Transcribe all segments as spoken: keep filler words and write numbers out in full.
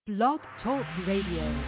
Blog Talk Radio.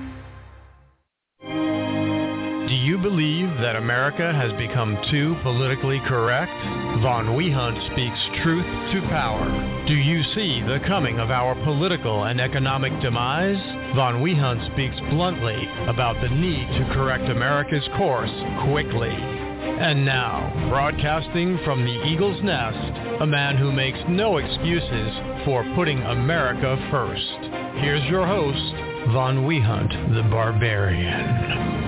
Do you believe that America has become too politically correct? Von Wehunt speaks truth to power. Do you see the coming of our political and economic demise? Von Wehunt speaks bluntly about the need to correct America's course quickly. And now, broadcasting from the Eagle's Nest, a man who makes no excuses for putting America first. Here's your host, Von Wehunt, the Barbarian.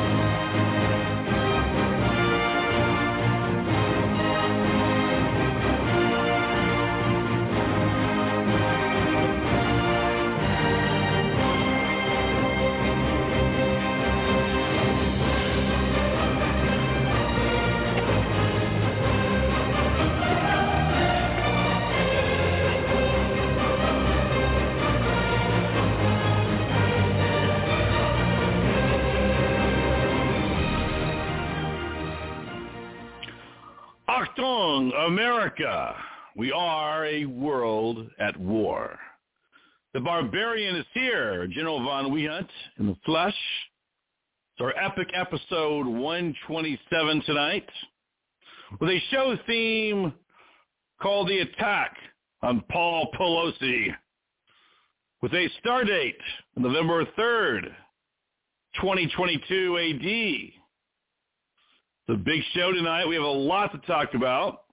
America, we are a world at war. The Barbarian is here, General Von Wehunt in the flesh. It's our epic episode one twenty-seven tonight with a show theme called The Attack on Paul Pelosi, with a star date, November third, twenty twenty-two A D. It's a big show tonight. We have a lot to talk about.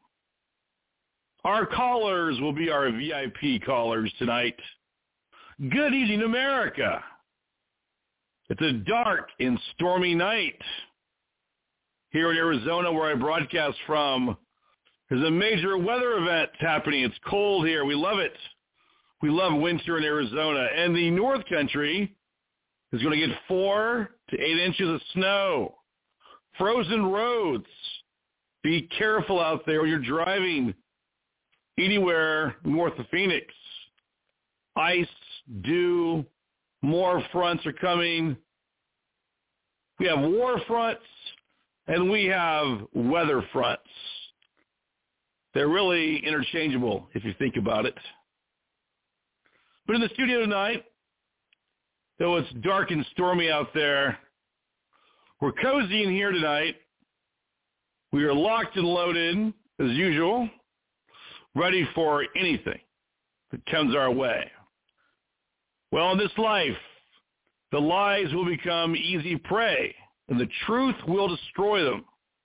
Our callers will be our V I P callers tonight. Good evening, America. It's a dark and stormy night here in Arizona, where I broadcast from. There's a major weather event happening. It's cold here. We love it. We love winter in Arizona. And the North Country is going to get four to eight inches of snow. Frozen roads. Be careful out there when you're driving anywhere north of Phoenix. Ice, dew, more fronts are coming. We have war fronts, and we have weather fronts. They're really interchangeable if you think about it. But in the studio tonight, though it's dark and stormy out there, we're cozy in here tonight. We are locked and loaded, as usual, ready for anything that comes our way. Well, in this life, the lies will become easy prey, and the truth will destroy them.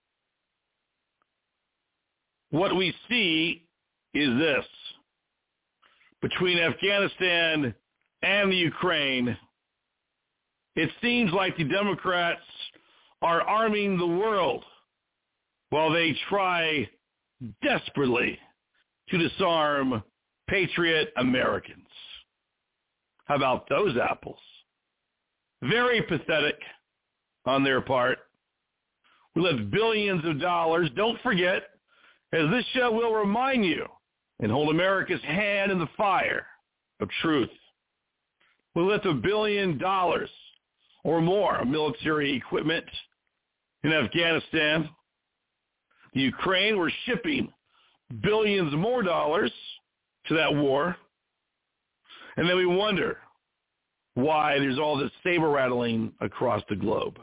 What we see is this. Between Afghanistan and the Ukraine, it seems like the Democrats are arming the world while they try desperately to disarm patriot Americans. How about those apples? Very pathetic on their part. We left billions of dollars. Don't forget, as this show will remind you, and hold America's hand in the fire of truth. We left a billion dollars or more of military equipment in Afghanistan. The Ukraine, we're shipping billions more dollars to that war. And then we wonder why there's all this saber rattling across the globe.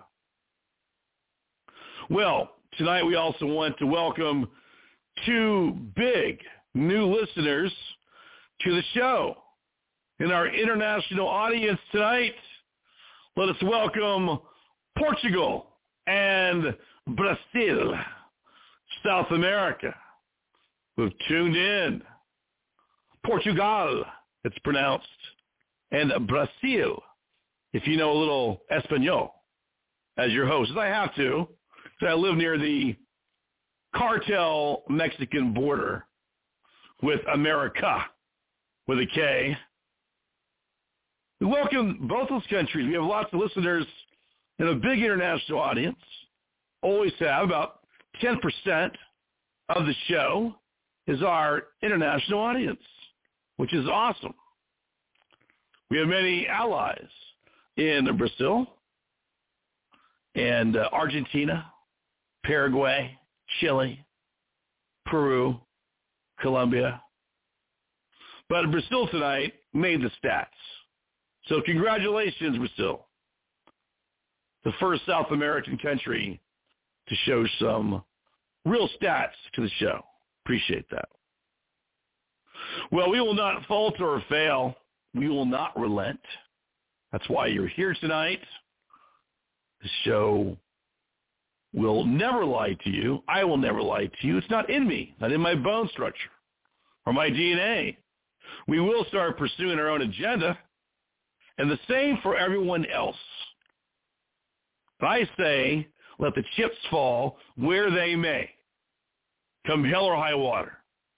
Well, tonight we also want to welcome two big new listeners to the show. In our international audience tonight, let us welcome Portugal and Brazil, South America, who've tuned in. Portugal, it's pronounced, and Brazil, if you know a little Espanol, as your host. As I have to, because I live near the cartel Mexican border with America, with a K. We welcome both those countries. We have lots of listeners and a big international audience. Always have. About ten percent of the show is our international audience, which is awesome. We have many allies in Brazil and uh, Argentina, Paraguay, Chile, Peru, Colombia. But Brazil tonight made the stats. So congratulations, Brazil, the first South American country to show some real stats to the show. Appreciate that. Well, we will not falter or fail. We will not relent. That's why you're here tonight. The show will never lie to you. I will never lie to you. It's not in me, not in my bone structure or my D N A. We will start pursuing our own agenda, and the same for everyone else. But I say, let the chips fall where they may, come hell or high water.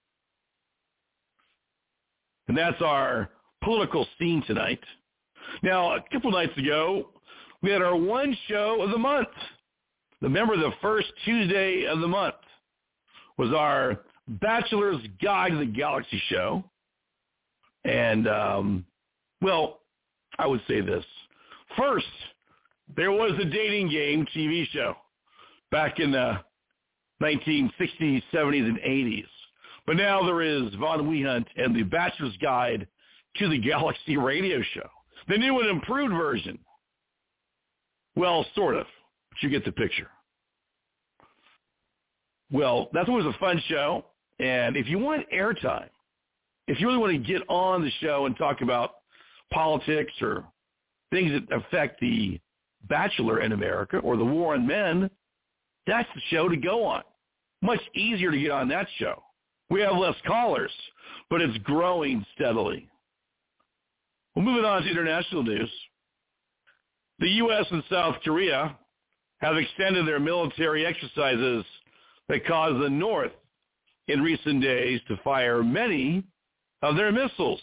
And that's our political scene tonight. Now, a couple nights ago, we had our one show of the month. Remember, the first Tuesday of the month was our Bachelor's Guide to the Galaxy show. And, um, well, I would say this. First, there was the Dating Game T V show back in the nineteen sixties, seventies, and eighties. But now there is Von Wehunt and the Bachelor's Guide to the Galaxy radio show. The new and improved version. Well, sort of. But you get the picture. Well, that was a fun show. And if you want airtime, if you really want to get on the show and talk about politics or things that affect the Bachelor in America or the war on men, that's the show to go on. Much easier to get on that show. We have less callers, but it's growing steadily. Well, moving on to international news. The U S and South Korea have extended their military exercises that caused the North in recent days to fire many of their missiles.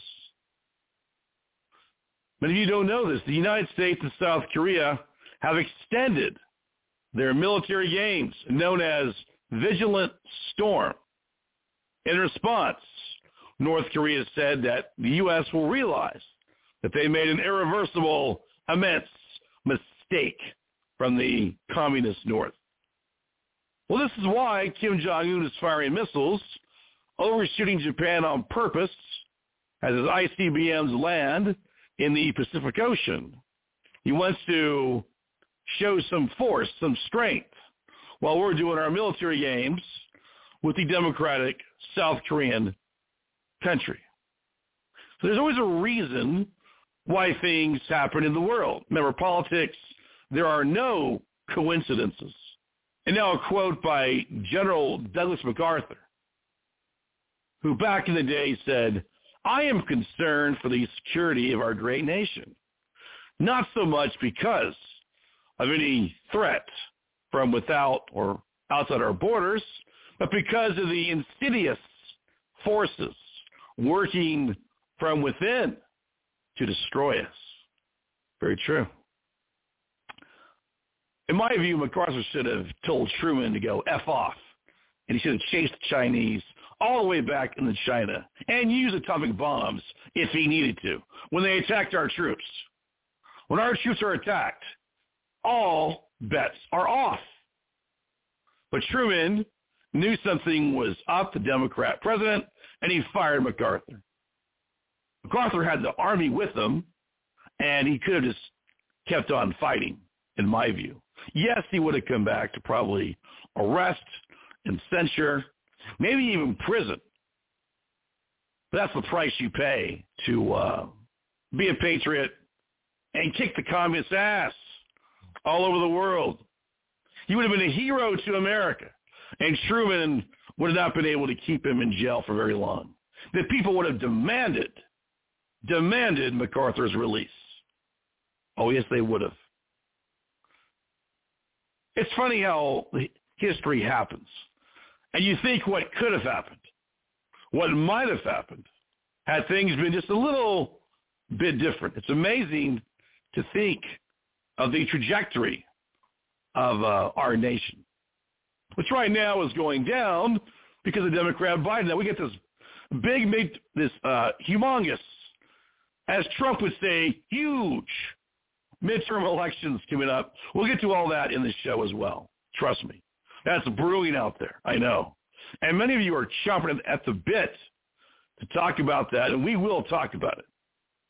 Many of you don't know this. The United States and South Korea have extended their military games known as Vigilant Storm. In response, North Korea said that the U S will realize that they made an irreversible, immense mistake from the communist North. Well, this is why Kim Jong-un is firing missiles, overshooting Japan on purpose as his I C B Ms land in the Pacific Ocean. He wants to show some force, some strength, while we're doing our military games with the democratic South Korean country. So there's always a reason why things happen in the world. Remember, politics, there are no coincidences. And now a quote by General Douglas MacArthur, who back in the day said, "I am concerned for the security of our great nation, not so much because of any threat from without or outside our borders, but because of the insidious forces working from within to destroy us." Very true. In my view, MacArthur should have told Truman to go F off, and he should have chased the Chinese all the way back into China and used atomic bombs if he needed to when they attacked our troops. When our troops are attacked, all bets are off. But Truman knew something was up, the Democrat president, and he fired MacArthur. MacArthur had the army with him, and he could have just kept on fighting, in my view. Yes, he would have come back to probably arrest and censure, maybe even prison. But that's the price you pay to uh, be a patriot and kick the communist ass all over the world. He would have been a hero to America, and Truman would have not been able to keep him in jail for very long. The people would have demanded, demanded MacArthur's release. Oh, yes, they would have. It's funny how history happens. And you think what could have happened, what might have happened, had things been just a little bit different. It's amazing to think of the trajectory of uh, our nation, which right now is going down because of Democrat Biden. Now we get this big, big, this uh, humongous, as Trump would say, huge midterm elections coming up. We'll get to all that in this show as well. Trust me. That's brewing out there. I know. And many of you are chomping at the bit to talk about that, and we will talk about it.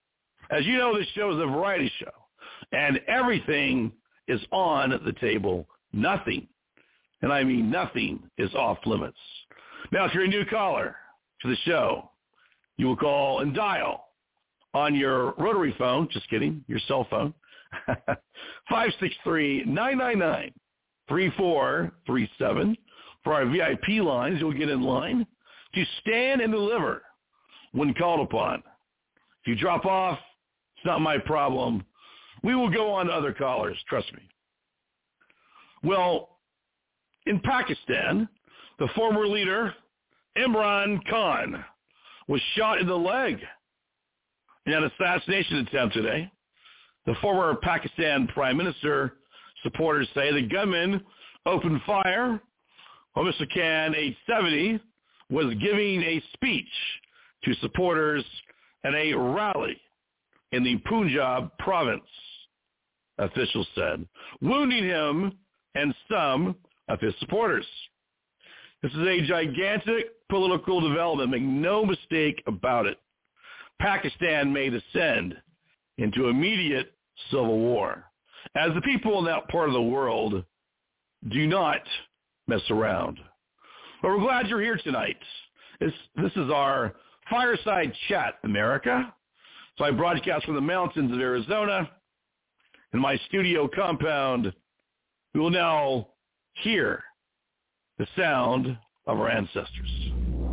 As you know, this show is a variety show, and everything is on the table. Nothing, and I mean nothing, is off limits. Now, if you're a new caller to the show, you will call and dial on your rotary phone, just kidding, your cell phone, five six three, nine nine nine, three four three seven. For our V I P lines, you'll get in line to stand and deliver when called upon. If you drop off, it's not my problem. We will go on to other callers, trust me. Well, in Pakistan, the former leader, Imran Khan, was shot in the leg in an assassination attempt today. The former Pakistan Prime Minister supporters say the gunman opened fire while Mister Khan, age seventy, was giving a speech to supporters at a rally in the Punjab province, officials said, wounding him and some of his supporters. This is a gigantic political development. Make no mistake about it. Pakistan may descend into immediate civil war, as the people in that part of the world do not mess around. But we're glad you're here tonight. This, this is our Fireside Chat, America. So I broadcast from the mountains of Arizona. In my studio compound, we will now hear the sound of our ancestors.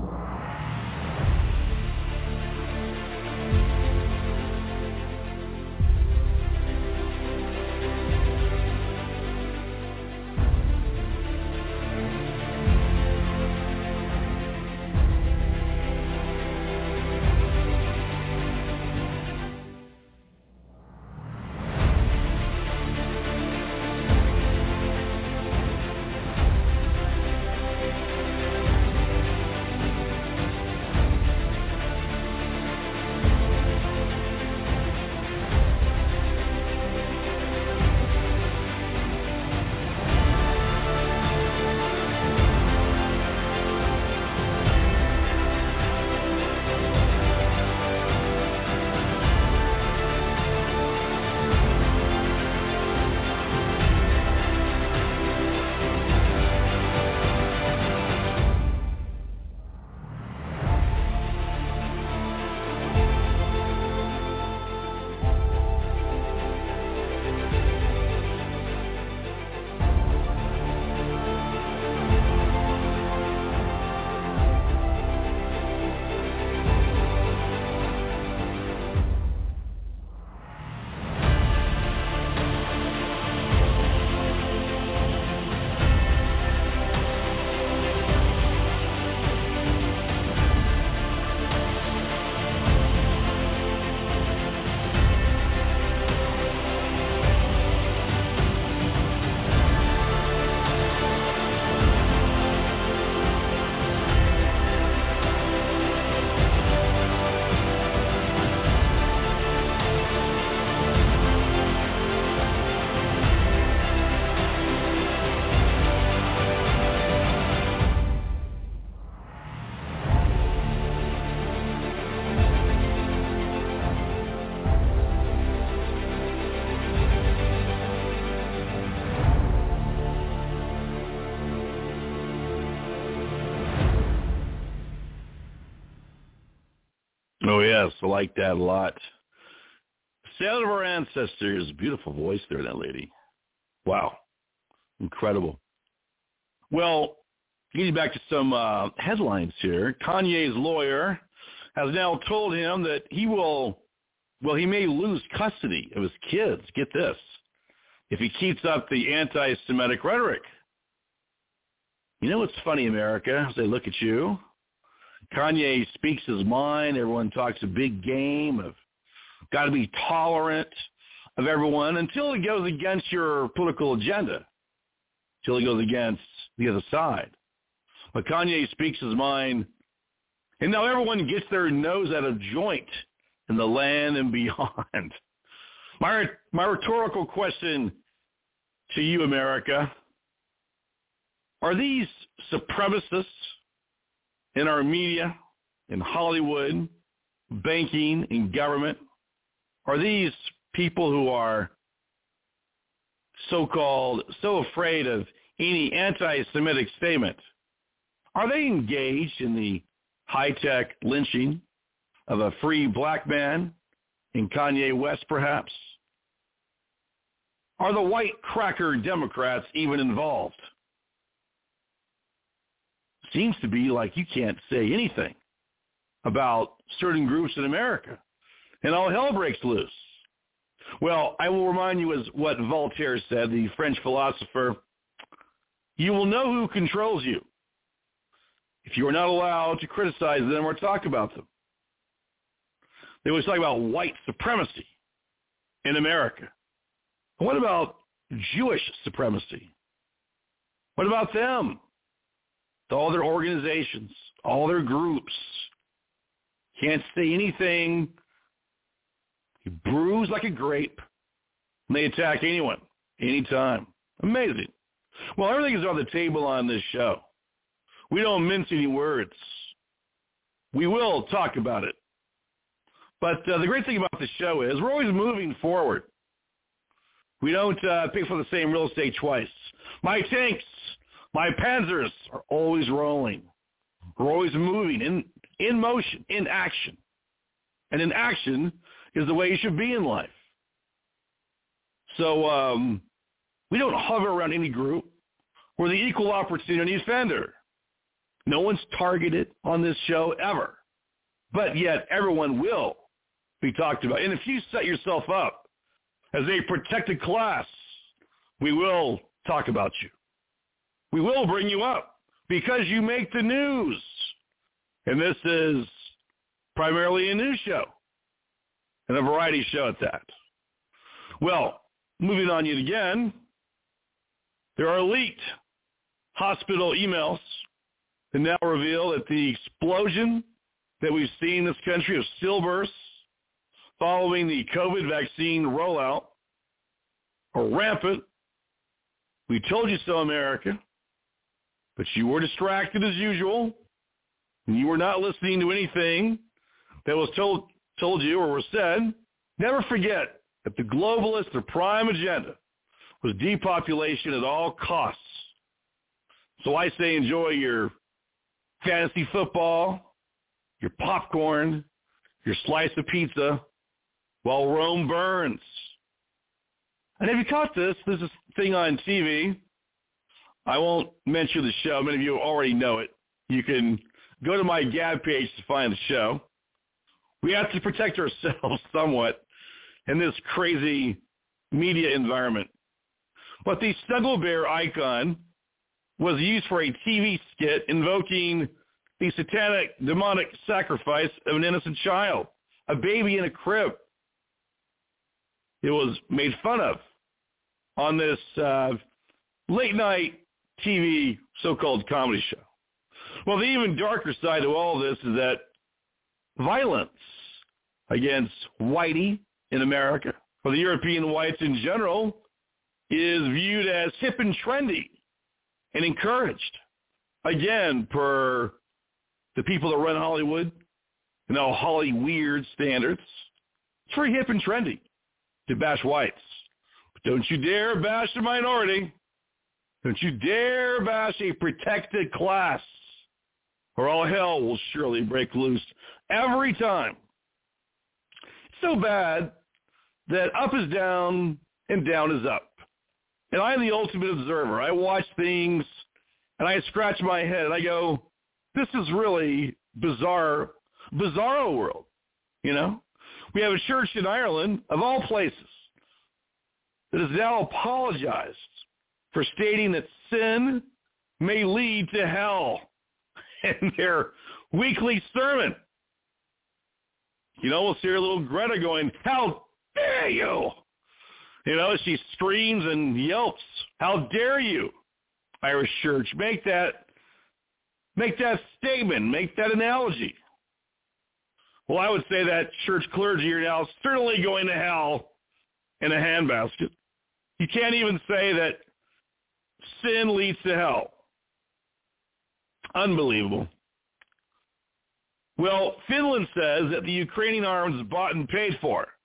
Oh, yes, I like that a lot. Sound of our ancestors. Beautiful voice there, that lady. Wow. Incredible. Well, getting back to some uh, headlines here. Kanye's lawyer has now told him that he will, well, he may lose custody of his kids. Get this. If he keeps up the anti-Semitic rhetoric. You know what's funny, America, as they look at you? Kanye speaks his mind. Everyone talks a big game of got to be tolerant of everyone until it goes against your political agenda, until it goes against the other side. But Kanye speaks his mind, and now everyone gets their nose out of joint in the land and beyond. My, my rhetorical question to you, America, are these supremacists in our media, in Hollywood, banking, in government, Are these people who are so-called, so afraid of any anti-Semitic statement, are they engaged in the high-tech lynching of a free black man in Kanye West, perhaps? Are the white cracker Democrats even involved? Seems to be like you can't say anything about certain groups in America, and all hell breaks loose. Well, I will remind you as what Voltaire said, the French philosopher, you will know who controls you if you are not allowed to criticize them or talk about them. They always talk about white supremacy in America. What about Jewish supremacy? What about them? All their organizations, all their groups. Can't say anything. You bruise like a grape. And they attack anyone, anytime. Amazing. Well, everything is on the table on this show. We don't mince any words. We will talk about it. But uh, the great thing about the show is we're always moving forward. We don't uh, pay for the same real estate twice. My tanks, my panzers are always rolling. We're always moving, in, in motion, in action. And in action is the way you should be in life. So um, we don't hover around any group. We're the equal opportunity offender. No one's targeted on this show ever. But yet everyone will be talked about. And if you set yourself up as a protected class, we will talk about you. We will bring you up because you make the news. And this is primarily a news show and a variety show at that. Well, moving on yet again, there are leaked hospital emails that now reveal that the explosion that we've seen in this country of stillbirths following the COVID vaccine rollout are rampant. We told you so, America, but you were distracted as usual, and you were not listening to anything that was told told you or was said. Never forget that the globalist, their prime agenda, was depopulation at all costs. So I say enjoy your fantasy football, your popcorn, your slice of pizza, while Rome burns. And have you caught this? There's this thing on T V. I won't mention the show. Many of you already know it. You can go to my Gab page to find the show. We have to protect ourselves somewhat in this crazy media environment. But the Snuggle Bear icon was used for a T V skit invoking the satanic, demonic sacrifice of an innocent child, a baby in a crib. It was made fun of on this uh, late-night T V so-called comedy show. Well, the even darker side to all this is that violence against whitey in America, or the European whites in general, is viewed as hip and trendy and encouraged. Again, per the people that run Hollywood and all Holly weird standards, it's very hip and trendy to bash whites. But don't you dare bash the minority. Don't you dare bash a protected class, or all hell will surely break loose every time. It's so bad that up is down and down is up. And I'm the ultimate observer. I watch things and I scratch my head and I go, this is really bizarre, bizarro world, you know? We have a church in Ireland, of all places, that has now apologized for stating that sin may lead to hell in their weekly sermon. You know, we'll see her little Greta going, how dare you? You know, she screams and yelps, how dare you, Irish church, make that, make that statement, make that analogy. Well, I would say that church clergy are now certainly going to hell in a handbasket. You can't even say that sin leads to hell. Unbelievable. Well, Finland says that the Ukrainian arms is bought and paid for.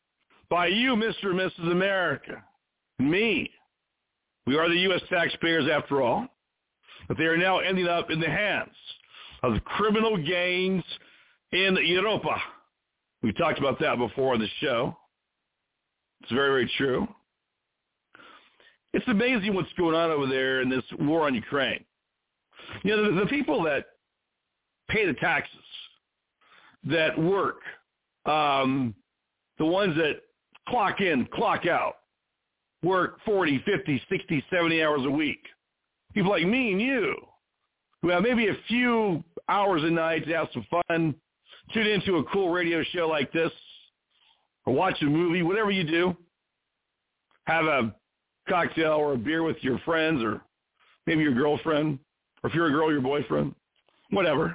by you, Mister and Missus America, and me. We are the U S taxpayers after all. But they are now ending up in the hands of criminal gangs in Europa. We talked about that before on the show. It's very, very true. It's amazing what's going on over there in this war on Ukraine. You know, the, the people that pay the taxes, that work, um, the ones that clock in, clock out, work forty, fifty, sixty, seventy hours a week. People like me and you, who have maybe a few hours a night to have some fun, tune into a cool radio show like this, or watch a movie, whatever you do, have a cocktail or a beer with your friends or maybe your girlfriend, or if you're a girl, your boyfriend, whatever.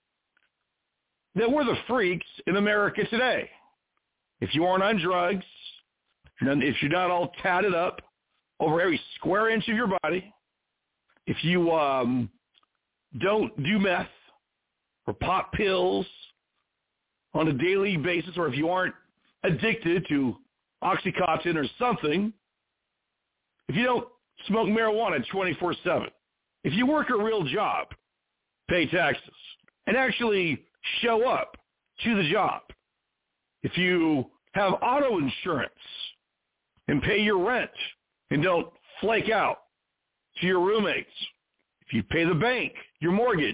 That we're the freaks in America today. If you aren't on drugs, if you're not all tatted up over every square inch of your body, if you um, don't do meth or pop pills on a daily basis, or if you aren't addicted to Oxycontin or something, if you don't smoke marijuana twenty-four seven, if you work a real job, pay taxes, and actually show up to the job, if you have auto insurance and pay your rent and don't flake out to your roommates, if you pay the bank your mortgage,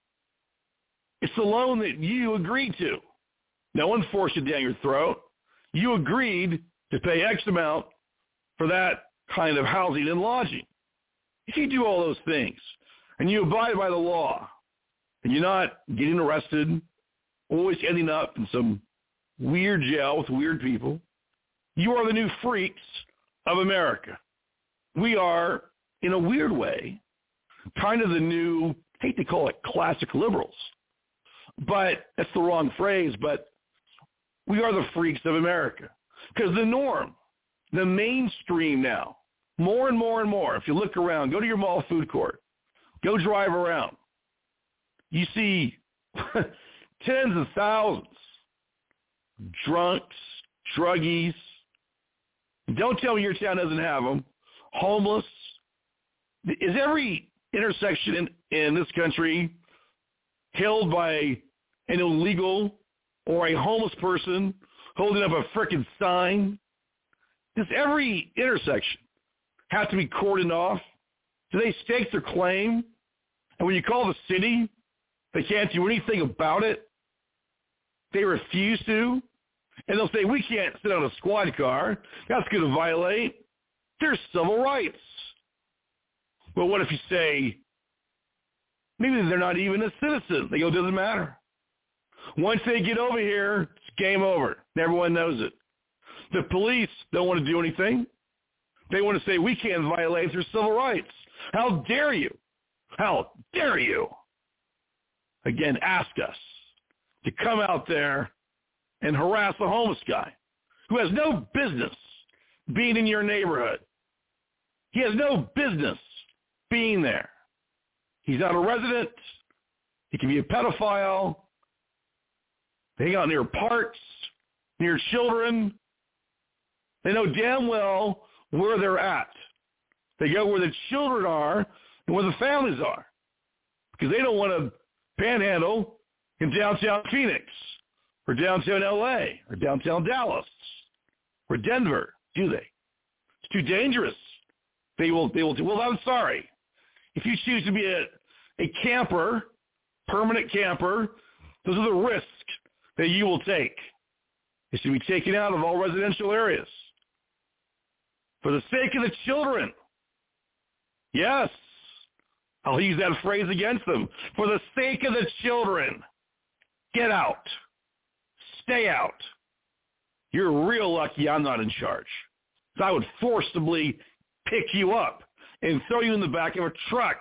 it's the loan that you agreed to. No one forced it down your throat. You agreed to pay X amount for that kind of housing and lodging. If you do all those things and you abide by the law and you're not getting arrested, always ending up in some weird jail with weird people, you are the new freaks of America. We are, in a weird way, kind of the new, I hate to call it classic liberals, but that's the wrong phrase, but we are the freaks of America. Because the norm, the mainstream now, more and more and more, if you look around, go to your mall food court, go drive around, you see tens of thousands, drunks, druggies, don't tell me your town doesn't have them, homeless. Is every intersection in, in this country held by an illegal or a homeless person holding up a frickin' sign? Does every intersection have to be cordoned off? Do they stake their claim? And when you call the city, they can't do anything about it? They refuse to? And they'll say, we can't sit on a squad car. That's going to violate their civil rights. Well, what if you say, maybe they're not even a citizen? They go, doesn't matter. Once they get over here, it's game over. Everyone knows it. The police don't want to do anything. They want to say, we can't violate their civil rights. How dare you? How dare you? Again, ask us to come out there and harass a homeless guy who has no business being in your neighborhood. He has no business being there. He's not a resident. He can be a pedophile. They hang out near parks, near children. They know damn well where they're at. They go where the children are and where the families are, because they don't want to panhandle in downtown Phoenix or downtown L A or downtown Dallas or Denver, do they? It's too dangerous. They will, they will do, well, I'm sorry. If you choose to be a, a camper, permanent camper, those are the risks that you will take. It should be taken out of all residential areas. For the sake of the children. Yes. I'll use that phrase against them. For the sake of the children. Get out. Stay out. You're real lucky I'm not in charge. So I would forcibly pick you up and throw you in the back of a truck.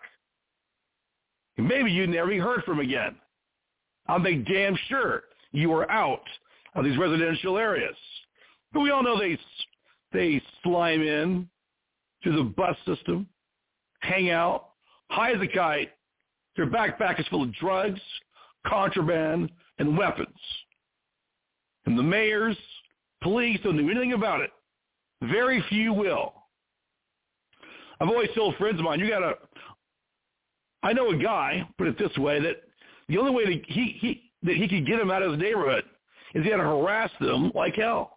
And maybe you'd never be heard from again. I'll make damn sure you are out of these residential areas. But we all know they they slime in to the bus system, hang out, high as a kite. Their backpack is full of drugs, contraband, and weapons. And the mayors, police don't do anything about it. Very few will. I've always told friends of mine, you got to, I know a guy, put it this way, that the only way to, he, he, that he could get him out of his neighborhood is he had to harass them like hell.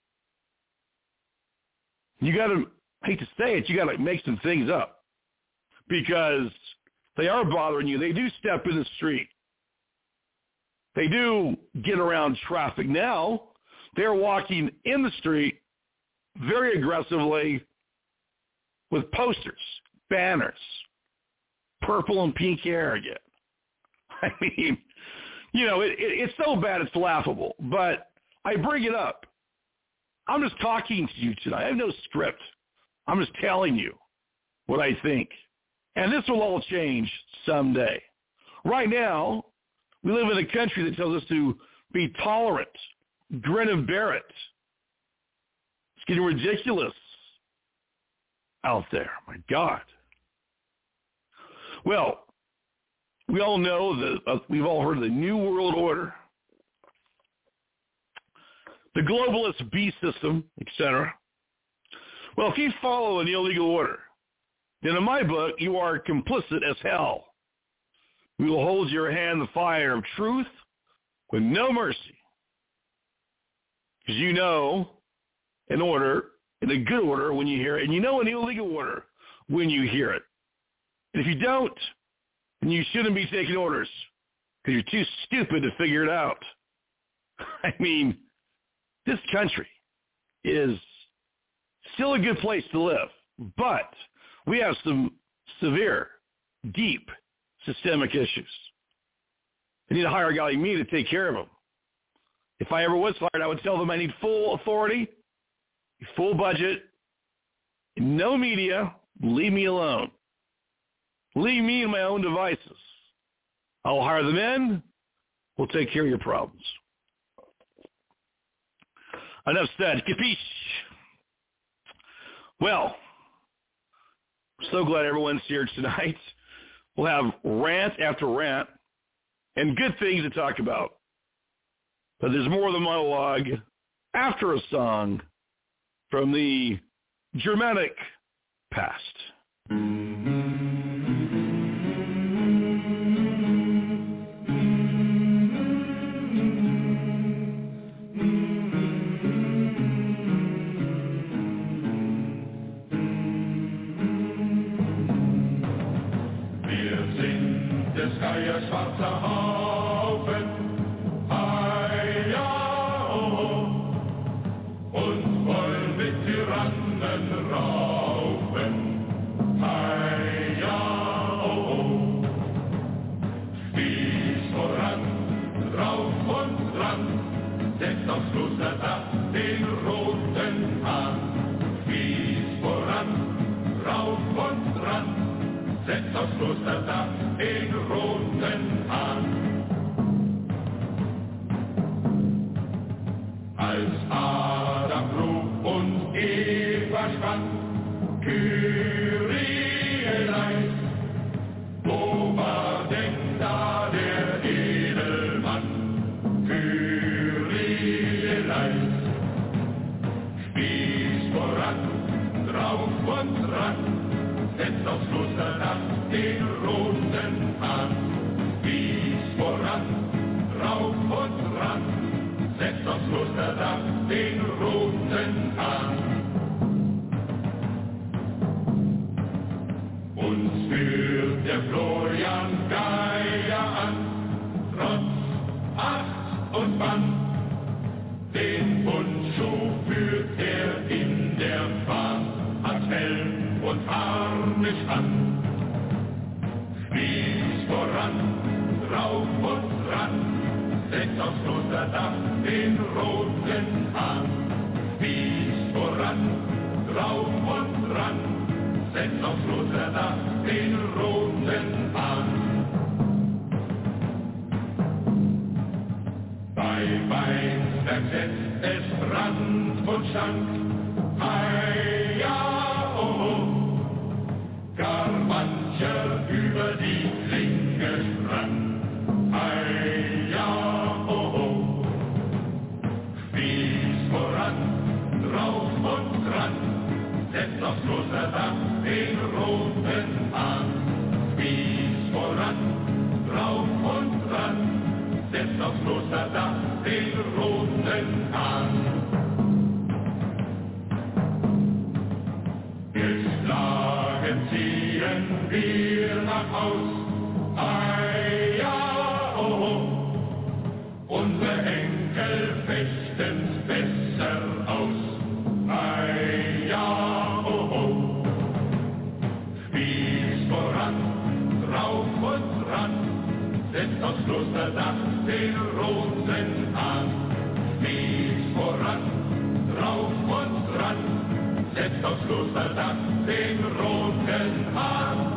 You got to, I hate to say it, you got to make some things up because they are bothering you. They do step in the street. They do get around traffic. Now they're walking in the street very aggressively with posters, banners, purple and pink hair again. I mean, you know, it, it, it's so bad it's laughable, but I bring it up. I'm just talking to you tonight. I have no script. I'm just telling you what I think. And this will all change someday. Right now, we live in a country that tells us to be tolerant, grin and bear it. It's getting ridiculous out there. My God. Well, we all know that uh, we've all heard of the New World Order, the globalist beast system, et cetera. Well, if you follow an illegal order, then in my book, you are complicit as hell. We will hold your hand in the fire of truth with no mercy. Because you know an order, in a good order when you hear it, and you know an illegal order when you hear it. And if you don't, then you shouldn't be taking orders because you're too stupid to figure it out. I mean, this country is still a good place to live, but we have some severe, deep, systemic issues. They need to hire a guy like me to take care of them. If I ever was fired, I would tell them I need full authority, full budget, no media, leave me alone. Leave me in my own devices. I'll hire the men. We'll take care of your problems. Enough said. Capiche? Well, so glad everyone's here tonight. We'll have rant after rant and good things to talk about. But there's more than monologue after a song from the Germanic past. Schwarzer Haufen, ei, ja, oh, und wollen mit Tyrannen raufen, ei, ja, oh, spieß voran, drauf und dran, setzt aufs Klosterdach den roten Hahn, spieß voran, drauf und dran, setzt aufs Klosterdach den roten Hahn. Als Adam grub und Eva spann, Kyrie leis, wo war denn da der Edelmann? Kyrie leis, spieß voran, drauf und dran, setzt aufs Klosterdach den roten Hahn, spieß voran, drauf und dran, setzt aufs Klosterdach den roten Hahn. Uns führt der Florian Geier an, trotz Acht und Bann, den Bundschuh führt er in der Bahn, hat Helm und Harnisch an. Spieß voran, drauf und dran, setzt aufs Klosterdach den roten Hahn. Spieß voran, drauf und dran, setzt aufs Klosterdach den roten Hahn. Bei Weinsberg setzt es Brand und Stank, ei, ja, oh, gar mancher über die Klinge sprang, ei, ja, oh, oh, spieß voran, Klosterdach den roten Hahn. Spieß voran, drauf und dran, setzt aufs Klosterdach den roten Hahn. Geschlagen ziehen wir nach Haus, ei ja, oh, oh. Unsere Enkel fechten's besser aus, ei ja, oh, oh. Spieß voran, drauf und ran, setzt aufs Klosterdach den roten Hahn. Spieß voran, drauf und ran, setzt aufs Klosterdach den roten Hahn.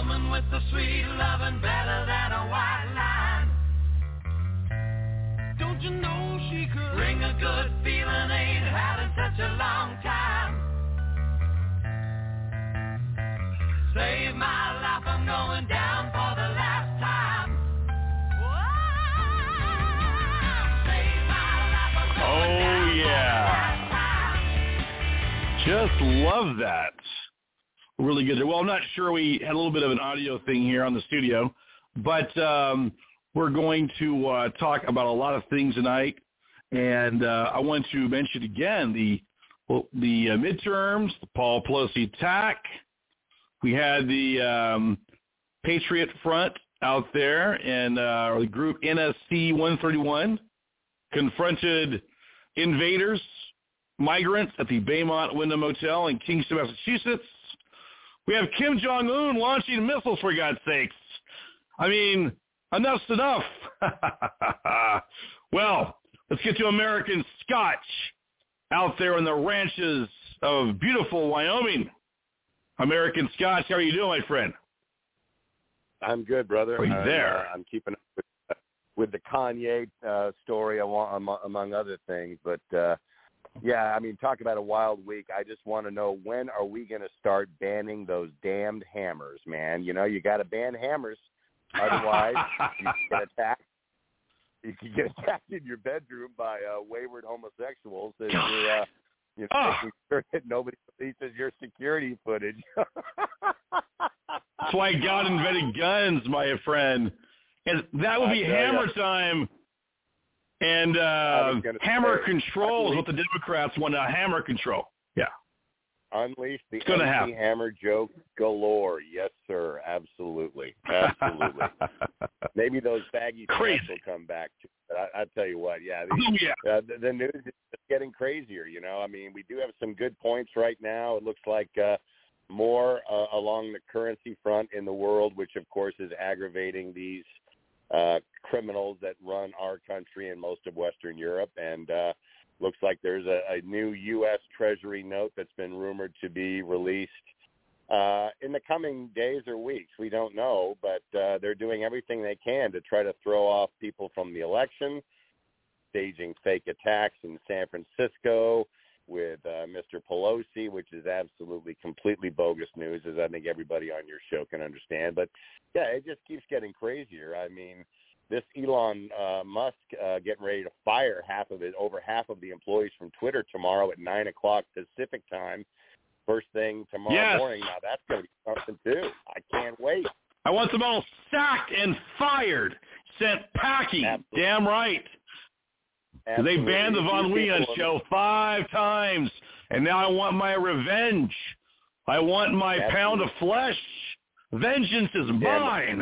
woman with the sweet loving better than a white line. Don't you know she could bring a good feeling, ain't had in such a long time. Save my life, I'm going down for the last time. Save my life, I'm going Oh, down yeah. for the last time. Just love that. Really good. Well, I'm not sure. We had a little bit of an audio thing here on the studio, but um, we're going to uh, talk about a lot of things tonight. And uh, I want to mention again the well, the uh, midterms, the Paul Pelosi attack. We had the um, Patriot Front out there, and uh, the group N S C one thirty-one confronted invaders, migrants at the Baymont Wyndham Hotel in Kingston, Massachusetts. We have Kim Jong-un launching missiles, for God's sakes. I mean, enough's enough. Well, let's get to American Scotch out there in the ranches of beautiful Wyoming. American Scotch, how are you doing, my friend? I'm good, brother. Are you I'm, there? Uh, I'm keeping up with, uh, with the Kanye uh, story, among, among other things. But, uh, yeah, I mean, talk about a wild week. I just want to know, when are we going to start banning those damned hammers, man? You know, you got to ban hammers. Otherwise, you can get attacked. You can get attacked in your bedroom by uh, wayward homosexuals as you're, uh, you know, Oh. making sure that nobody releases your security footage. That's why God invented guns, my friend. And that would be I tell hammer ya. time. And I uh, was gonna hammer say, control is unleash- what the Democrats want, a hammer control. Yeah. Unleash the It's gonna M C happen. Hammer joke galore. Yes, sir. Absolutely. Absolutely. Maybe those baggy Crazy. pants will come back. Too. But I, I tell you what, yeah, Oh, these, yeah. uh, the, the news is just getting crazier. You know, I mean, we do have some good points right now. It looks like uh, more uh, along the currency front in the world, which of course is aggravating these uh, criminals that run our country and most of Western Europe. And uh, looks like there's a, a new U S Treasury note that's been rumored to be released uh, in the coming days or weeks. We don't know, but uh, they're doing everything they can to try to throw off people from the election, staging fake attacks in San Francisco with uh, Mister Pelosi, which is absolutely completely bogus news, as I think everybody on your show can understand. But, yeah, it just keeps getting crazier. I mean, this Elon uh, Musk uh, getting ready to fire half of it, over half of the employees from Twitter tomorrow at nine o'clock Pacific time. First thing tomorrow Yes. morning. Now, that's going to be something, too. I can't wait. I want them all sacked and fired, sent packing. Absolutely. Damn right. Absolutely. They banned the Von These Leon people- show five times, and now I want my revenge. I want my Absolutely. pound of flesh. Vengeance is mine.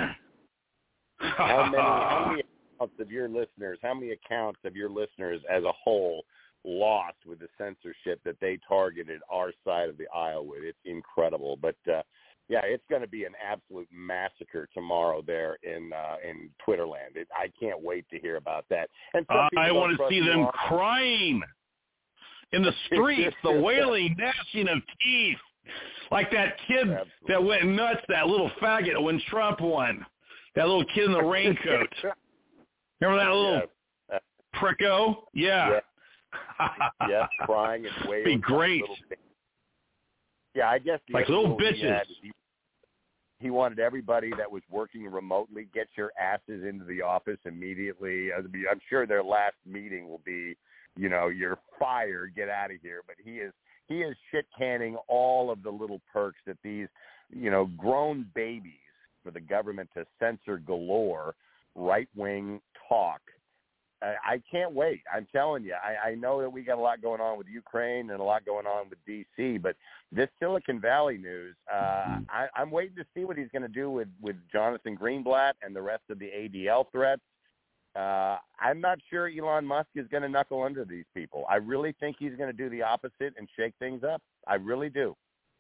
How many, how many accounts of your listeners, how many accounts of your listeners as a whole lost with the censorship that they targeted our side of the aisle with? It's incredible. But, uh, yeah, it's going to be an absolute massacre tomorrow there in uh, in Twitterland. It, I can't wait to hear about that. And some Uh, people I don't want to trust see them Elon. crying in the streets, the wailing, gnashing of teeth, like that kid Absolutely. that went nuts, that little faggot when Trump won, that little kid in the raincoat. Remember that little Yes. pricko? Yeah. Yes, crying and wailing. Be like great. little things. Yeah, I guess the Like other little rule he bitches. had is He, he wanted everybody that was working remotely, get your asses into the office immediately. I mean, I'm sure their last meeting will be, you know, you're fired, get out of here. But he is he is shit canning all of the little perks that these, you know, grown babies for the government to censor galore, right wing talk. I can't wait. I'm telling you, I, I know that we got a lot going on with Ukraine and a lot going on with D C, but this Silicon Valley news, uh, I, I'm waiting to see what he's going to do with, with Jonathan Greenblatt and the rest of the A D L threats. Uh, I'm not sure Elon Musk is going to knuckle under these people. I really think he's going to do the opposite and shake things up. I really do.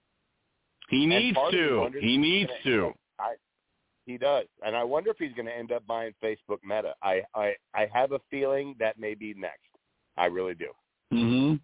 He needs part of me to. wonders He if he's needs gonna- to. I, He does, and I wonder if he's going to end up buying Facebook Meta. I, I, I have a feeling that may be next. I really do, Mm-hmm.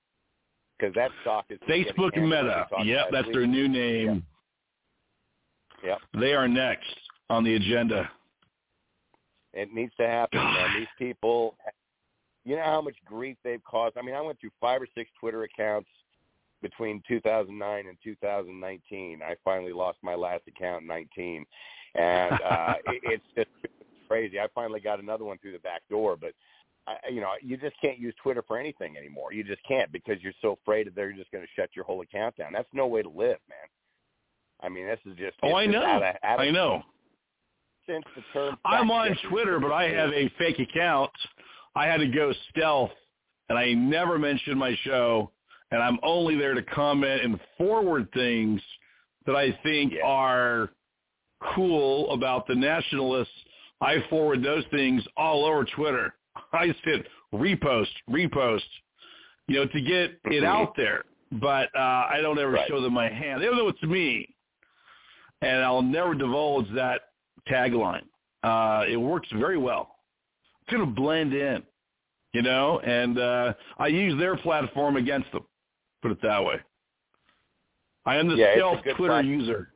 because that stock is Facebook getting hammered. Meta. We talked Yep, last that's week. their new name. Yep. They are next on the agenda. It needs to happen, man. These people, you know how much grief they've caused. I mean, I went through five or six Twitter accounts between two thousand nine and two thousand nineteen. I finally lost my last account in nineteen. And uh, it, it's just crazy. I finally got another one through the back door. But, I, you know, you just can't use Twitter for anything anymore. You just can't because you're so afraid that they're just going to shut your whole account down. That's no way to live, man. I mean, this is just – Oh, I know. Out of, out of, I know. Since the term I'm on Twitter, but I have a fake account. I had to go stealth, and I never mentioned my show, and I'm only there to comment and forward things that I think yeah. are cool about the nationalists. I forward those things all over Twitter. I said repost, repost, you know, to get it out there. But uh, I don't ever right. show them my hand. They don't know it's me, and I'll never divulge that tagline. Uh, it works very well. It's going to blend in, you know, and uh, I use their platform against them, put it that way. I am the yeah, stealth Twitter platform. user.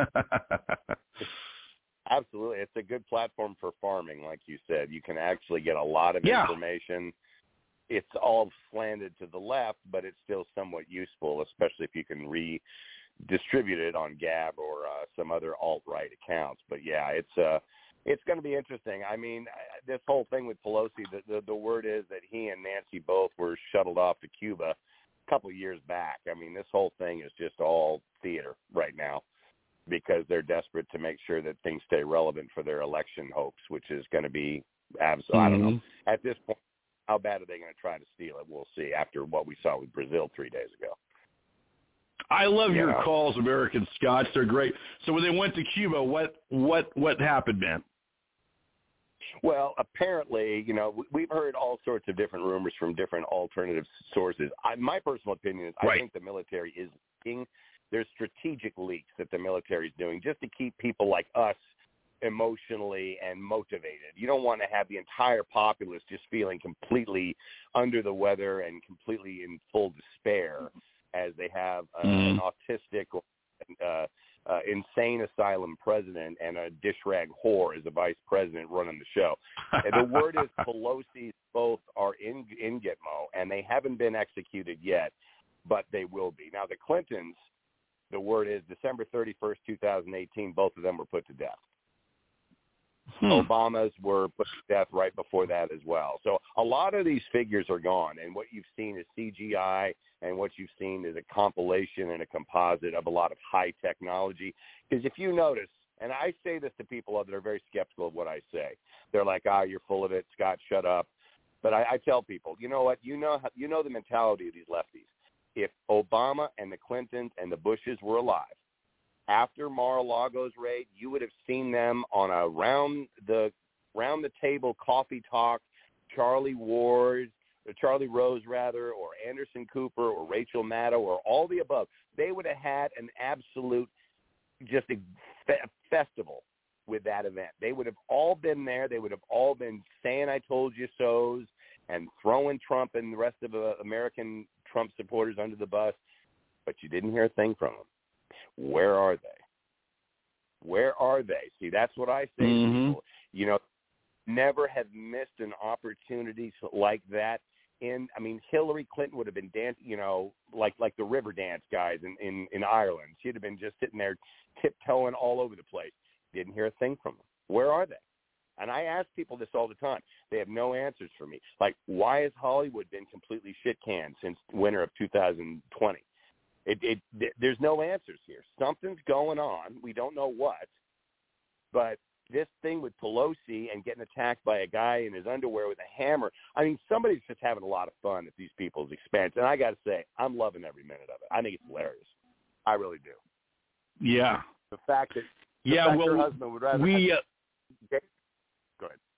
Absolutely. It's a good platform for farming, like you said. You can actually get a lot of yeah. information. It's all slanted to the left, but it's still somewhat useful, especially if you can redistribute it on Gab or uh, some other alt-right accounts. But, yeah, it's uh, it's going to be interesting. I mean, this whole thing with Pelosi, the, the, the word is that he and Nancy both were shuttled off to Cuba a couple of years back. I mean, this whole thing is just all theater right now, because they're desperate to make sure that things stay relevant for their election hopes, which is going to be absolutely, mm-hmm. I don't know. At this point, how bad are they going to try to steal it? We'll see after what we saw with Brazil three days ago. I love you your know? calls, American Scotch. They're great. So when they went to Cuba, what what what happened, man? Well, apparently, you know, we've heard all sorts of different rumors from different alternative sources. I, my personal opinion is I right. think the military is leaking. There's strategic leaks that the military is doing just to keep people like us emotionally and motivated. You don't want to have the entire populace just feeling completely under the weather and completely in full despair as they have a, mm. an autistic or uh, uh, insane asylum president and a dish rag whore as the vice president running the show. And the word is Pelosi's both are in, in Gitmo, and they haven't been executed yet, but they will be. Now, the Clintons, the word is December thirty-first, twenty eighteen, both of them were put to death. Hmm. Obama's were put to death right before that as well. So a lot of these figures are gone, and what you've seen is C G I, and what you've seen is a compilation and a composite of a lot of high technology. Because if you notice, and I say this to people that are very skeptical of what I say, they're like, ah, you're full of it, Scott, shut up. But I, I tell people, you know what, you know, you know the mentality of these lefties. If Obama and the Clintons and the Bushes were alive, after Mar-a-Lago's raid, you would have seen them on a round the round the table coffee talk, Charlie Ward, or Charlie Rose rather, or Anderson Cooper, or Rachel Maddow, or all the above. They would have had an absolute just a fe- festival with that event. They would have all been there. They would have all been saying "I told you so's" and throwing Trump and the rest of uh, American Trump supporters under the bus. But you didn't hear a thing from them. Where are they? Where are they? See, that's what I say mm-hmm. to people. You know, never have missed an opportunity like that. In, I mean, Hillary Clinton would have been dancing, you know, like like the river dance guys in, in, in Ireland. She'd have been just sitting there tiptoeing all over the place. Didn't hear a thing from them. Where are they? And I ask people this all the time. They have no answers for me. Like, why has Hollywood been completely shit-canned since winter of two thousand twenty? It, it, there's no answers here. Something's going on. We don't know what. But this thing with Pelosi and getting attacked by a guy in his underwear with a hammer, I mean, somebody's just having a lot of fun at these people's expense. And I got to say, I'm loving every minute of it. I think it's hilarious. I really do. Yeah. The fact that, the yeah, fact well, her husband would rather we, have, uh, go ahead.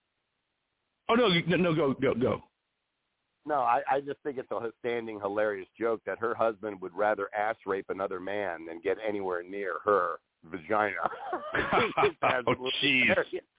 Oh, no, no, go, go, go. No, I, I just think it's a standing hilarious joke that her husband would rather ass rape another man than get anywhere near her vagina. Oh, jeez.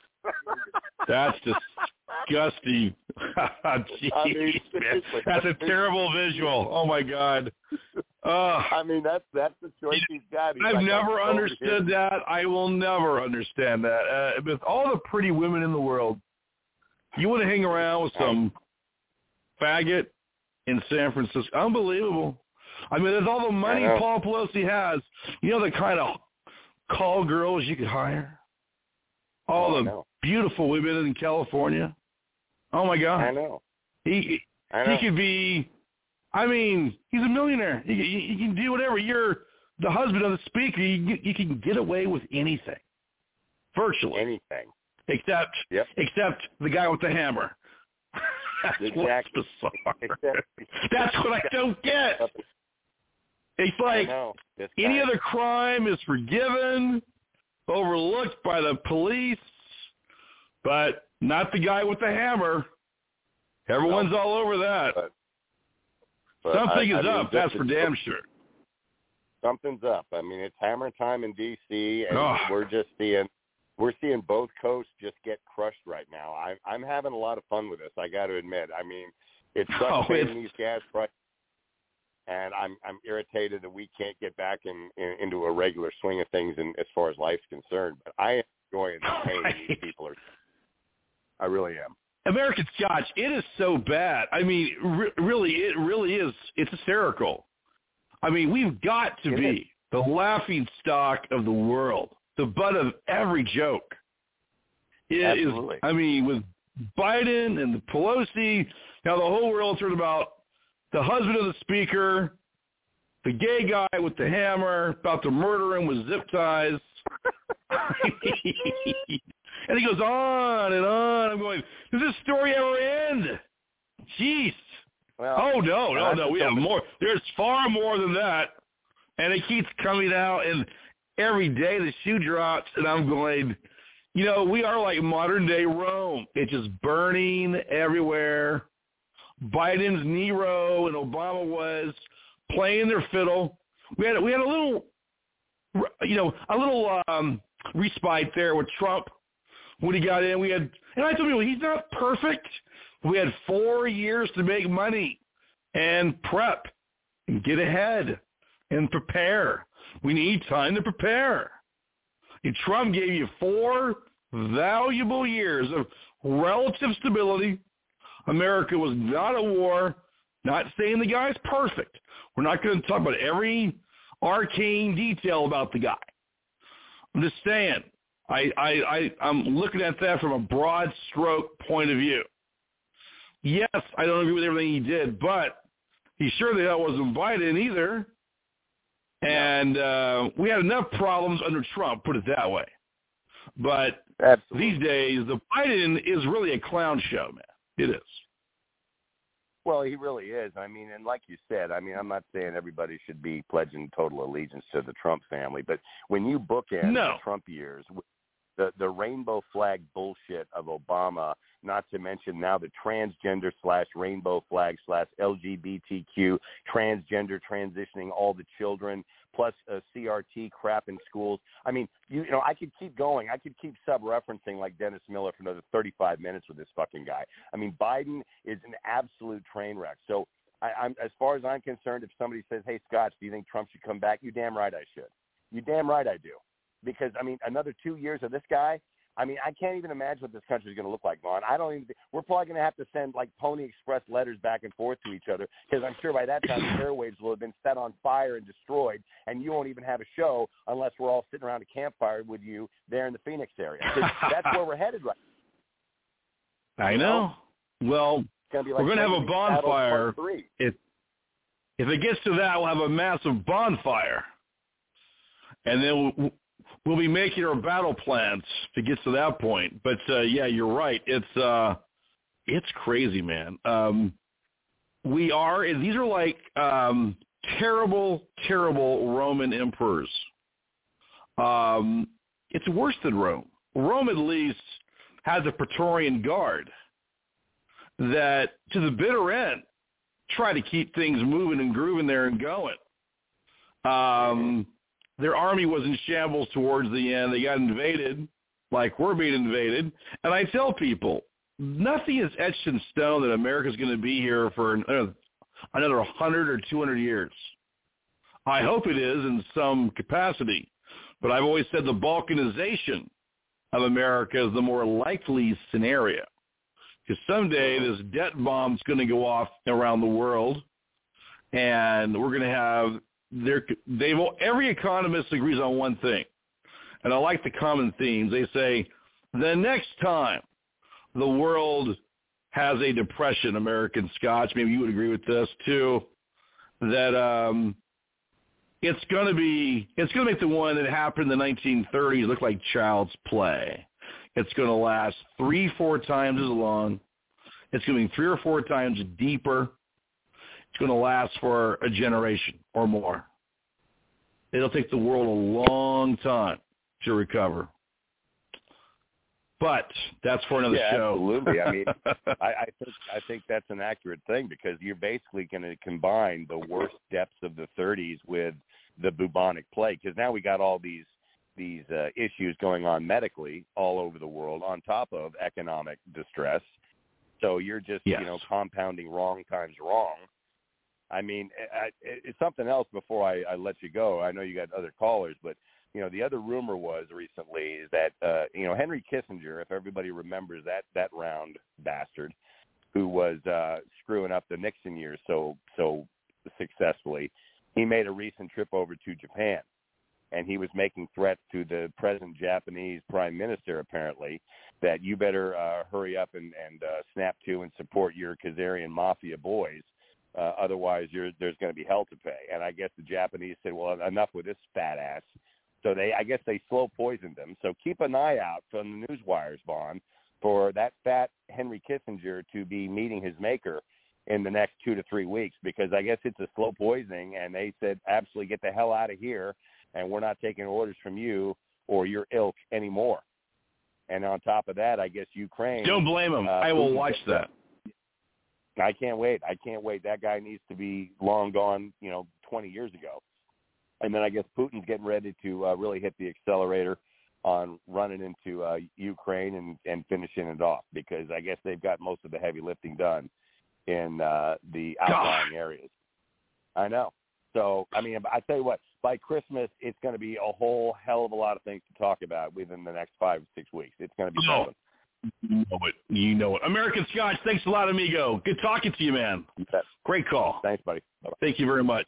That's disgusting. Jeez, I mean, man. That's a terrible visual. Oh, my God. Oh. I mean, that's that's the choice he's got. He's I've like, never I'm understood that. I will never understand that. Uh, with all the pretty women in the world, you want to hang around with some faggot in San Francisco? Unbelievable. I mean, there's all the money Paul Pelosi has. You know the kind of call girls you could hire? All oh, the beautiful women in California. Oh, my God. I know. He, I know. he could be, I mean, he's a millionaire. He, he, he can do whatever. You're the husband of the speaker. You, you can get away with anything, virtually. Anything. Except, yep. except the guy with the hammer. That's exactly. what's bizarre. Except, That's what I don't get. It's like any other crime is forgiven, overlooked by the police, but not the guy with the hammer. Everyone's no. all over that. But, but Something I, is I mean, up, that's for damn sure. Something's up. I mean, it's hammer time in D C, and oh. we're just seeing we're seeing both coasts just get crushed right now. I, I'm having a lot of fun with this, I got to admit. I mean, it's such oh, paying these gas prices, and I'm I'm irritated that we can't get back in, in into a regular swing of things in, as far as life's concerned. But I am enjoying the pain right. these people are. I really am. American Scotch, it is so bad. I mean, re- really, it really is. It's hysterical. I mean, we've got to it be is. the laughing stock of the world, the butt of every joke. It Absolutely. Is, I mean, with Biden and the Pelosi, now the whole world's heard about the husband of the speaker, the gay guy with the hammer, about to murder him with zip ties. And he goes on and on. I'm going, does this story ever end? Jeez. Well, oh, no, no, no. We have something. more. There's far more than that. And it keeps coming out, and every day the shoe drops, and I'm going, you know, we are like modern-day Rome. It's just burning everywhere. Biden's Nero and Obama was playing their fiddle. We had, we had a little, you know, a little um, respite there with Trump. When he got in, we had, and I told people, he's not perfect. We had four years to make money and prep and get ahead and prepare. We need time to prepare. And Trump gave you four valuable years of relative stability. America was not at war. Not saying the guy's perfect. We're not going to talk about every arcane detail about the guy. I'm just saying. I, I, I, I'm looking at that from a broad stroke point of view. Yes, I don't agree with everything he did, but he sure the hell wasn't Biden either. And uh, we had enough problems under Trump, put it that way. But Absolutely. These days, the Biden is really a clown show, man. It is. Well, he really is. I mean, and like you said, I mean, I'm not saying everybody should be pledging total allegiance to the Trump family, but when you bookend no. the Trump years, the the rainbow flag bullshit of Obama, not to mention now the transgender slash rainbow flag slash L G B T Q, transgender transitioning all the children, plus a C R T crap in schools. I mean, you, you know, I could keep going. I could keep sub-referencing like Dennis Miller for another thirty-five minutes with this fucking guy. I mean, Biden is an absolute train wreck. So I, I'm, as far as I'm concerned, if somebody says, hey, Scotch, do you think Trump should come back? You damn right I should. You damn right I do. Because, I mean, another two years of this guy, I mean, I can't even imagine what this country is going to look like, Vaughn. I don't even – we're probably going to have to send, like, Pony Express letters back and forth to each other because I'm sure by that time the airwaves will have been set on fire and destroyed, and you won't even have a show unless we're all sitting around a campfire with you there in the Phoenix area. That's where we're headed right now. I know. Well, gonna be like we're going to have a bonfire. If, if it gets to that, we'll have a massive bonfire. And then we'll – We'll be making our battle plans to get to that point. But, uh, yeah, you're right. It's uh, it's crazy, man. Um, we are – these are like um, terrible, terrible Roman emperors. Um, it's worse than Rome. Rome at least has a Praetorian Guard that, to the bitter end, try to keep things moving and grooving there and going. Um Their army was in shambles towards the end. They got invaded like we're being invaded. And I tell people, nothing is etched in stone that America's going to be here for another one hundred or two hundred years. I hope it is in some capacity. But I've always said the balkanization of America is the more likely scenario. Because someday this debt bomb's going to go off around the world, and we're going to have their, they've, every economist agrees on one thing. And I like the common themes. They say, the next time the world has a depression, American Scotch, maybe you would agree with this too, that um, it's going to be, it's going to make the one that happened in the nineteen thirties look like child's play. It's going to last three, four times as long. It's going to be three or four times deeper. It's going to last for a generation or more. It'll take the world a long time to recover. But that's for another yeah, show. Absolutely. I mean, I, I think I think that's an accurate thing because you're basically going to combine the worst depths of the thirties with the bubonic plague. Because now we got all these these uh, issues going on medically all over the world, on top of economic distress. So you're just yes. you know compounding wrong times wrong. I mean, I, it's something else. Before I, I let you go, I know you got other callers, but. You know, the other rumor was recently is that, uh, you know, Henry Kissinger, if everybody remembers that, that round bastard who was uh, screwing up the Nixon years so so successfully, he made a recent trip over to Japan. And he was making threats to the present Japanese prime minister, apparently, that you better uh, hurry up and, and uh, snap to and support your Khazarian mafia boys. Uh, otherwise, you're, there's going to be hell to pay. And I guess the Japanese said, well, enough with this fat ass. So they, I guess they slow poisoned him. So keep an eye out from the news wires, Vaughn, for that fat Henry Kissinger to be meeting his maker in the next two to three weeks, because I guess it's a slow poisoning, and they said, absolutely get the hell out of here, and we're not taking orders from you or your ilk anymore. And on top of that, I guess Ukraine. Don't blame him. Uh, I will watch that. I can't wait. I can't wait. That guy needs to be long gone, you know, twenty years ago. And then I guess Putin's getting ready to uh, really hit the accelerator on running into uh, Ukraine and, and finishing it off, because I guess they've got most of the heavy lifting done in uh, the outlying God. areas. I know. So, I mean, I tell you what, by Christmas, it's going to be a whole hell of a lot of things to talk about within the next five or six weeks. It's going to be no. fun. You know it. You know it. American Scotch, thanks a lot, amigo. Good talking to you, man. You bet. Great call. Thanks, buddy. Bye-bye. Thank you very much.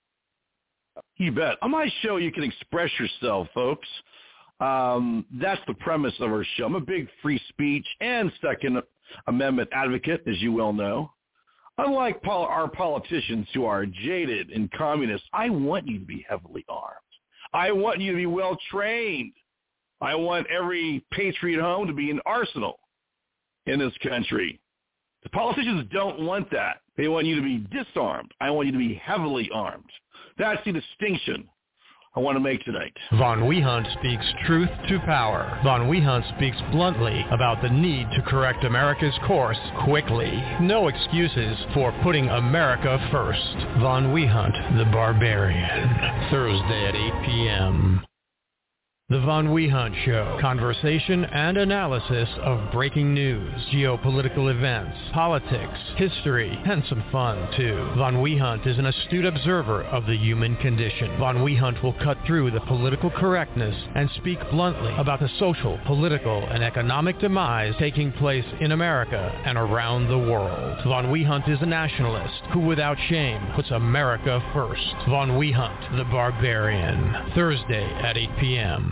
You bet. On my show, you can express yourself, folks. Um, that's the premise of our show. I'm a big free speech and Second Amendment advocate, as you well know. Unlike pol- our politicians who are jaded and communist, I want you to be heavily armed. I want you to be well-trained. I want every patriot home to be an arsenal in this country. The politicians don't want that. They want you to be disarmed. I want you to be heavily armed. That's the distinction I want to make tonight. Von Wehunt speaks truth to power. Von Wehunt speaks bluntly about the need to correct America's course quickly. No excuses for putting America first. Von Wehunt, the Barbarian. Thursday at eight p.m. The Von Wehunt Show. Conversation and analysis of breaking news, geopolitical events, politics, history, and some fun, too. Von Wehunt is an astute observer of the human condition. Von Wehunt will cut through the political correctness and speak bluntly about the social, political, and economic demise taking place in America and around the world. Von Wehunt is a nationalist who, without shame, puts America first. Von Wehunt, the Barbarian. Thursday at eight p.m.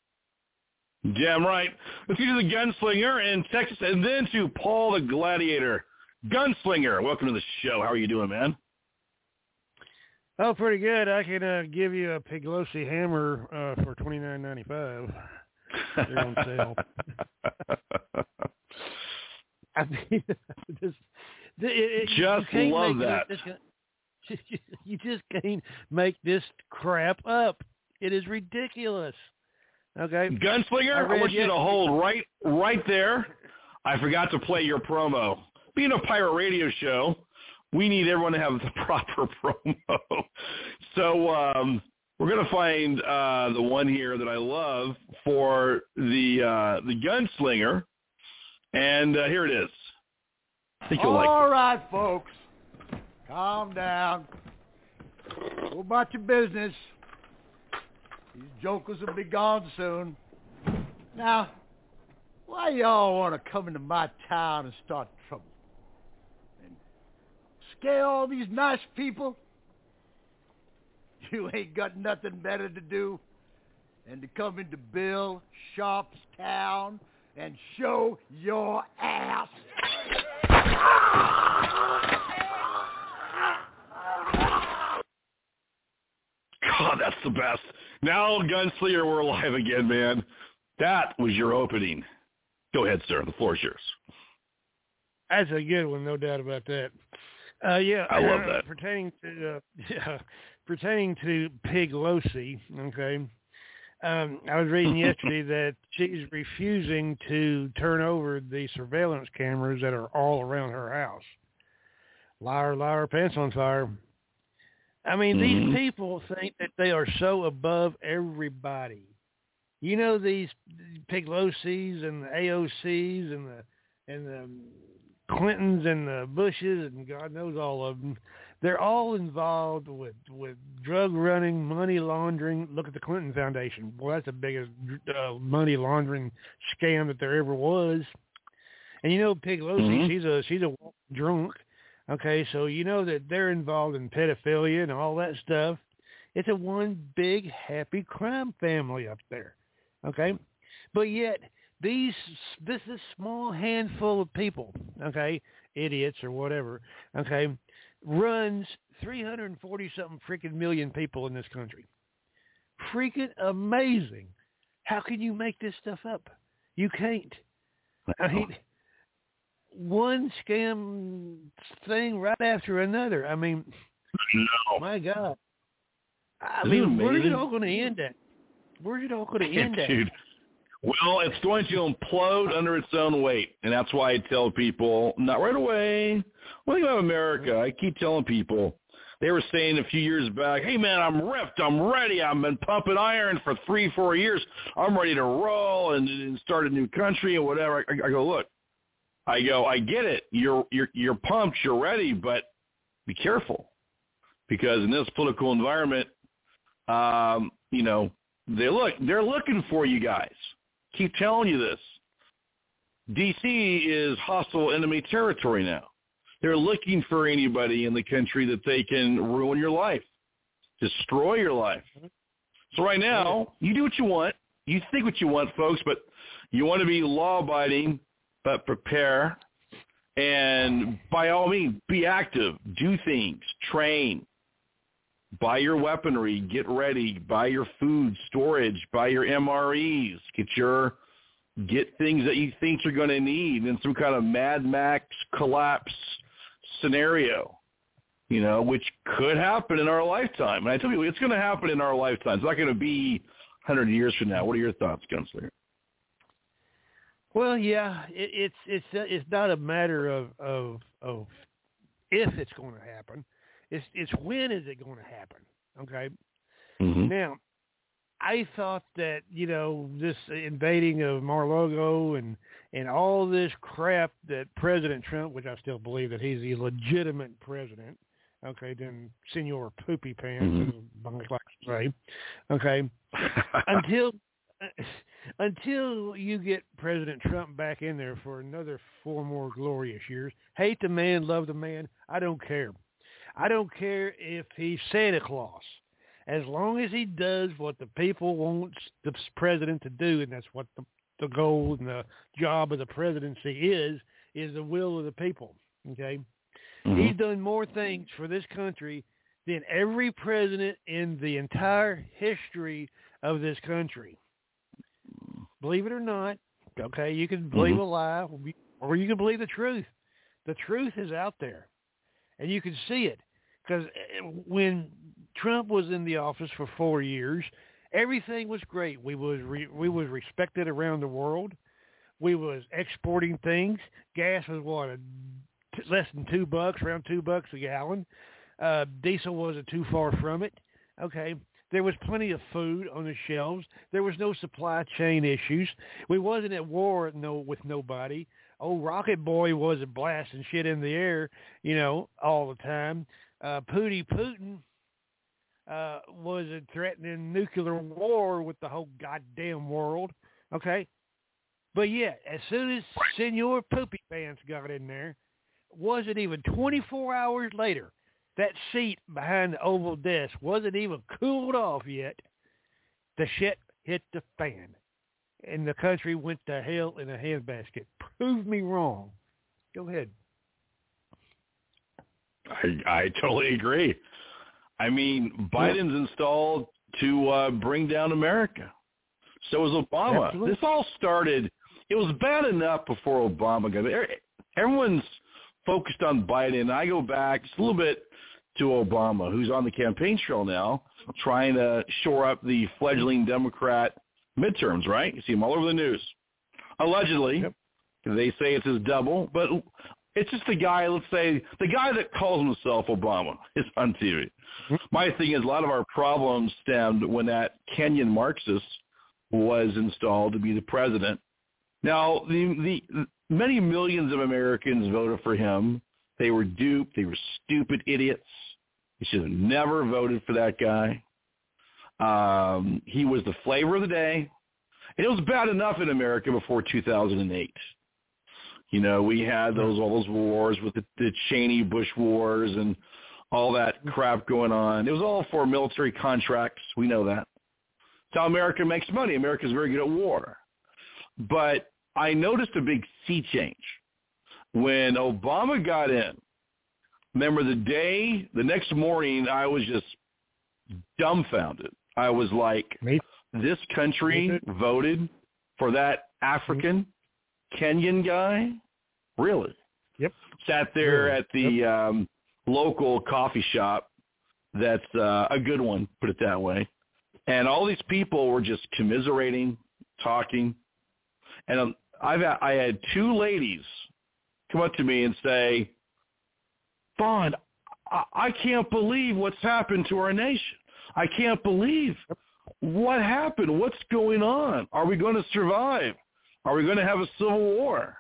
Damn right. Let's get to the Gunslinger in Texas, and then to Paul the Gladiator. Gunslinger, welcome to the show. How are you doing, man? Oh, pretty good. I can uh, give you a Piglosi hammer uh, for twenty-nine ninety-five. They're on sale. I mean, just it, it, just love that. This, this, you just can't make this crap up. It is ridiculous. Okay. Gunslinger, I, I want you to hold right right there. I forgot to play your promo. Being a pirate radio show, we need everyone to have the proper promo. So um, we're going to find uh, the one here that I love for the uh, the Gunslinger. And uh, here it is. I think you'll like it. All right, folks. Calm down. Go about your business. These jokers will be gone soon. Now, why y'all want to come into my town and start trouble? And scare all these nice people? You ain't got nothing better to do than to come into Bill Sharp's town and show your ass. God, that's the best. Now, Gunslinger, we're live again, man. That was your opening. Go ahead, sir. The floor is yours. That's a good one, no doubt about that. Uh, yeah, I love uh, that. Pertaining to uh, yeah, pertaining to Pelosi, okay. Um, I was reading yesterday that she's refusing to turn over the surveillance cameras that are all around her house. Liar, liar, pants on fire. I mean, mm-hmm. these people think that they are so above everybody. You know, these Pelosi's and the A O C's and the and the Clintons and the Bushes and God knows all of them. They're all involved with, with drug running, money laundering. Look at the Clinton Foundation. Boy, that's the biggest uh, money laundering scam that there ever was. And you know, Pelosi, mm-hmm. she's a she's a drunk. Okay, so you know that they're involved in pedophilia and all that stuff. It's a one big happy crime family up there. Okay, but yet these this is small handful of people. Okay, idiots or whatever. Okay. Runs three hundred forty something freaking million people in this country. Freaking amazing. How can you make this stuff up? You can't. I mean, one scam thing right after another. I mean, no. My God. I Isn't mean, where's it all going to end at? Where's it all going to end at? Dude. Well, it's going to implode under its own weight, and that's why I tell people, not right away. One thing about America, I keep telling people, they were saying a few years back, hey, man, I'm ripped, I'm ready, I've been pumping iron for three, four years, I'm ready to roll and, and start a new country and whatever. I, I go, look, I go, I get it, you're, you're, you're pumped, you're ready, but be careful, because in this political environment, um, you know, they look, they're looking for you guys. Keep telling you this. D C is hostile enemy territory now. They're looking for anybody in the country that they can ruin your life, destroy your life. So right now, you do what you want. You think what you want, folks, but you want to be law-abiding, but prepare. And by all means, be active. Do things. Train. Buy your weaponry, get ready, buy your food, storage, buy your M R Es, get your get things that you think you're going to need in some kind of Mad Max collapse scenario, you know, which could happen in our lifetime. And I tell you, it's going to happen in our lifetime. It's not going to be one hundred years from now. What are your thoughts, Gunslinger? Well, yeah, it, it's it's it's not a matter of of of if it's going to happen. It's it's when is it going to happen, okay? Mm-hmm. Now, I thought that, you know, this invading of Mar-a-Lago and, and all this crap that President Trump, which I still believe that he's a legitimate president, okay, then Senor Poopy Pants, mm-hmm. like I say, okay, until until you get President Trump back in there for another four more glorious years, hate the man, love the man, I don't care. I don't care if he's Santa Claus. As long as he does what the people want the president to do, and that's what the, the goal and the job of the presidency is, is the will of the people, okay? Mm-hmm. He's done more things for this country than every president in the entire history of this country. Believe it or not, okay, you can believe mm-hmm. a lie, or you can believe the truth. The truth is out there, and you can see it. Because when Trump was in the office for four years, everything was great. We was re, we was respected around the world. We was exporting things. Gas was what a, less than two bucks, around two bucks a gallon. Uh, diesel wasn't too far from it. Okay, there was plenty of food on the shelves. There was no supply chain issues. We wasn't at war no with nobody. Old Rocket Boy wasn't blasting shit in the air, you know, all the time. Uh, Pootie Putin, uh, was threatening nuclear war with the whole goddamn world. Okay? But yet, as soon as Senor Poopy Pants got in there, wasn't even twenty-four hours later, that seat behind the Oval desk wasn't even cooled off yet. The shit hit the fan, and the country went to hell in a handbasket. Prove me wrong. Go ahead. I, I totally agree. I mean, Biden's installed to uh, bring down America. So was Obama. Absolutely. This all started, it was bad enough before Obama got there. Everyone's focused on Biden. I go back just a little bit to Obama, who's on the campaign trail now, trying to shore up the fledgling Democrat midterms, right? You see him all over the news. Allegedly, yep. They say it's his double, but it's just the guy, let's say, the guy that calls himself Obama is on T V. Mm-hmm. My thing is a lot of our problems stemmed when that Kenyan Marxist was installed to be the president. Now, the, the many millions of Americans voted for him. They were duped. They were stupid idiots. They should have never voted for that guy. Um, he was the flavor of the day. And it was bad enough in America before two thousand eight. You know, we had those all those wars with the, the Cheney-Bush wars and all that crap going on. It was all for military contracts. We know that. It's how America makes money. America's very good at war. But I noticed a big sea change. When Obama got in, remember the day, the next morning, I was just dumbfounded. I was like, this country voted for that African Kenyan guy? Really? Yep. Sat there really? at the yep. um, local coffee shop. That's uh, a good one, put it that way. And all these people were just commiserating, talking. And um, I've I had two ladies come up to me and say, Vaughn, I, I can't believe what's happened to our nation. I can't believe what happened. What's going on? Are we going to survive? Are we going to have a civil war?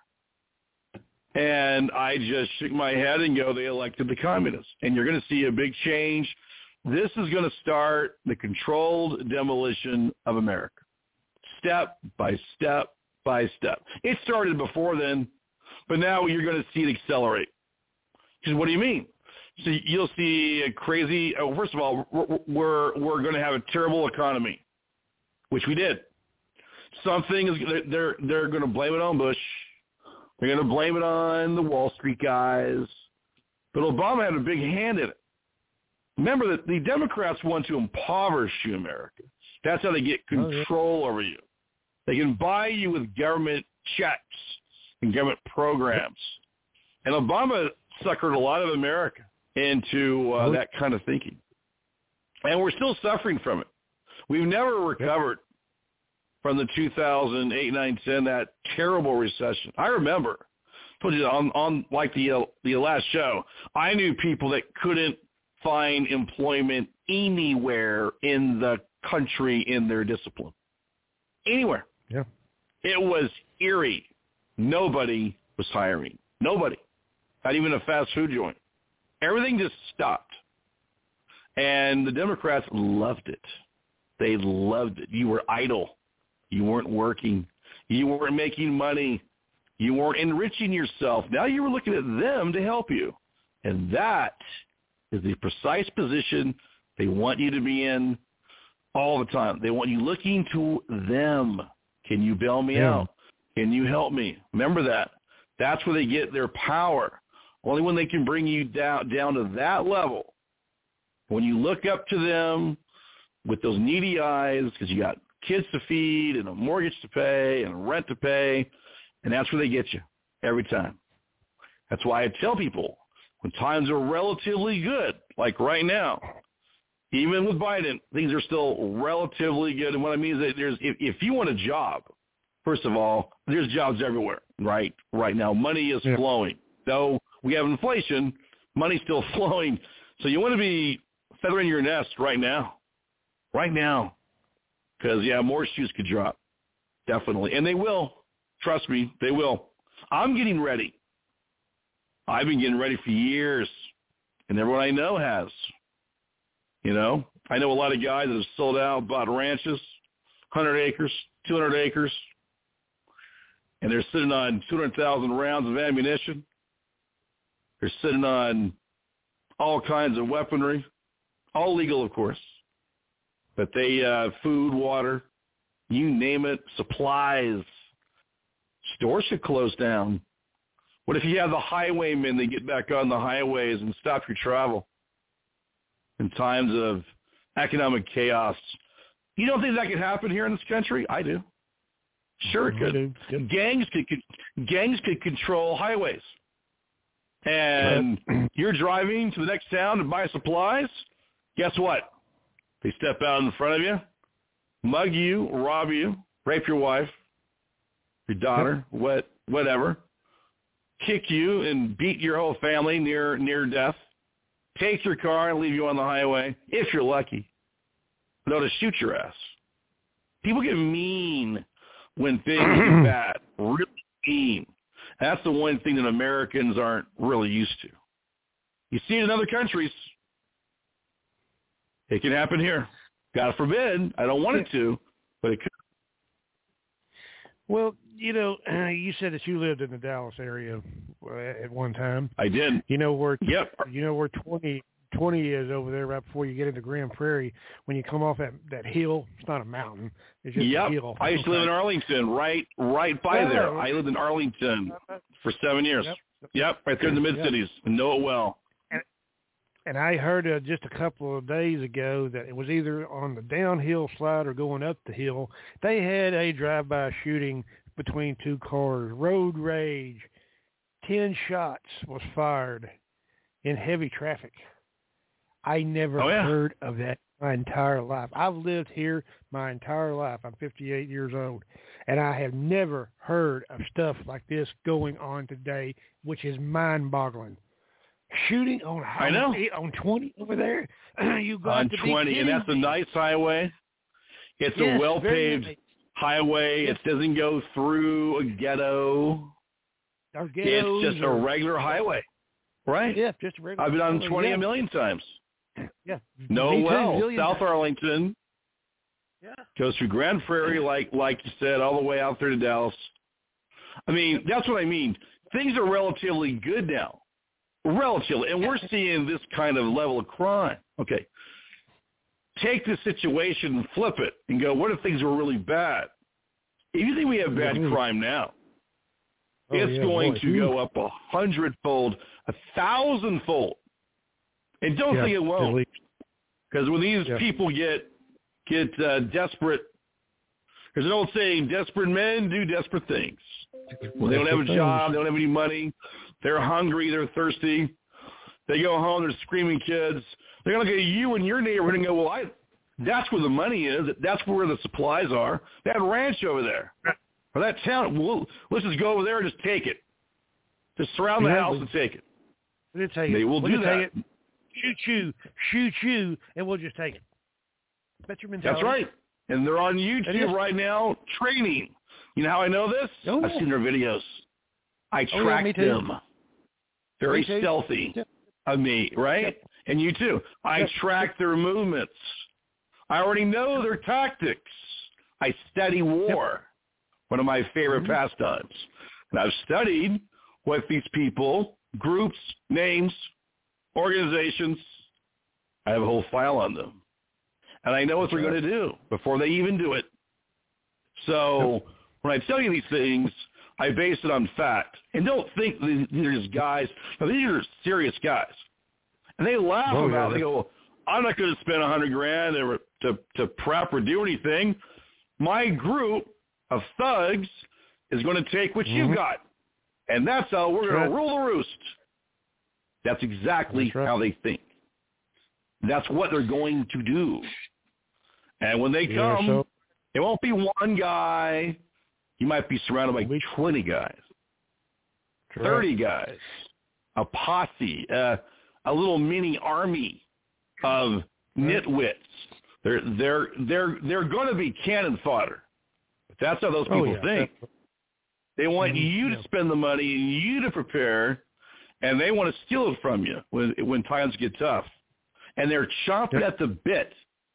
And I just shook my head and go, they elected the communists. And you're going to see a big change. This is going to start the controlled demolition of America, step by step by step. It started before then, but now you're going to see it accelerate. Because what do you mean? So you'll see a crazy. Oh, first of all, we're we're going to have a terrible economy, which we did. Something is they're they're going to blame it on Bush. They're going to blame it on the Wall Street guys. But Obama had a big hand in it. Remember that the Democrats want to impoverish you, America. That's how they get control oh, yeah. over you. They can buy you with government checks and government programs. And Obama suckered a lot of America into uh, that kind of thinking. And we're still suffering from it. We've never recovered from the two thousand eight, nine, ten, that terrible recession. I remember, I told you on, on like the, uh, the last show, I knew people that couldn't find employment anywhere in the country in their discipline. Anywhere. Yeah. It was eerie. Nobody was hiring. Nobody. Not even a fast food joint. Everything just stopped. And the Democrats loved it. They loved it. You were idle. You weren't working. You weren't making money. You weren't enriching yourself. Now you were looking at them to help you. And that is the precise position they want you to be in all the time. They want you looking to them. Can you bail me yeah. out? Can you help me? Remember that. That's where they get their power. Only when they can bring you down, down to that level. When you look up to them with those needy eyes, because you got kids to feed and a mortgage to pay and a rent to pay, and that's where they get you every time. That's why I tell people, when times are relatively good, like right now, even with Biden, things are still relatively good. And what I mean is that there's, if, if you want a job, first of all, there's jobs everywhere, right? Right now, money is yeah. flowing. Though we have inflation, money's still flowing. So you want to be feathering your nest right now, right now, because, yeah, more shoes could drop, definitely. And they will. Trust me, they will. I'm getting ready. I've been getting ready for years, and everyone I know has. You know, I know a lot of guys that have sold out, bought ranches, one hundred acres, two hundred acres, and they're sitting on two hundred thousand rounds of ammunition. They're sitting on all kinds of weaponry, all legal, of course. But they, uh, food, water, you name it, supplies. Stores should close down. What if you have the highwaymen that get back on the highways and stop your travel in times of economic chaos? You don't think that could happen here in this country? I do. Sure it could. Gangs could, could gangs could control highways. And you're driving to the next town to buy supplies. Guess what? They step out in front of you, mug you, rob you, rape your wife, your daughter, what, whatever, kick you and beat your whole family near near death, take your car and leave you on the highway, if you're lucky, no, to shoot your ass. People get mean when things get bad, really mean. That's the one thing that Americans aren't really used to. You see it in other countries. It can happen here. God forbid. I don't want it to, but it could. Well, you know, uh, you said that you lived in the Dallas area uh, at one time. I did. You know where? Yep. You know where twenty, twenty is over there, right before you get into Grand Prairie. When you come off that, that hill, it's not a mountain. It's just yep. a hill. I used to live in Arlington, right, right by yeah. there. I lived in Arlington for seven years. Yep, yep right there in the mid cities. Yep. Know it well. And, and I heard uh, just a couple of days ago that it was either on the downhill slide or going up the hill. They had a drive-by shooting between two cars, road rage. Ten shots was fired in heavy traffic. I never oh, yeah. heard of that my entire life. I've lived here my entire life. I'm fifty-eight years old, and I have never heard of stuff like this going on today, which is mind-boggling. Shooting on I know. on twenty over there. You got on to twenty, be and that's a nice highway. It's yes, a well-paved nice. highway. Yes. It doesn't go through a ghetto. Our It's just a regular highway, right? Yeah, just a regular. I've been on highway. twenty yeah. a million times. Yeah. No, Me too, well, million South times. Arlington. Yeah. Goes through Grand Prairie, like like you said, all the way out there to Dallas. I mean, that's what I mean. Things are relatively good now, relatively, and we're seeing this kind of level of crime. Okay, take this situation and flip it and go, what if things were really bad? If you think we have bad yeah. crime now, oh, it's yeah, going boy. to go up a hundredfold, a thousandfold. And don't yeah, think it won't, because when these yeah. people get get uh, desperate, there's an old saying: "Desperate men do desperate things." When they don't have a job, they don't have any money, they're hungry, they're thirsty. They go home, they're screaming kids. They're going to look at you and your neighborhood and go, "Well, I, that's where the money is. That's where the supplies are. That ranch over there, or that town. Well, let's just go over there and just take it. Just surround the yeah, house and take it." We'll take they it. will we'll do that. Take it. Shoot you, shoot you, and we'll just take it. That's your mentality. That's right. And they're on YouTube right now training. You know how I know this? Oh, I've yeah. seen their videos. I oh, track yeah, them. Very me stealthy yeah. of me, right? Yep. And you too. I yep. track their movements. I already know their tactics. I study war, yep. one of my favorite mm-hmm. pastimes. And I've studied what these people, groups, names, organizations, I have a whole file on them. And I know what they're going to do before they even do it. So when I tell you these things, I base it on fact. And don't think these guys, now these are serious guys. And they laugh oh, about yeah. it. They go, well, I'm not going to spend a hundred grand to, to, to prep or do anything. My group of thugs is going to take what mm-hmm. you've got. And that's how we're going right. to rule the roost. That's exactly That's right. how they think. That's what they're going to do. And when they yeah, come, so, it won't be one guy. You might be surrounded by twenty guys, thirty guys, a posse, uh, a little mini army of nitwits. They're they're they're they're going to be cannon fodder. But that's how those people oh, yeah. think. They want mm-hmm. you to spend the money and you to prepare. And they want to steal it from you when when times get tough. And they're chomping yep. at the bit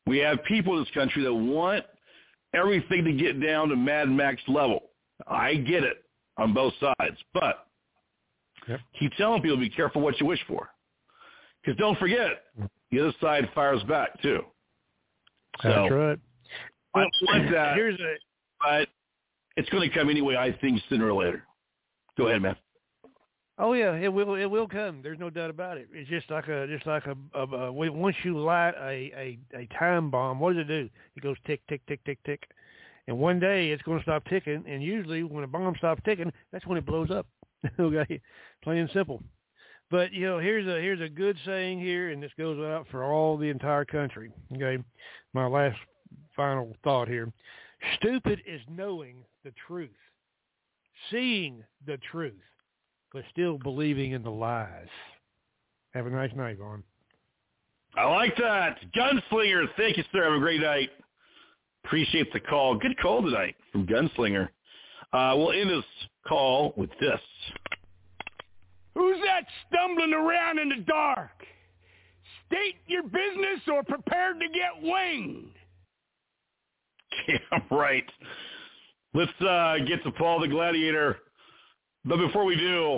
We have people in this country that want everything to get down to Mad Max level. I get it on both sides, but yep. keep telling people be careful what you wish for. Because don't forget, the other side fires back too. So, that's right. I don't like that, Here's a, but it's going to come anyway, I think, sooner or later. Go ahead, man. Oh yeah, it will. It will come. There's no doubt about it. It's just like a, just like a, a, a once you light a, a, a time bomb, what does it do? It goes tick, tick, tick, tick, tick, and one day it's going to stop ticking. And usually, when a bomb stops ticking, that's when it blows up. Okay, plain and simple. But you know, here's a here's a good saying here, and this goes out for all the entire country. Okay, my last final thought here: stupid is knowing the truth, seeing the truth, but still believing in the lies. Have a nice night, Vaughn. I like that. Gunslinger, thank you, sir. Have a great night. Appreciate the call. Good call tonight from Gunslinger. Uh, we'll end this call with this. Who's that stumbling around in the dark? State your business or prepared to get winged? Yeah, right. Let's uh, get to Paul the Gladiator. But before we do,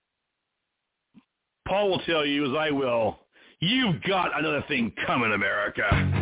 Paul will tell you, as I will, you've got another thing coming, America.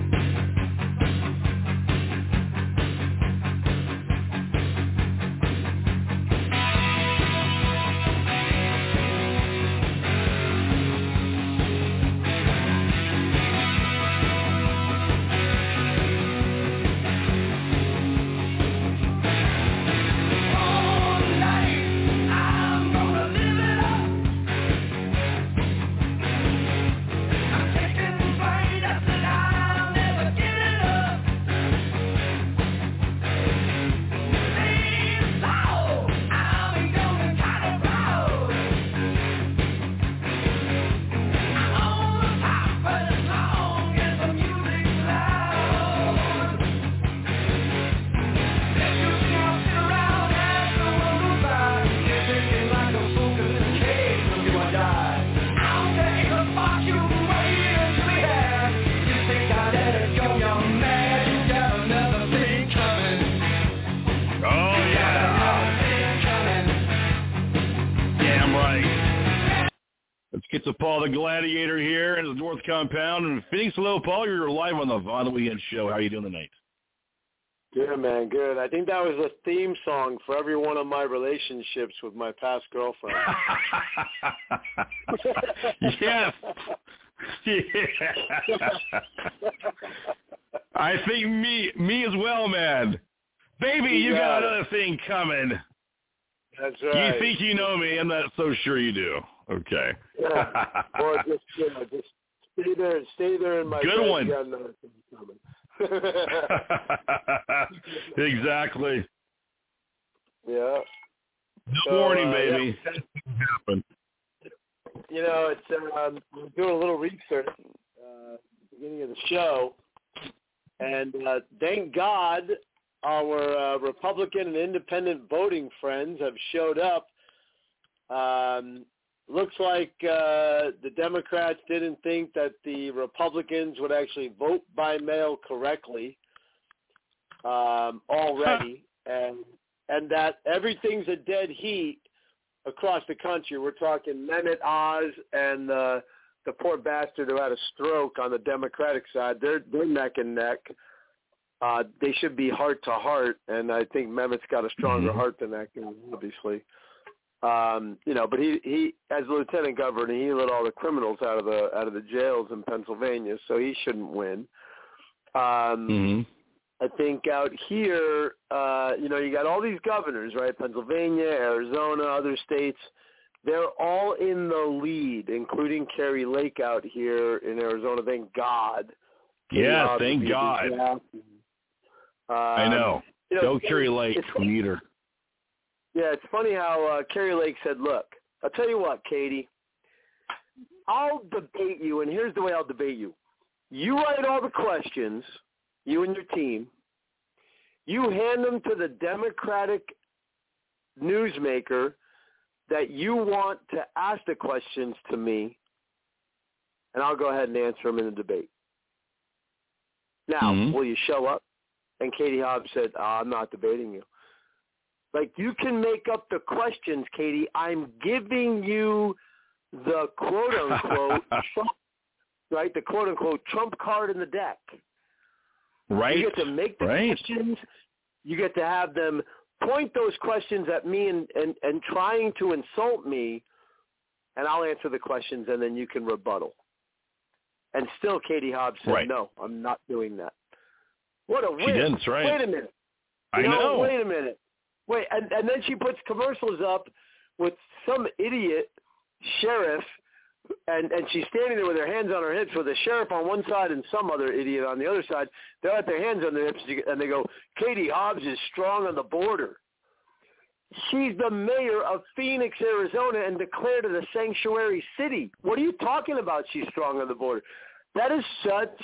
It's a Paul the Gladiator here in the North Compound in Phoenix. Hello, Paul. You're live on the Vaughn the Weekend Show. How are you doing tonight? Good, man. Good. I think that was a theme song for every one of my relationships with my past girlfriend. Yes. Yeah. I think me, me as well, man. Baby, you, you got, got another thing coming. That's right. You think you know me? I'm not so sure you do. Okay. Yeah. Or just, you know, just stay there, stay there in my good bed. one. You got another thing coming. Exactly. Yeah. No so, warning, uh, baby. Yeah. You know, it's um, I'm doing a little research uh, at the beginning of the show, and uh, thank God our uh, Republican and independent voting friends have showed up. Um, looks like uh, the Democrats didn't think that the Republicans would actually vote by mail correctly um, already, and and that everything's a dead heat across the country. We're talking Mehmet Oz and uh, the poor bastard who had a stroke on the Democratic side. They're they're neck and neck. Uh, they should be heart to heart, and I think Mehmet's got a stronger mm-hmm. heart than that guy, obviously. Um, you know, but he, he, as lieutenant governor, he let all the criminals out of the out of the jails in Pennsylvania, so he shouldn't win. Um, mm-hmm. I think out here, uh, you know, you got all these governors, right? Pennsylvania, Arizona, other states. They're all in the lead, including Kari Lake out here in Arizona. Thank God. Yeah, uh, thank God. Um, I know. You know Go Kari Lake, leader. Yeah, it's funny how uh, Kari Lake said, look, I'll tell you what, Katie, I'll debate you, and here's the way I'll debate you. You write all the questions, you and your team. You hand them to the Democratic newsmaker that you want to ask the questions to me, and I'll go ahead and answer them in the debate. Now, mm-hmm. will you show up? And Katie Hobbs said, oh, I'm not debating you. Like, you can make up the questions, Katie. I'm giving you the quote-unquote Trump, right, the quote-unquote Trump card in the deck. Right. You get to make the right. questions. You get to have them point those questions at me and, and, and trying to insult me, and I'll answer the questions, and then you can rebuttal. And still Katie Hobbs said, right. no, I'm not doing that. What a win. She did, that's right. Wait a minute. You I know, know. Wait a minute. Wait, and, and then she puts commercials up with some idiot sheriff, and, and she's standing there with her hands on her hips with a sheriff on one side and some other idiot on the other side. They have their hands on their hips, and they go, Katie Hobbs is strong on the border. She's the mayor of Phoenix, Arizona, and declared it a sanctuary city. What are you talking about, she's strong on the border? That is such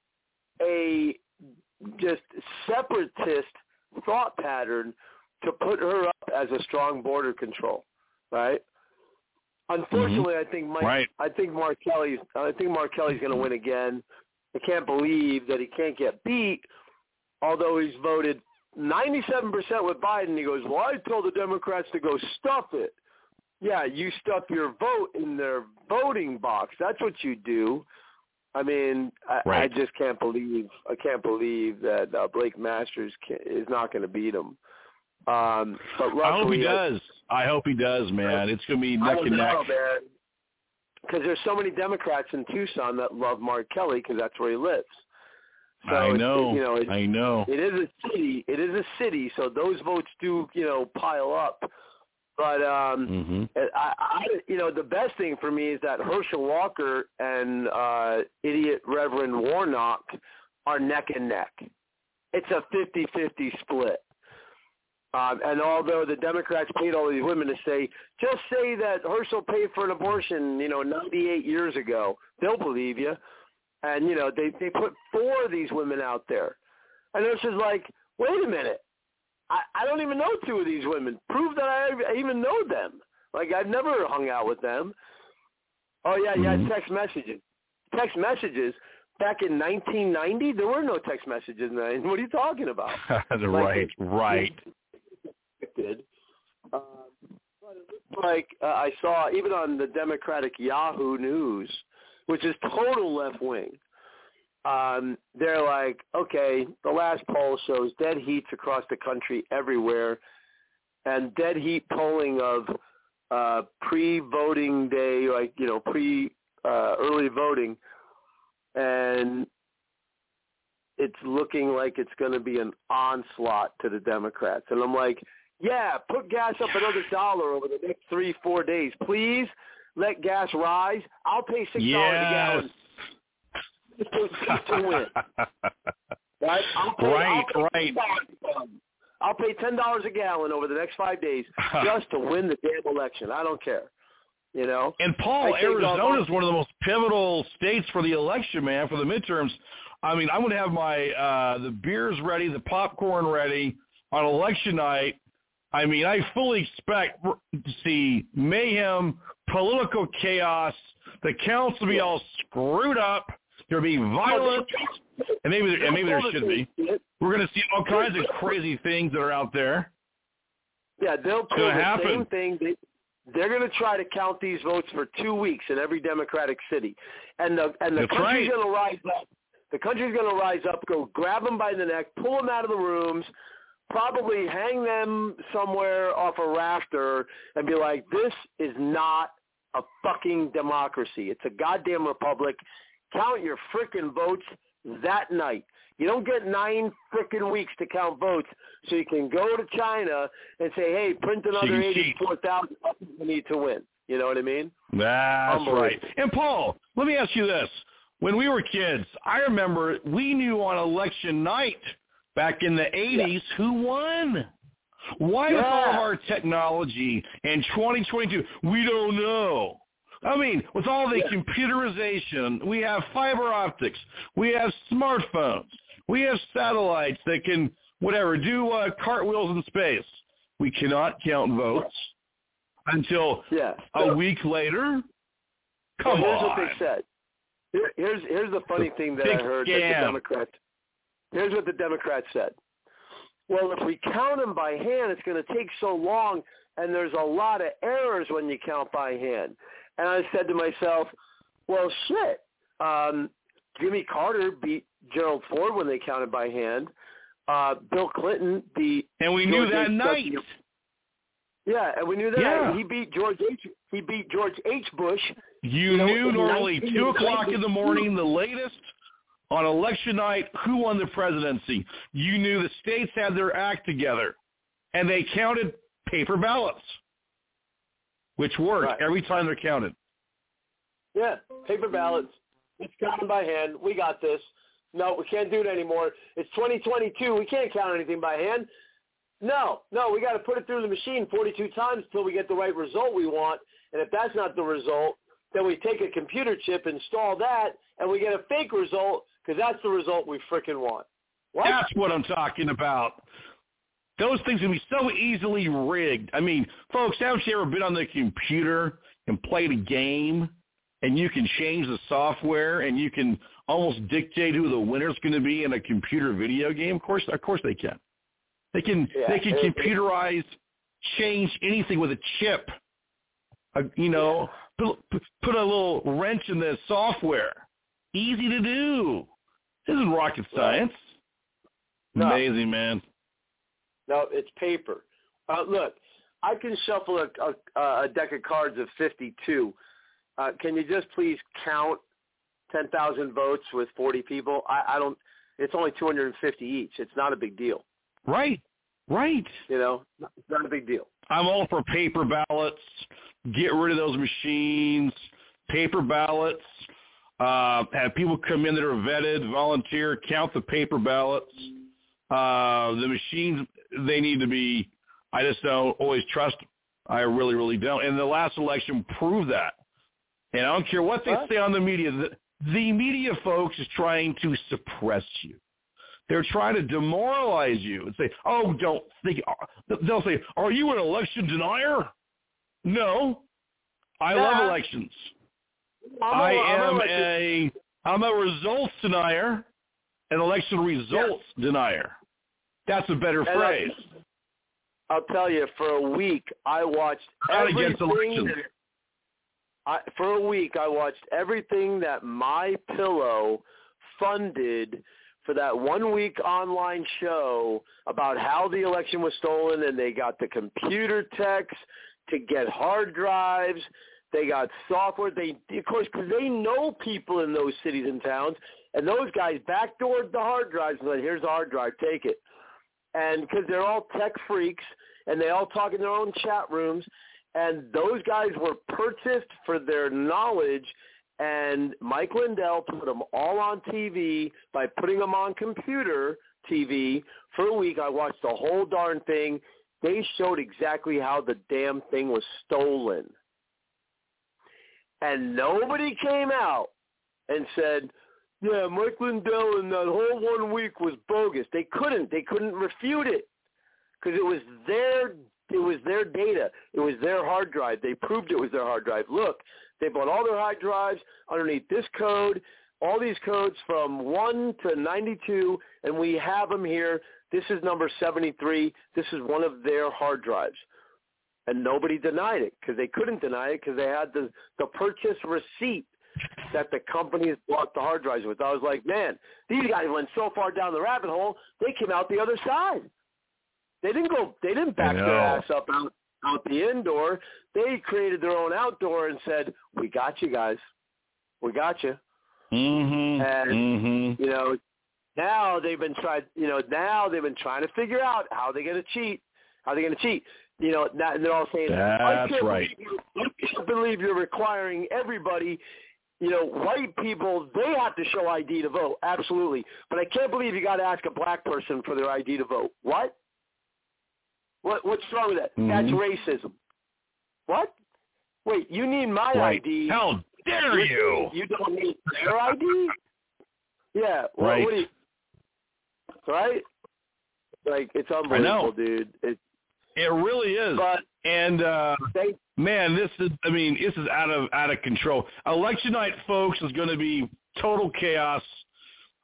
a just separatist thought pattern to put her up as a strong border control, right? Unfortunately, mm-hmm. I think Mike, right. I think Mark Kelly's I think Mark Kelly's going to win again. I can't believe that he can't get beat, although he's voted ninety-seven percent with Biden. He goes, well, I told the Democrats to go stuff it. Yeah, you stuff your vote in their voting box. That's what you do. I mean, I, right. I just can't believe I can't believe that uh, Blake Masters can, is not going to beat him. Um, but luckily, I hope he does. I, I hope he does, man. It's going to be neck and neck. Because there's so many Democrats in Tucson that love Mark Kelly because that's where he lives. So I know. It, you know, it, I know. It is a city. It is a city, so those votes do, you know, pile up. But um, mm-hmm. I, I, you know, the best thing for me is that Herschel Walker and uh, idiot Reverend Warnock are neck and neck. It's a fifty-fifty split. Um, and although the Democrats paid all these women to say, just say that Herschel paid for an abortion, you know, ninety-eight years ago, they'll believe you. And, you know, they, they put four of these women out there. And it's just like, wait a minute. I, I don't even know two of these women. Prove that I even know them. Like, I've never hung out with them. Oh, yeah, yeah, mm-hmm. text messages. Text messages. Back in nineteen ninety, there were no text messages. Man. What are you talking about? right, like, right. Did. Uh, but it looks like uh, I saw, even on the Democratic Yahoo News, which is total left wing, um, they're like, okay, the last poll shows dead heats across the country everywhere, and dead heat polling of uh, pre-voting day, like, you know, pre uh, early voting, and it's looking like it's going to be an onslaught to the Democrats. And I'm like, yeah, put gas up another dollar over the next three, four days. Please let gas rise. I'll pay six dollars yes. a gallon just to win. Right? I'll pay, right, I'll right. I'll pay ten dollars a gallon over the next five days just to win the damn election. I don't care. You know? And, Paul, Arizona is one of the most pivotal states for the election, man, for the midterms. I mean, I'm going to have my uh, the beers ready, the popcorn ready on election night. I mean, I fully expect to see mayhem, political chaos. The counts will be all screwed up. There'll be violence, and maybe there, and maybe there should be. We're going to see all kinds of crazy things that are out there. Yeah, they'll pull the happen. same thing. They, they're going to try to count these votes for two weeks in every Democratic city, and the and the That's country's right. going to rise up. The country's going to rise up, go grab them by the neck, pull them out of the rooms, probably hang them somewhere off a rafter and be like, this is not a fucking democracy. It's a goddamn republic. Count your frickin' votes that night. You don't get nine frickin' weeks to count votes, so you can go to China and say, hey, print another eighty-four thousand you need to win. You know what I mean? That's right. And, Paul, let me ask you this. When we were kids, I remember we knew on election night back in the eighties yeah. who won. Why yeah. with all of our technology in twenty twenty-two, we don't know. I mean, with all the yeah. computerization, we have fiber optics, we have smartphones, we have satellites that can, whatever, do uh, cartwheels in space. We cannot count votes until yeah. a week later? Come well, here's on. what they said. Here, here's here's the funny the thing that big I heard scam. that the Democrats Here's what the Democrats said. Well, if we count them by hand, it's going to take so long, and there's a lot of errors when you count by hand. And I said to myself, well, shit. Um, Jimmy Carter beat Gerald Ford when they counted by hand. Uh, Bill Clinton beat and we George knew that H. night. W. Yeah, and we knew that Yeah. he beat George H. He beat George H. Bush. You, you know, knew in normally nineteen two o'clock in the morning, the latest on election night, who won the presidency. You knew the states had their act together, and they counted paper ballots, which worked Right. every time they're counted. Yeah, paper ballots. It's counted by hand. We got this. No, we can't do it anymore. It's twenty twenty-two. We can't count anything by hand. No, no, we got to put it through the machine forty-two times until we get the right result we want. And if that's not the result, then we take a computer chip, install that, and we get a fake result because that's the result we frickin' want. What? That's what I'm talking about. Those things can be so easily rigged. I mean, folks, haven't you ever been on the computer and played a game, and you can change the software, and you can almost dictate who the winner's going to be in a computer video game? Of course, of course they can. They can Yeah, they can it, computerize, change anything with a chip. Uh, you know, put, put a little wrench in the software. Easy to do. This isn't rocket science. No. Amazing, man. No, it's paper. Uh, look, I can shuffle a, a, a deck of cards of fifty-two. Uh, can you just please count ten thousand votes with forty people? I, I don't. It's only two hundred fifty each. It's not a big deal. Right, right. You know, it's not a big deal. I'm all for paper ballots. Get rid of those machines. Paper ballots. Uh, have people come in that are vetted, volunteer, count the paper ballots. Uh, the machines, they need to be, I just don't always trust them. I really, really don't. And the last election proved that. And I don't care what they Huh? say on the media. The, the media, folks, is trying to suppress you. They're trying to demoralize you and say, oh, don't think. They'll say, are you an election denier? No. I Yeah. love elections. I'm a- I I'm am elected. a, I'm a results denier, an election results denier. That's a better And phrase. I'll, I'll tell you, for a week, I watched Not everything. against elections. that- I, for a week, I watched everything that My Pillow funded for that one-week online show about how the election was stolen, and they got the computer techs to get hard drives. They got software. They, of course, because they know people in those cities and towns, and those guys backdoored the hard drives and said, here's the hard drive, take it. And because they're all tech freaks, and they all talk in their own chat rooms, and those guys were purchased for their knowledge, and Mike Lindell put them all on T V by putting them on computer T V. For a week, I watched the whole darn thing. They showed exactly how the damn thing was stolen. And nobody came out and said, yeah, Mike Lindell in that whole one week was bogus. They couldn't. They couldn't refute it because it was their it was their data. It was their hard drive. They proved it was their hard drive. Look, they bought all their hard drives underneath this code, all these codes from one to ninety-two, and we have them here. This is number seventy-three. This is one of their hard drives. And nobody denied it because they couldn't deny it because they had the, the purchase receipt that the companies bought the hard drives with. I was like, man, these guys went so far down the rabbit hole, they came out the other side. They didn't go. They didn't back their ass up out, out the indoor. They created their own outdoor and said, we got you guys. We got you. Mm-hmm. And, mm-hmm. you know, now they've been trying, you know, now they've been trying to figure out how they're going to cheat, how they're going to cheat. You know, now they're all saying, That's I can't right. believe you, I can't believe you're requiring everybody, you know, white people, they have to show I D to vote. Absolutely. But I can't believe you got to ask a black person for their I D to vote. What? What? What's wrong with that? Mm-hmm. That's racism. What? Wait, you need my Right. I D. How dare you? You don't need their I D? Yeah. Well, Right. What do you, right? Like, it's unbelievable, dude. It's, It really is. But and uh, they, man, this is I mean, this is out of out of control. Election night, folks, is going to be total chaos.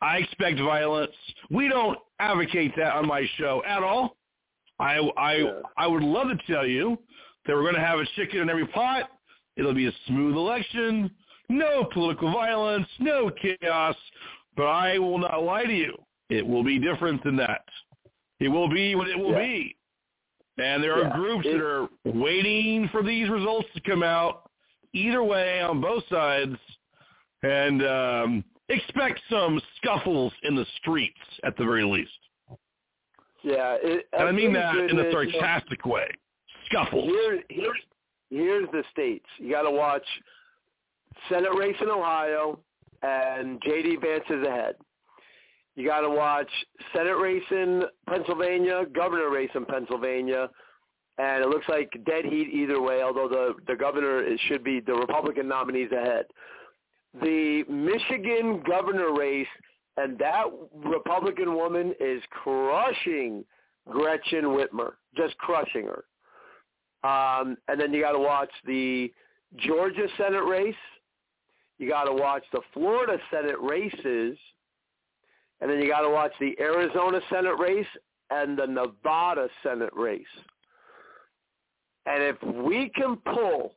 I expect violence. We don't advocate that on my show at all. I, I, yeah. I would love to tell you that we're going to have a chicken in every pot. It'll be a smooth election, no political violence, no chaos. But I will not lie to you. It will be different than that. It will be what it will yeah. be. And there are yeah. groups it, that are waiting for these results to come out either way on both sides. And um, expect some scuffles in the streets at the very least. Yeah. It, and I mean that in a is, sarcastic you know, way. Scuffles. Here, here's, here's the states. You got to watch Senate race in Ohio, and J D Vance is ahead. You got to watch Senate race in Pennsylvania, governor race in Pennsylvania, and it looks like dead heat either way, although the, the governor it should be the Republican nominees ahead. The Michigan governor race, and that Republican woman is crushing Gretchen Whitmer, just crushing her. Um, and then you got to watch the Georgia Senate race. You got to watch the Florida Senate races. And then you got to watch the Arizona Senate race and the Nevada Senate race. And if we can pull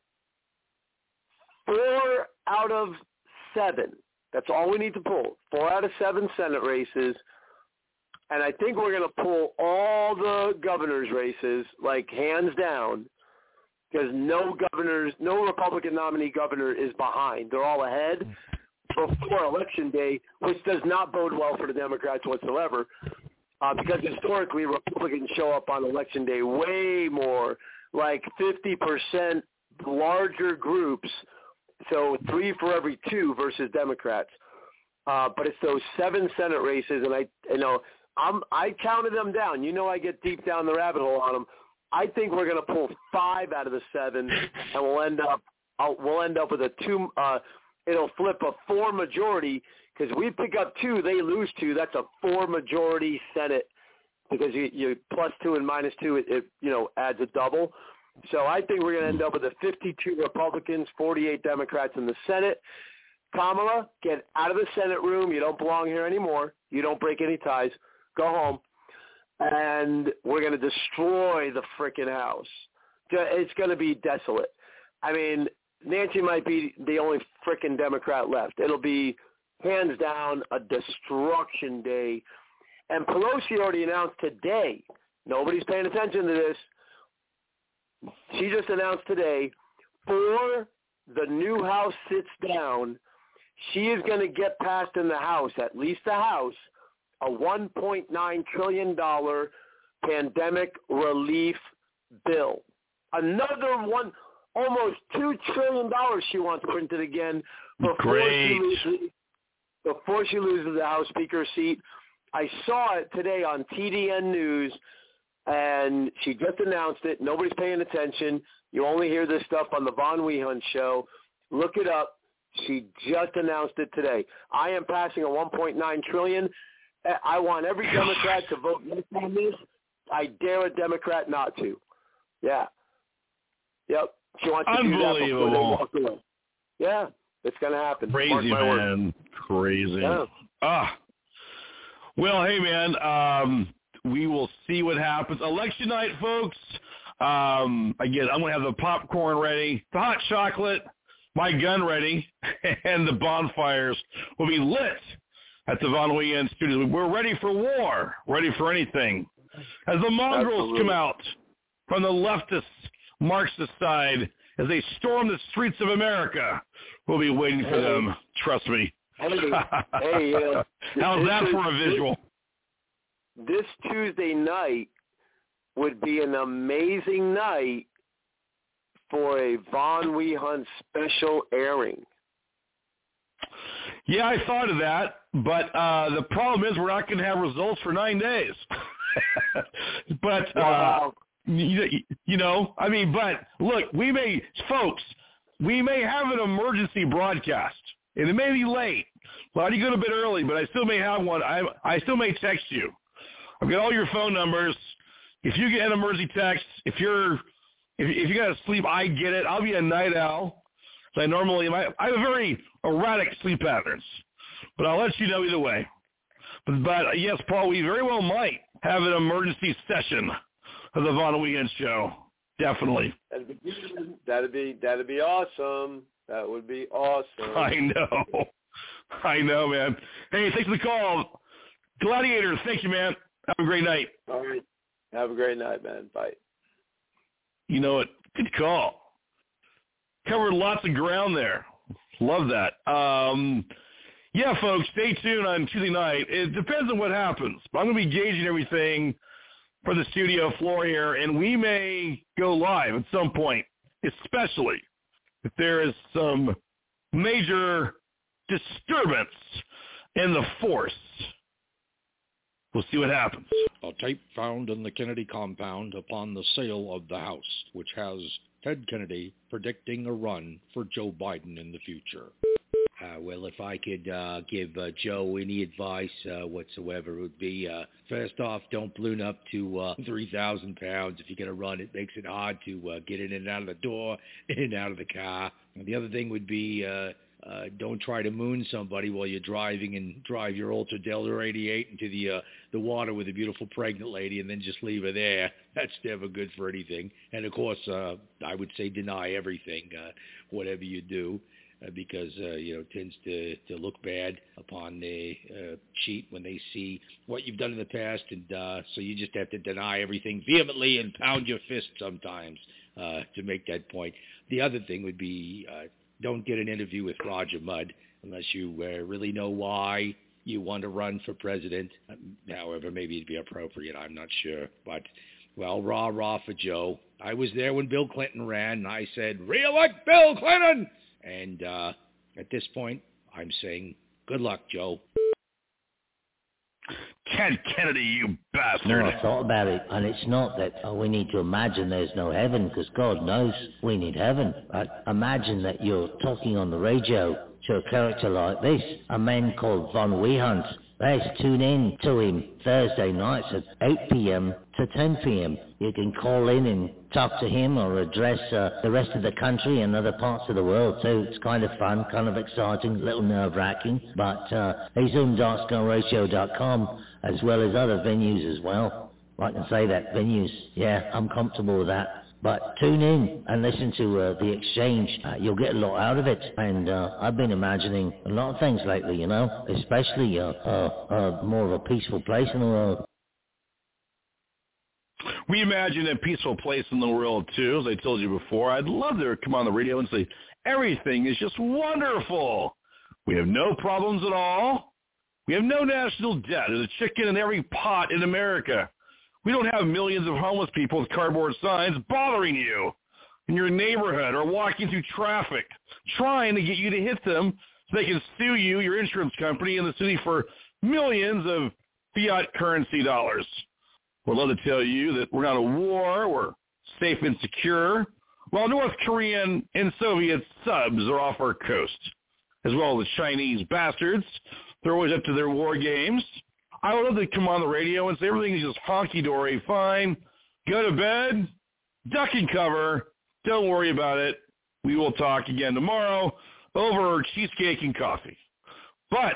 four out of seven, that's all we need to pull, four out of seven Senate races, and I think we're going to pull all the governor's races, like hands down, because no governors, no Republican nominee governor is behind. They're all ahead before Election Day, which does not bode well for the Democrats whatsoever, uh, because historically Republicans show up on Election Day way more, like fifty percent larger groups, so three for every two versus Democrats. Uh, but it's those seven Senate races, and I, you know, I'm, I counted them down. You know I get deep down the rabbit hole on them. I think we're going to pull five out of the seven, and we'll end up uh, we'll end up with a two. Uh, it'll flip a four majority because we pick up two, they lose two. That's a four majority Senate because you, you plus two and minus two, it, it you know adds a double. So I think we're going to end up with a fifty-two Republicans, forty-eight Democrats in the Senate. Kamala, get out of the Senate room. You don't belong here anymore. You don't break any ties. Go home. And we're going to destroy the frickin' House. It's going to be desolate. I mean, Nancy might be the only frickin' Democrat left. It'll be, hands down, a destruction day. And Pelosi already announced today, nobody's paying attention to this, she just announced today, before the new House sits down, she is going to get passed in the House, at least the House, a one point nine trillion dollars pandemic relief bill. Another one, almost two trillion dollars she wants printed again before she, loses, before she loses the House Speaker seat. I saw it today on T D N News, and she just announced it. Nobody's paying attention. You only hear this stuff on the Von Wehunt show. Look it up. She just announced it today. I am passing a one point nine trillion dollars. I want every Democrat to vote yes on this. I dare a Democrat not to. Yeah. Yep. She wants to do that before they walk away. Yeah, it's going to happen. Crazy, man. Crazy. Yeah. Ah. Well, hey, man, um, we will see what happens. Election night, folks. Um, again, I'm going to have the popcorn ready, the hot chocolate, my gun ready, and the bonfires will be lit at the Von Wehunt Studios. We're ready for war, ready for anything. As the mongrels Absolutely. come out from the leftist, Marxist side, as they storm the streets of America, we'll be waiting for hey. them. Trust me. Hey, hey uh, how's that is, for a visual? This, this Tuesday night would be an amazing night for a Von Wehunt special airing. Yeah, I thought of that, but uh, the problem is we're not going to have results for nine days. but, wow. uh, you, you know, I mean, but look, we may, folks, we may have an emergency broadcast, and it may be late. A lot of you go to bed early, but I still may have one. I, I still may text you. I've got all your phone numbers. If you get an emergency text, if you're, if, if you got to sleep, I get it. I'll be a night owl. So I normally, I have a very erratic sleep patterns, but I'll let you know either way. But, yes, Paul, we very well might have an emergency session of the Von Weekend Show. Definitely. That'd be, that'd be, that'd be awesome. That would be awesome. I know. I know, man. Hey, thanks for the call. Gladiators, thank you, man. Have a great night. All right. Have a great night, man. Bye. You know what? Good call. Covered lots of ground there. Love that. Um, yeah, folks, stay tuned on Tuesday night. It depends on what happens. But I'm going to be gauging everything for the studio floor here, and we may go live at some point, especially if there is some major disturbance in the force. We'll see what happens. A tape found in the Kennedy compound upon the sale of the house, which has Ted Kennedy predicting a run for Joe Biden in the future. Uh, well, if I could uh, give uh, Joe any advice uh, whatsoever, it would be, uh, first off, don't balloon up to uh, three thousand pounds. If you're going to run, it makes it hard to uh, get in and out of the door, in and out of the car. And the other thing would be, uh, uh, don't try to moon somebody while you're driving and drive your Ultra Delta eighty-eight into the uh, the water with a beautiful pregnant lady and then just leave her there. That's never good for anything. And, of course, uh, I would say deny everything, uh, whatever you do. Uh, because, uh, you know, it tends to, to look bad upon the uh, cheat when they see what you've done in the past. And uh, so you just have to deny everything vehemently and pound your fist sometimes uh, to make that point. The other thing would be uh, don't get an interview with Roger Mudd unless you uh, really know why you want to run for president. Um, however, maybe it'd be appropriate. I'm not sure. But, well, rah, rah for Joe. I was there when Bill Clinton ran, and I said, re-elect Bill Clinton! And uh, at this point, I'm saying, good luck, Joe. Ted Kennedy, you bastard. No, I thought about it, and it's not that oh, we need to imagine there's no heaven, because God knows we need heaven. But imagine that you're talking on the radio to a character like this, a man called Von Wehunt. Let's tune in to him Thursday nights at eight p.m. to ten p.m. You can call in and talk to him or address uh, the rest of the country and other parts of the world too. It's kind of fun, kind of exciting, a little nerve-wracking. But uh, he's on dark sky radio dot com as well as other venues as well. I can say that, venues. Yeah, I'm comfortable with that. But tune in and listen to uh, The Exchange. Uh, you'll get a lot out of it. And uh, I've been imagining a lot of things lately, you know, especially uh, uh, uh, more of a peaceful place in the world. We imagine a peaceful place in the world, too, as I told you before. I'd love to come on the radio and say, everything is just wonderful. We have no problems at all. We have no national debt. There's a chicken in every pot in America. We don't have millions of homeless people with cardboard signs bothering you in your neighborhood or walking through traffic, trying to get you to hit them so they can sue you, your insurance company, and the city for millions of fiat currency dollars. We'd love to tell you that we're not at war, we're safe and secure, while North Korean and Soviet subs are off our coast, as well as the Chinese bastards. They're always up to their war games. I would love to come on the radio and say everything is just honky-dory, fine, go to bed, duck and cover, don't worry about it. We will talk again tomorrow over cheesecake and coffee. But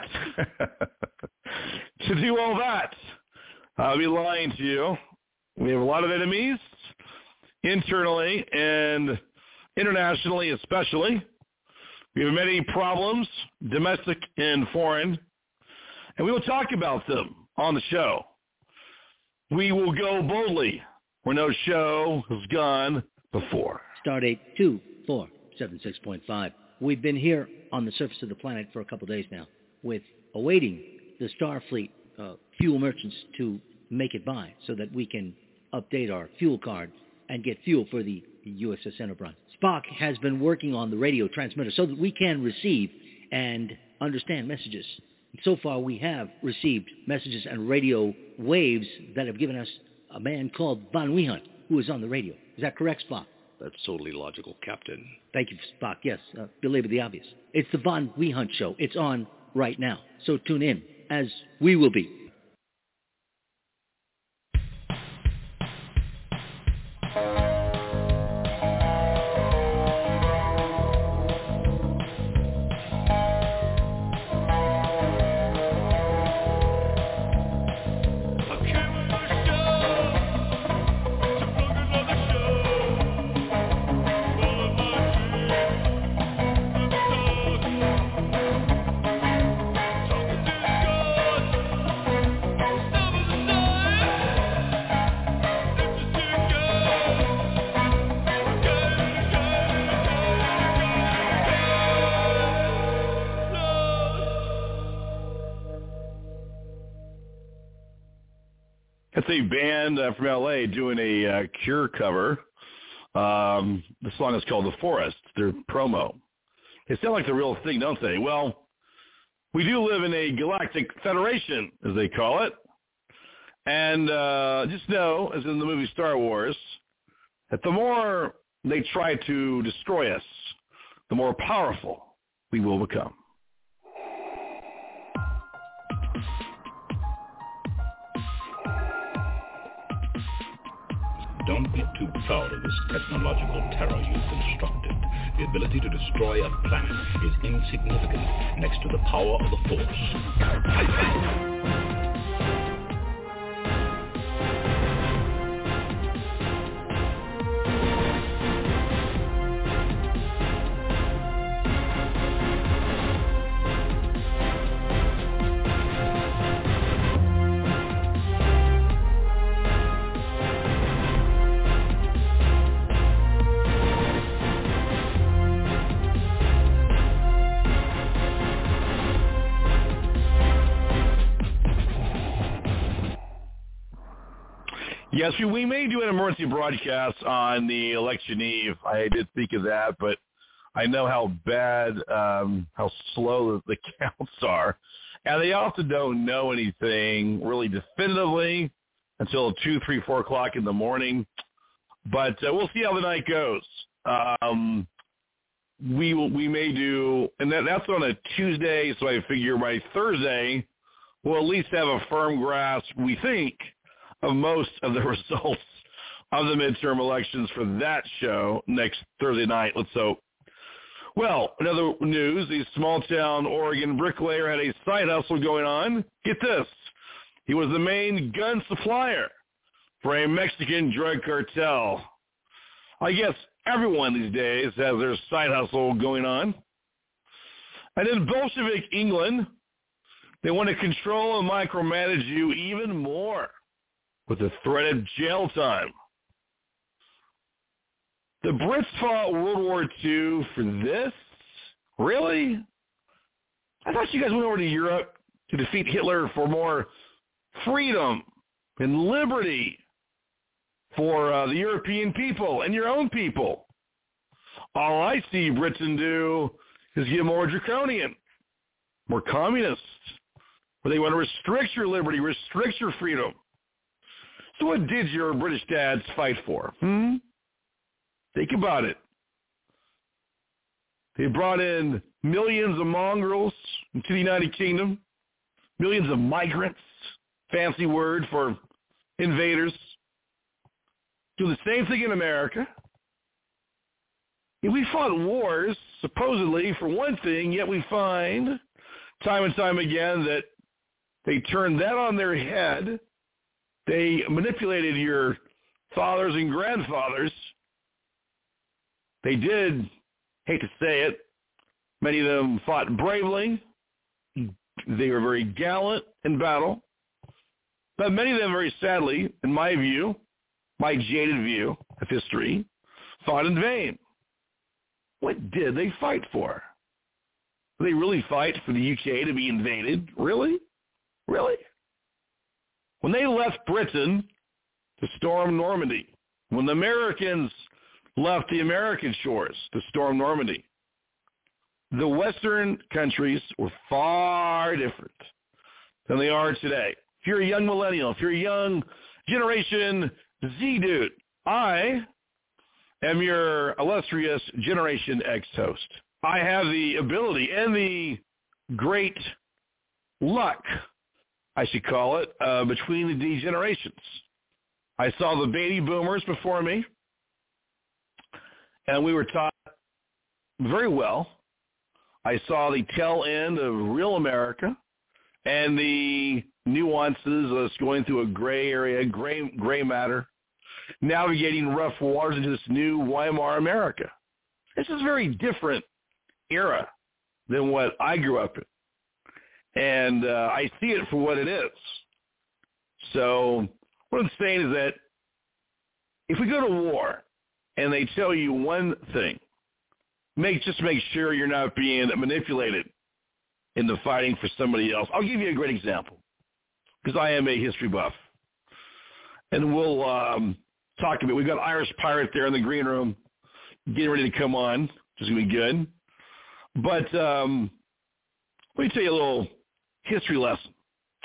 to do all that, I'll be lying to you. We have a lot of enemies, internally and internationally especially. We have many problems, domestic and foreign, and we will talk about them on the show. We will go boldly where no show has gone before. Stardate two four seven six point five. We've been here on the surface of the planet for a couple of days now, with awaiting the Starfleet uh, fuel merchants to make it by so that we can update our fuel card and get fuel for the U S S Enterprise. Spock has been working on the radio transmitter so that we can receive and understand messages. So far, we have received messages and radio waves that have given us a man called Von Wehunt, who is on the radio. Is that correct, Spock? That's totally logical, Captain. Thank you, Spock. Yes, uh, belabor the obvious. It's the Von Wehunt Show. It's on right now. So tune in, as we will be. It's a band uh, from L A doing a uh, Cure cover. Um, the song is called The Forest, their promo. They sound like the real thing, don't they? Well, we do live in a galactic federation, as they call it. And uh, just know, as in the movie Star Wars, that the more they try to destroy us, the more powerful we will become. Don't be too proud of this technological terror you've constructed. The ability to destroy a planet is insignificant next to the power of the Force. Yes, we may do an emergency broadcast on the election eve. I did think of that, but I know how bad, um, how slow the counts are. And they also don't know anything really definitively until two, three, four o'clock in the morning. But uh, we'll see how the night goes. Um, we we may do, and that, that's on a Tuesday, so I figure by Thursday we'll at least have a firm grasp, we think, of most of the results of the midterm elections for that show next Thursday night. Let's hope. Well, in other news, a small-town Oregon bricklayer had a side hustle going on. Get this. He was the main gun supplier for a Mexican drug cartel. I guess everyone these days has their side hustle going on. And in Bolshevik England, they want to control and micromanage you even more, with the threat of jail time. The Brits fought World War Two for this? Really? I thought you guys went over to Europe to defeat Hitler for more freedom and liberty for uh, the European people and your own people. All I see Britain do is get more draconian, more communist, where they want to restrict your liberty, restrict your freedom. So what did your British dads fight for? Hmm? Think about it. They brought in millions of mongrels into the United Kingdom, millions of migrants, fancy word for invaders. Do the same thing in America. We fought wars, supposedly, for one thing, yet we find time and time again that they turned that on their head. They manipulated your fathers and grandfathers. They did, hate to say it, many of them fought bravely. They were very gallant in battle. But many of them, very sadly, in my view, my jaded view of history, fought in vain. What did they fight for? Did they really fight for the U K to be invaded? Really? Really? When they left Britain to storm Normandy, when the Americans left the American shores to storm Normandy, the Western countries were far different than they are today. If you're a young millennial, if you're a young Generation Z dude, I am your illustrious Generation X host. I have the ability and the great luck, I should call it, uh, between the D generations. I saw the baby boomers before me, and we were taught very well. I saw the tail end of real America and the nuances of us going through a gray area, gray, gray matter, navigating rough waters into this new Weimar America. This is a very different era than what I grew up in. And uh, I see it for what it is. So what I'm saying is that if we go to war and they tell you one thing, make just make sure you're not being manipulated into fighting for somebody else. I'll give you a great example because I am a history buff. and we'll um, talk a bit. We've got Irish Pirate there in the green room getting ready to come on, which is going to be good. But um, let me tell you a little history lesson.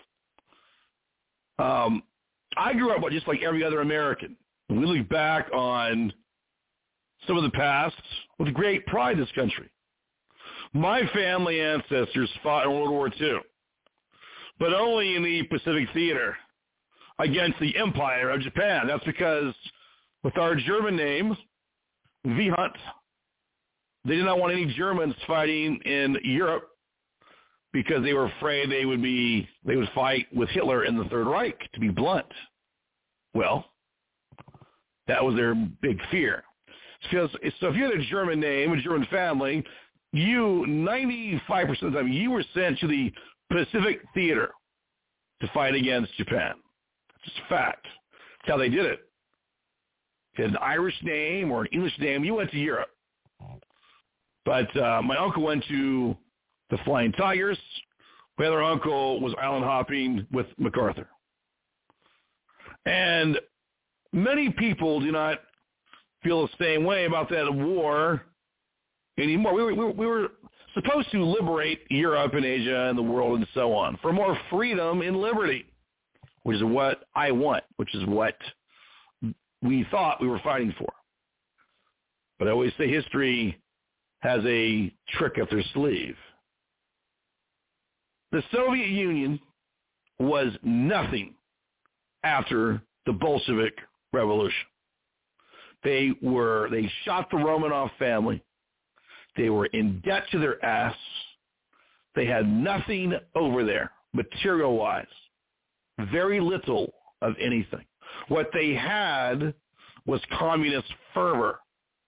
Um, I grew up just like every other American. We look back on some of the past with great pride in this country. My family ancestors fought in World War Two, but only in the Pacific Theater against the Empire of Japan. That's because with our German name, Wehrmacht, they did not want any Germans fighting in Europe because they were afraid they would be they would fight with Hitler in the Third Reich, to be blunt. Well, that was their big fear. Because so if you had a German name, a German family, you ninety-five percent of the time you were sent to the Pacific Theater to fight against Japan. That's just a fact. That's how they did it. If you had an Irish name or an English name, you went to Europe. But uh, my uncle went to the Flying Tigers. My other uncle was island hopping with MacArthur. And many people do not feel the same way about that war anymore. We were, we were, we were supposed to liberate Europe and Asia and the world and so on for more freedom and liberty, which is what I want, which is what we thought we were fighting for. But I always say history has a trick up their sleeve. The Soviet Union was nothing after the Bolshevik Revolution. They were, they shot the Romanov family. They were in debt to their ass. They had nothing over there, material-wise. Very little of anything. What they had was communist fervor.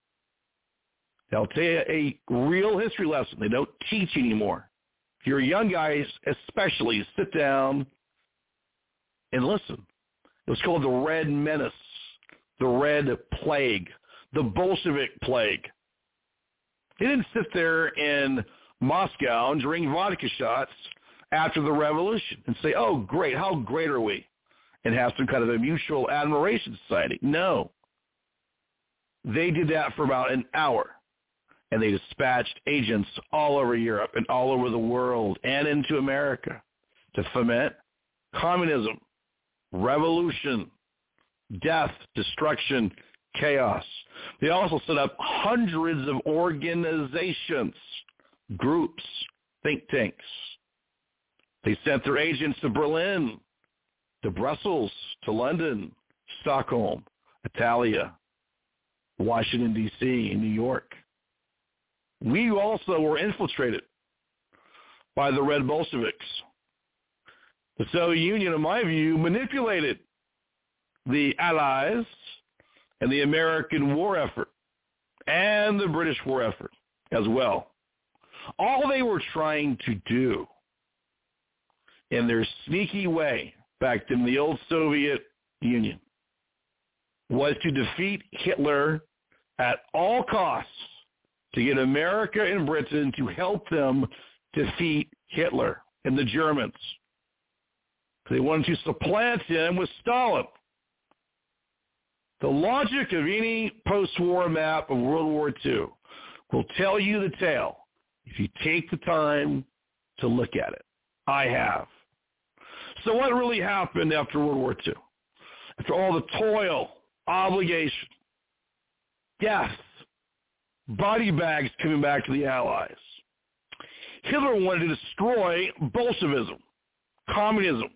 I'll tell you a real history lesson they don't teach anymore. If you're young guys, especially, sit down and listen. It was called the Red Menace, the Red Plague, the Bolshevik Plague. They didn't sit there in Moscow and drink vodka shots after the revolution and say, oh, great, how great are we? And have some kind of a mutual admiration society. No. They did that for about an hour. And they dispatched agents all over Europe and all over the world and into America to foment communism, revolution, death, destruction, chaos. They also set up hundreds of organizations, groups, think tanks. They sent their agents to Berlin, to Brussels, to London, Stockholm, Italia, Washington, D C, and New York. We also were infiltrated by the Red Bolsheviks. The Soviet Union, in my view, manipulated the Allies and the American war effort and the British war effort as well. All they were trying to do in their sneaky way back in the old Soviet Union was to defeat Hitler at all costs, to get America and Britain to help them defeat Hitler and the Germans. They wanted to supplant him with Stalin. The logic of any post-war map of World War Two will tell you the tale if you take the time to look at it. I have. So what really happened after World War Two? After all the toil, obligation, death, body bags coming back to the Allies, Hitler wanted to destroy Bolshevism, communism.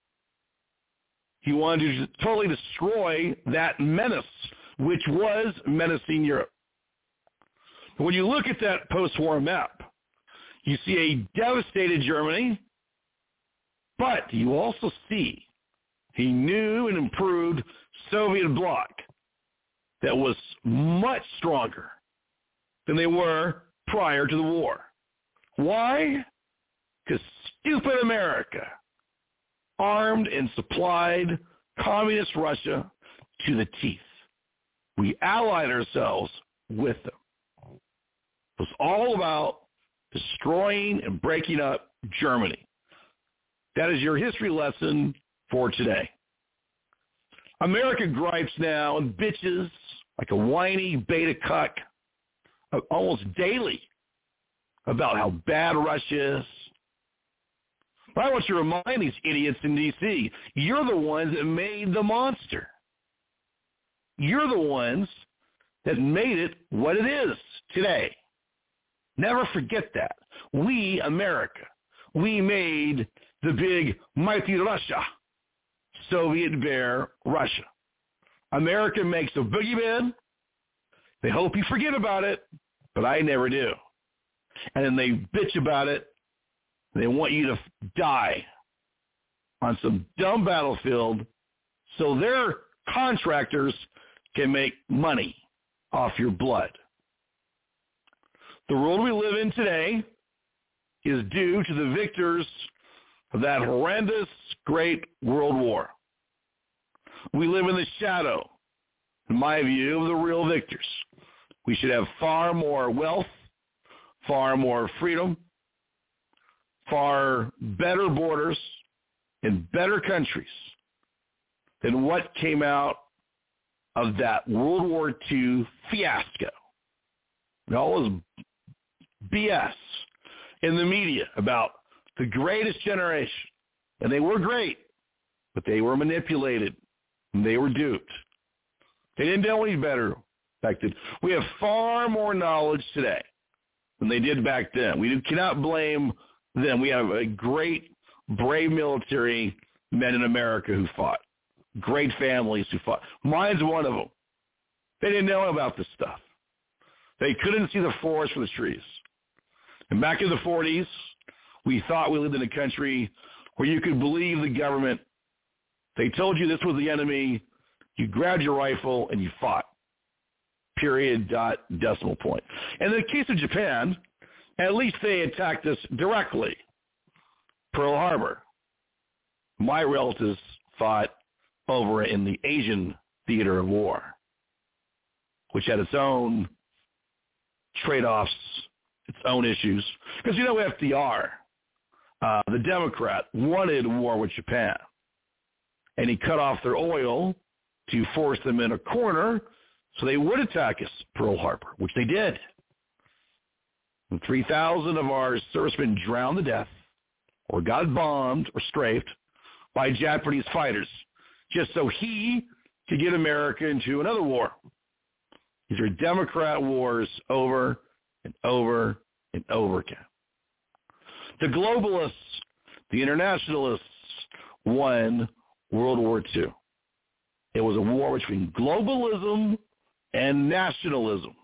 He wanted to totally destroy that menace, which was menacing Europe. But when you look at that post-war map, you see a devastated Germany, but you also see a new and improved Soviet bloc that was much stronger than they were prior to the war. Why? Because stupid America armed and supplied communist Russia to the teeth. We allied ourselves with them. It was all about destroying and breaking up Germany. That is your history lesson for today. America gripes now and bitches like a whiny beta cuck almost daily about how bad Russia is. But I want you to remind these idiots in D C, you're the ones that made the monster. You're the ones that made it what it is today. Never forget that. We, America, we made the big, mighty Russia, Soviet bear Russia. America makes a boogeyman. They hope you forget about it, but I never do. And then they bitch about it. They want you to die on some dumb battlefield so their contractors can make money off your blood. The world we live in today is due to the victors of that horrendous Great World War. We live in the shadow, in my view, of the real victors. We should have far more wealth, far more freedom, far better borders, and better countries than what came out of that World War Two fiasco. It all was B S in the media about the greatest generation. And they were great, but they were manipulated, and they were duped. They didn't know any better back then. We have far more knowledge today than they did back then. We cannot blame them. We have a great, brave military men in America who fought, great families who fought. Mine's one of them. They didn't know about this stuff. They couldn't see the forest for the trees. And back in the forties, we thought we lived in a country where you could believe the government. They told you this was the enemy. You grabbed your rifle and you fought. Period, dot, decimal point. And in the case of Japan, at least they attacked us directly. Pearl Harbor. My relatives fought over in the Asian theater of war, which had its own trade-offs, its own issues. Because, you know, F D R, uh, the Democrat, wanted war with Japan. And he cut off their oil to force them in a corner so they would attack us, Pearl Harbor, which they did. And three thousand of our servicemen drowned to death or got bombed or strafed by Japanese fighters just so he could get America into another war. These are Democrat wars over and over and over again. The globalists, the internationalists, won World War Two. It was a war between globalism and nationalism.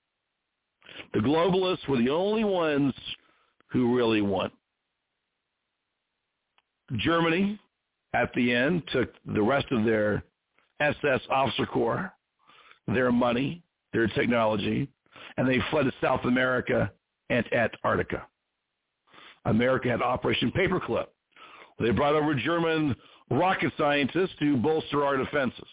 The globalists were the only ones who really won. Germany, at the end, took the rest of their S S officer corps, their money, their technology, and they fled to South America and Antarctica. America had Operation Paperclip. They brought over German rocket scientists to bolster our defenses.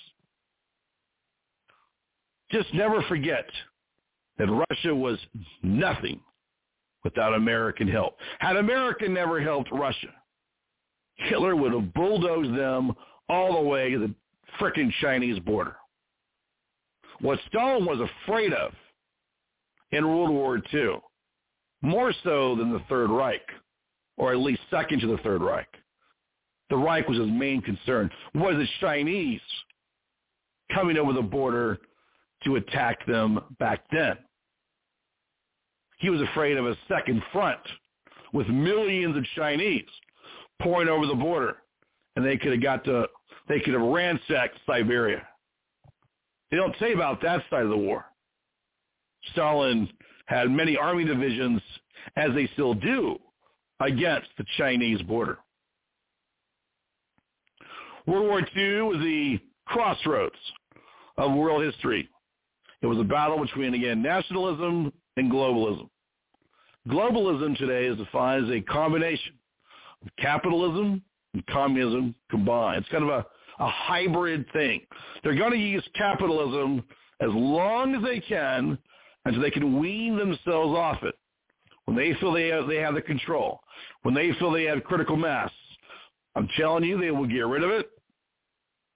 Just never forget that Russia was nothing without American help. Had America never helped Russia, Hitler would have bulldozed them all the way to the frickin' Chinese border. What Stalin was afraid of in World War Two, more so than the Third Reich, or at least second to the Third Reich, the Reich was his main concern, was the Chinese coming over the border to attack them back then. He was afraid of a second front with millions of Chinese pouring over the border, and they could have got to, they could have ransacked Siberia. They don't say about that side of the war. Stalin had many army divisions, as they still do, against the Chinese border. World War Two was the crossroads of world history. It was a battle between, again, nationalism and globalism. Globalism today is defined as a combination of capitalism and communism combined. It's kind of a, a hybrid thing. They're going to use capitalism as long as they can until they can wean themselves off it. When they feel they have, they have the control, when they feel they have critical mass, I'm telling you, they will get rid of it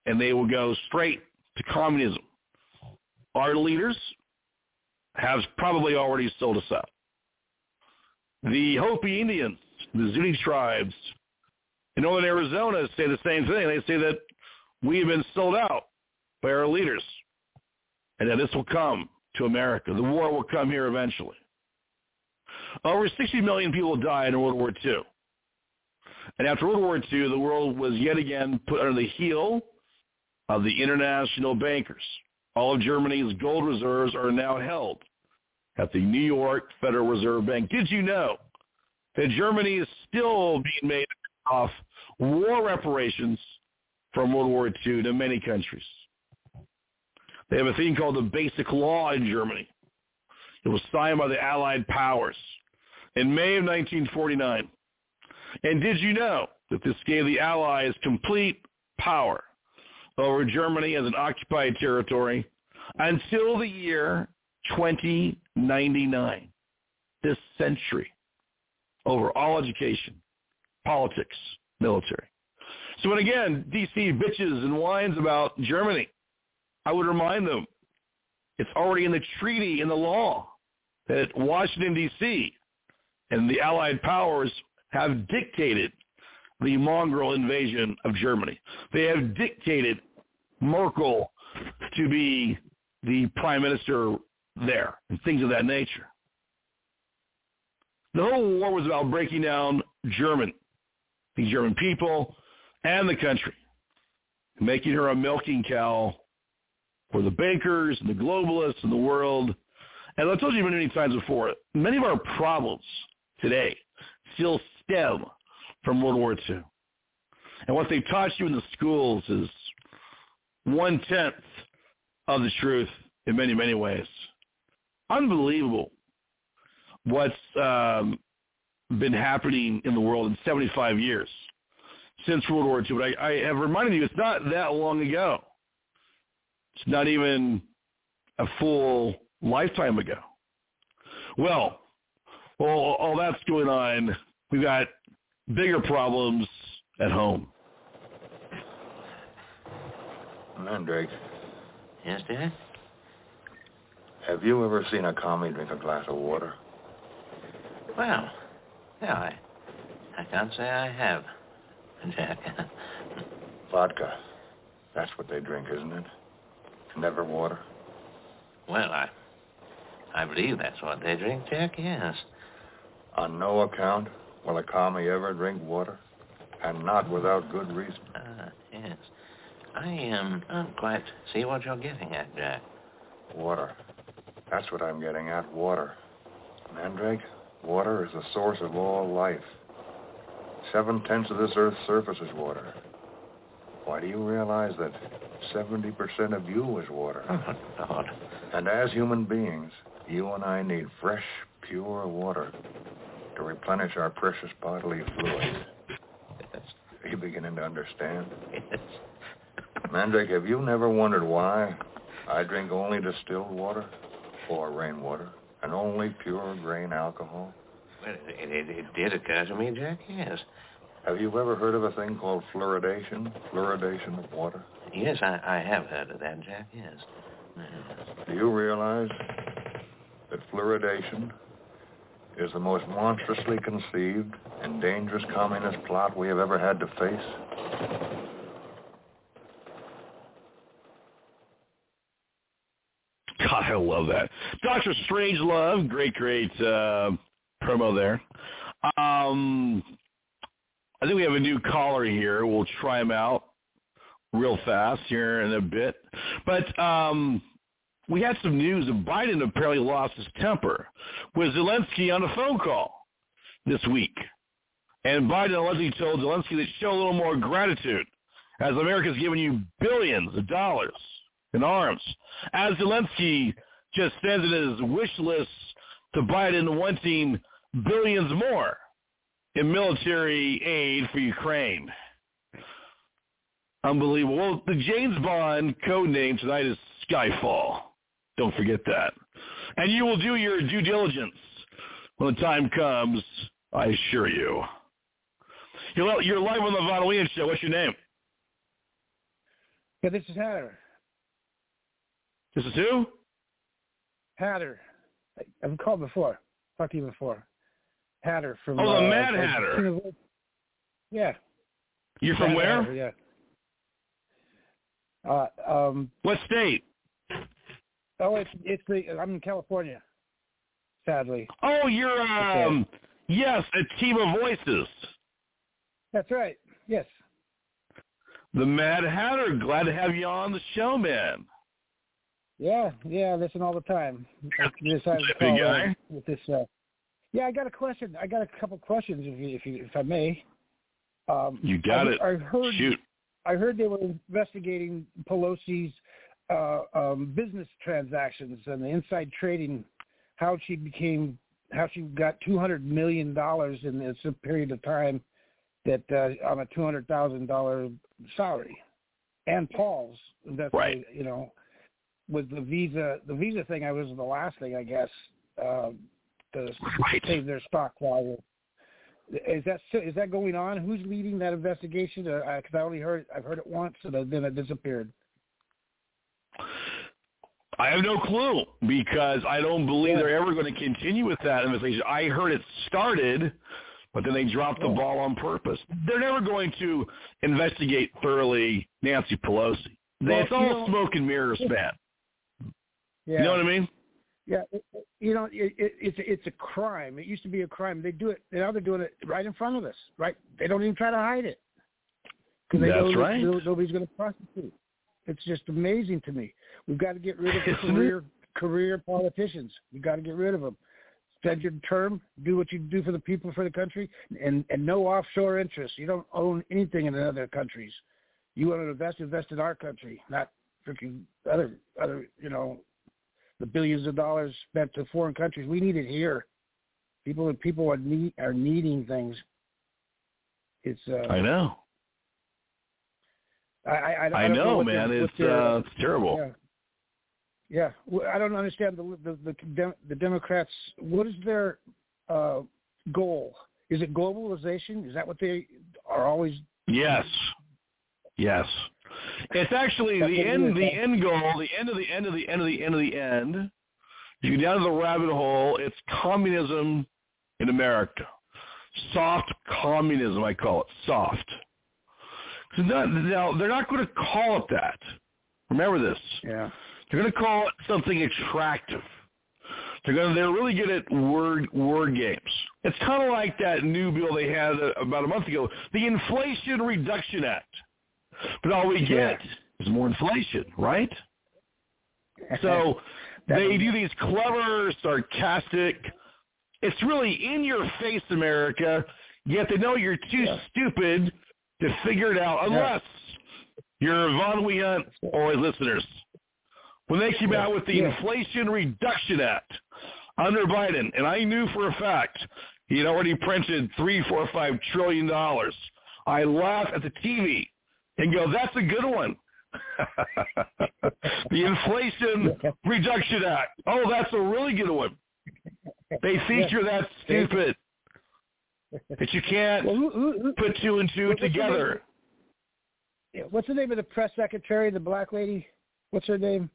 and they will go straight to communism. Our leaders have probably already sold us out. The Hopi Indians, the Zuni tribes in northern Arizona say the same thing. They say that we have been sold out by our leaders and that this will come to America. The war will come here eventually. Over sixty million people died in World War Two. And after World War Two, the world was yet again put under the heel of the international bankers. All of Germany's gold reserves are now held at the New York Federal Reserve Bank. Did you know that Germany is still being made off war reparations from World War Two to many countries? They have a thing called the Basic Law in Germany. It was signed by the Allied powers in May of nineteen forty-nine. And did you know that this gave the Allies complete power over Germany as an occupied territory until the year twenty ninety-nine, this century, over all education, politics, military. So when, again, D C bitches and whines about Germany, I would remind them it's already in the treaty, in the law, that Washington, D C and the Allied powers have dictated the mongrel invasion of Germany. They have dictated Merkel to be the prime minister there and things of that nature. The whole war was about breaking down German, the German people, and the country, making her a milking cow for the bankers and the globalists and the world. And I've told you many times before, many of our problems today still stem from World War Two. And what they taught you in the schools is one-tenth of the truth in many, many ways. Unbelievable what's um, been happening in the world in seventy-five years since World War Two. But I, I have reminded you, it's not that long ago. It's not even a full lifetime ago. Well, well, all that's going on. We've got bigger problems at home. Mandrake. Yes, Dad? Have you ever seen a commie drink a glass of water? Well, yeah, I, I can't say I have, Jack. Vodka. That's what they drink, isn't it? Never water? Well, I, I believe that's what they drink, Jack, yes. On no account will a commie ever drink water, and not without good reason. Ah, uh, yes. I um, don't quite see what you're getting at, Jack. Water. That's what I'm getting at, water. Mandrake, water is the source of all life. Seven-tenths of this Earth's surface is water. Why, do you realize that seventy percent of you is water? Oh, Lord. And as human beings, you and I need fresh, pure water to replenish our precious bodily fluids. Yes. Are you beginning to understand? Yes. Mandrake, have you never wondered why I drink only distilled water or rainwater and only pure grain alcohol? Well, it, it, it did occur to me, Jack, yes. Have you ever heard of a thing called fluoridation? Fluoridation of water? Yes, I, I have heard of that, Jack, yes. Do you realize that fluoridation is the most monstrously conceived and dangerous communist plot we have ever had to face? God, I love that. Doctor Strangelove, great, great uh, promo there. Um, I think we have a new caller here. We'll try him out real fast here in a bit. But um, we had some news of Biden apparently lost his temper with Zelensky on a phone call this week. And Biden allegedly told Zelensky to show a little more gratitude as America's given you billions of dollars in arms. As Zelensky just sends in his wish list to Biden wanting billions more in military aid for Ukraine. Unbelievable. Well, the James Bond code name tonight is Skyfall. Don't forget that. And you will do your due diligence when the time comes, I assure you. You're, you're live on the Von Leon Show. What's your name? Yeah, this is Hatter. This is who? Hatter. I, I've called before. Talked to you before. Hatter from. Oh, the uh, Mad uh, Hatter. Yeah. You're from Mad where? Hatter, yeah. Uh, um, what state? Oh, it's it's the I'm in California. Sadly. Oh, you're um yes, a team of voices. That's right. Yes. The Mad Hatter. Glad to have you on the show, man. Yeah, yeah. I listen all the time. I decided to Big call guy. with this. Uh, yeah, I got a question. I got a couple questions, if you, if, you, if I may. Um, You got I, it. I heard. Shoot. I heard they were investigating Pelosi's uh, um, business transactions and the inside trading. How she became, how she got two hundred million dollars in this period of time, that uh, on a two hundred thousand dollar salary, and Paul's that's right. You know, with the visa, the visa thing. I was the last thing, I guess, uh, to right. save their stock value. Is that is that going on? Who's leading that investigation? Because uh, I only heard I've heard it once, and then it disappeared. I have no clue because I don't believe yeah. they're ever going to continue with that investigation. I heard it started, but then they dropped the ball on purpose. They're never going to investigate thoroughly Nancy Pelosi. Well, it's all know, smoke and mirrors, man. Yeah. You know what I mean? Yeah, it, you know, it, it, it's a, it's a crime. It used to be a crime. They do it now. They're doing it right in front of us. Right? They don't even try to hide it because they That's know right. nobody's going to prosecute. It's just amazing to me. We've got to get rid of the career career politicians. We've got to get rid of them. Spend your term, do what you do for the people, for the country, and, and no offshore interests. You don't own anything in other countries. You want to invest, invest in our country, not freaking other, other, you know, the billions of dollars spent to foreign countries. We need it here. People people are need, are needing things. It's. Uh, I know. I, I, I, I don't know, know man. Their, it's their, uh, it's terrible. Yeah. Yeah, well, I don't understand the the the, the Democrats. What is their uh, goal? Is it globalization? Is that what they are always? Yes, yes. It's actually the end. The end goal. The end of the end of the end of the end of the end. You go down to the rabbit hole. It's communism in America. Soft communism, I call it. Soft. Not, now they're not going to call it that. Remember this. Yeah. They're going to call it something attractive. They're going to, they're really good at word word games. It's kind of like that new bill they had about a month ago, the Inflation Reduction Act. But all we get yeah. is more inflation, right? So they do these clever, sarcastic, it's really in your face, America, yet they know you're too yeah. stupid to figure it out unless yeah. you're Von Wehunt or his listeners. When they came yeah. out with the yeah. Inflation Reduction Act under Biden, and I knew for a fact he had already printed three, four, five trillion dollars. I laugh at the T V and go, "That's a good one." The Inflation Reduction Act. Oh, that's a really good one. They feature yeah. that stupid that you can't well, who, who, who, put two and two together. The yeah. What's the name of the press secretary, the black lady? What's her name?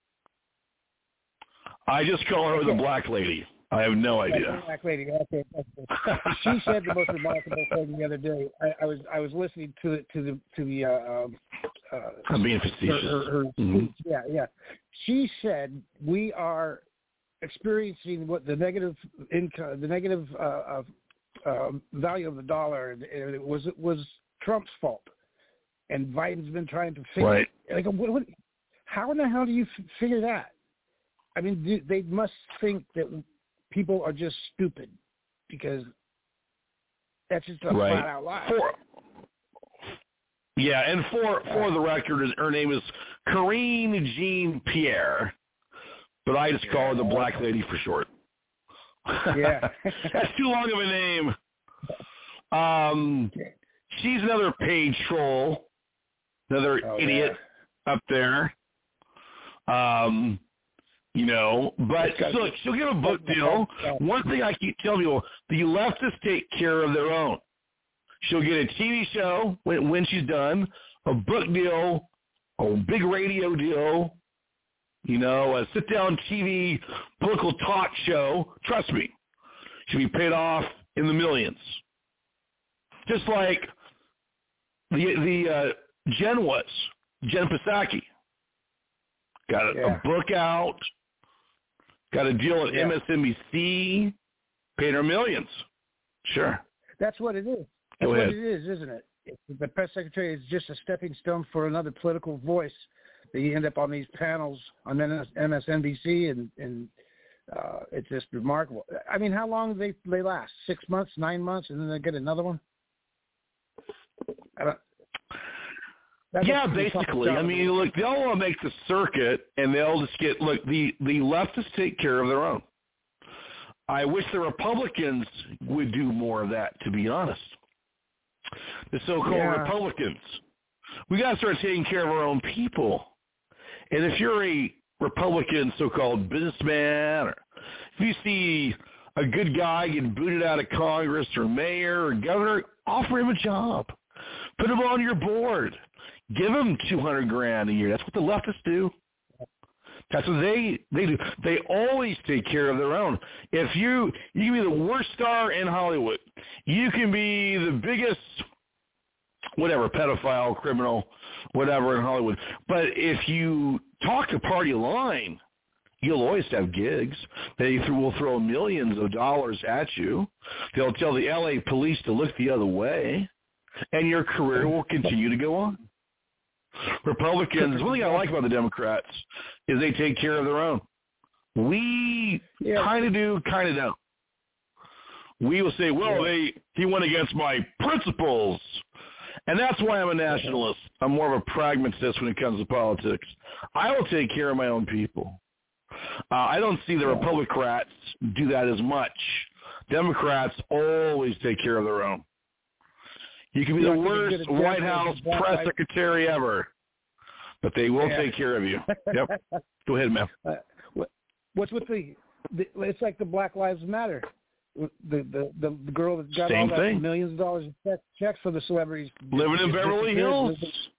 I just call her the black lady. I have no idea. Black lady. Okay. She said the most remarkable thing the other day. I, I was I was listening to it to the to the. Uh, uh, I'm being facetious. Her, her, her mm-hmm. Yeah, yeah. She said we are experiencing what the negative income, the negative uh, uh, uh, value of the dollar, and it was it was Trump's fault, and Biden's been trying to figure. Right. Like, what, what, how in the hell do you f- figure that? I mean, they must think that people are just stupid because that's just a right. flat out lie. For, yeah, and for for the record, her name is Karine Jean-Pierre, but I just call her the Black Lady for short. Yeah. That's too long of a name. Um, she's another paid troll, another oh, idiot yeah. up there. Um. You know, but look, she'll get a book deal. One thing I keep telling people, the leftists take care of their own. She'll get a T V show when, when she's done, a book deal, a big radio deal, you know, a sit-down T V political talk show, trust me, should be paid off in the millions. Just like the the uh, Jen was, Jen Psaki. Got a, Yeah. a book out, got a deal at Yeah. M S N B C, paid her millions. Sure. That's what it is. Go That's what ahead. it is, isn't it? The press secretary is just a stepping stone for another political voice. They end up on these panels on M S N B C, and, and uh, it's just remarkable. I mean, how long do they they last? Six months, nine months, and then they get another one? I don't, that Yeah, must be tough to basically. tell. I mean, look, they'll uh, make the circuit, and they'll just get, look, the, the leftists take care of their own. I wish the Republicans would do more of that, to be honest. The so-called Yeah. Republicans. We got to start taking care of our own people. And if you're a Republican so-called businessman, or if you see a good guy get booted out of Congress or mayor or governor, offer him a job. Put him on your board. Give him two hundred grand a year. That's what the leftists do. That's what they they do. They always take care of their own. If you you can be the worst star in Hollywood, you can be the biggest whatever pedophile, criminal, whatever in Hollywood. But if you talk a party line, you'll always have gigs. They will throw millions of dollars at you. They'll tell the L A police to look the other way, and your career will continue to go on. Republicans, one thing I like about the Democrats is they take care of their own. We Yeah. kind of do, kind of don't. We will say, well, they he went against my principles. And that's why I'm a nationalist. I'm more of a pragmatist when it comes to politics. I will take care of my own people. Uh, I don't see the Republicans do that as much. Democrats always take care of their own. You can be Yeah, the I think a good worst example White is House the Black press Lives- secretary ever, but they will Yeah. take care of you. Yep. Go ahead, man. Uh, what, what's with the, the? It's like the Black Lives Matter. The the the, the girl that got Same all that thing. millions of dollars in check, checks for the celebrities Living in Just Beverly disappeared. Hills.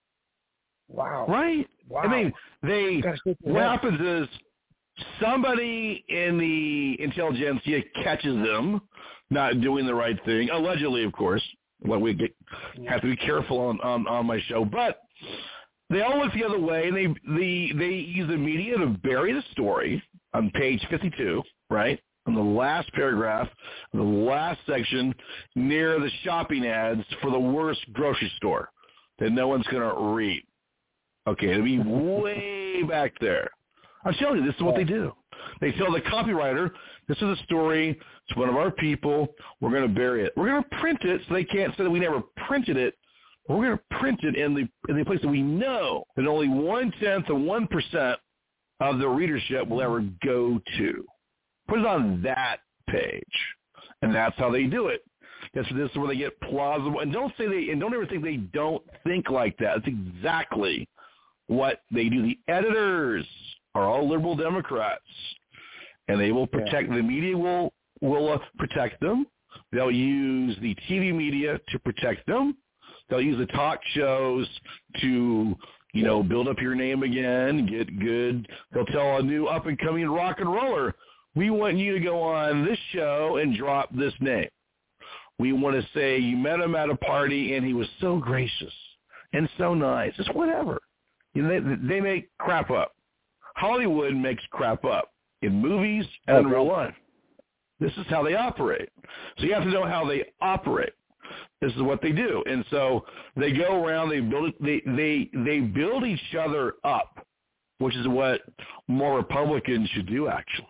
Wow. Right. Wow. I mean, they. Gotta shake your What head. happens is somebody in the intelligentsia catches them not doing the right thing, allegedly, of course. Well, we get, have to be careful on, on, on my show, but they all look the other way, and they the they use the media to bury the story on page fifty-two, right? On the last paragraph, the last section, near the shopping ads for the worst grocery store that no one's going to read. Okay, it'll be way back there. I'm telling you, this is what they do. They tell the copywriter, this is a story, it's one of our people, we're going to bury it. We're going to print it so they can't say that we never printed it. We're going to print it in the in the place that we know that only one-tenth of one percent of the readership will ever go to. Put it on that page. And that's how they do it. This, this is where they get plausible. And don't say they, and don't ever think they don't think like that. That's exactly what they do. The editors are all liberal Democrats, and they will protect, yeah. the media will, will uh, protect them. They'll use the T V media to protect them. They'll use the talk shows to, you know, build up your name again, get good. They'll tell a new up-and-coming rock and roller, we want you to go on this show and drop this name. We want to say you met him at a party and he was so gracious and so nice. It's whatever. You know, they, they make crap up. Hollywood makes crap up in movies and in real life. This is how they operate. So you have to know how they operate. This is what they do. And so they go around, they build they they they build each other up, which is what more Republicans should do, actually.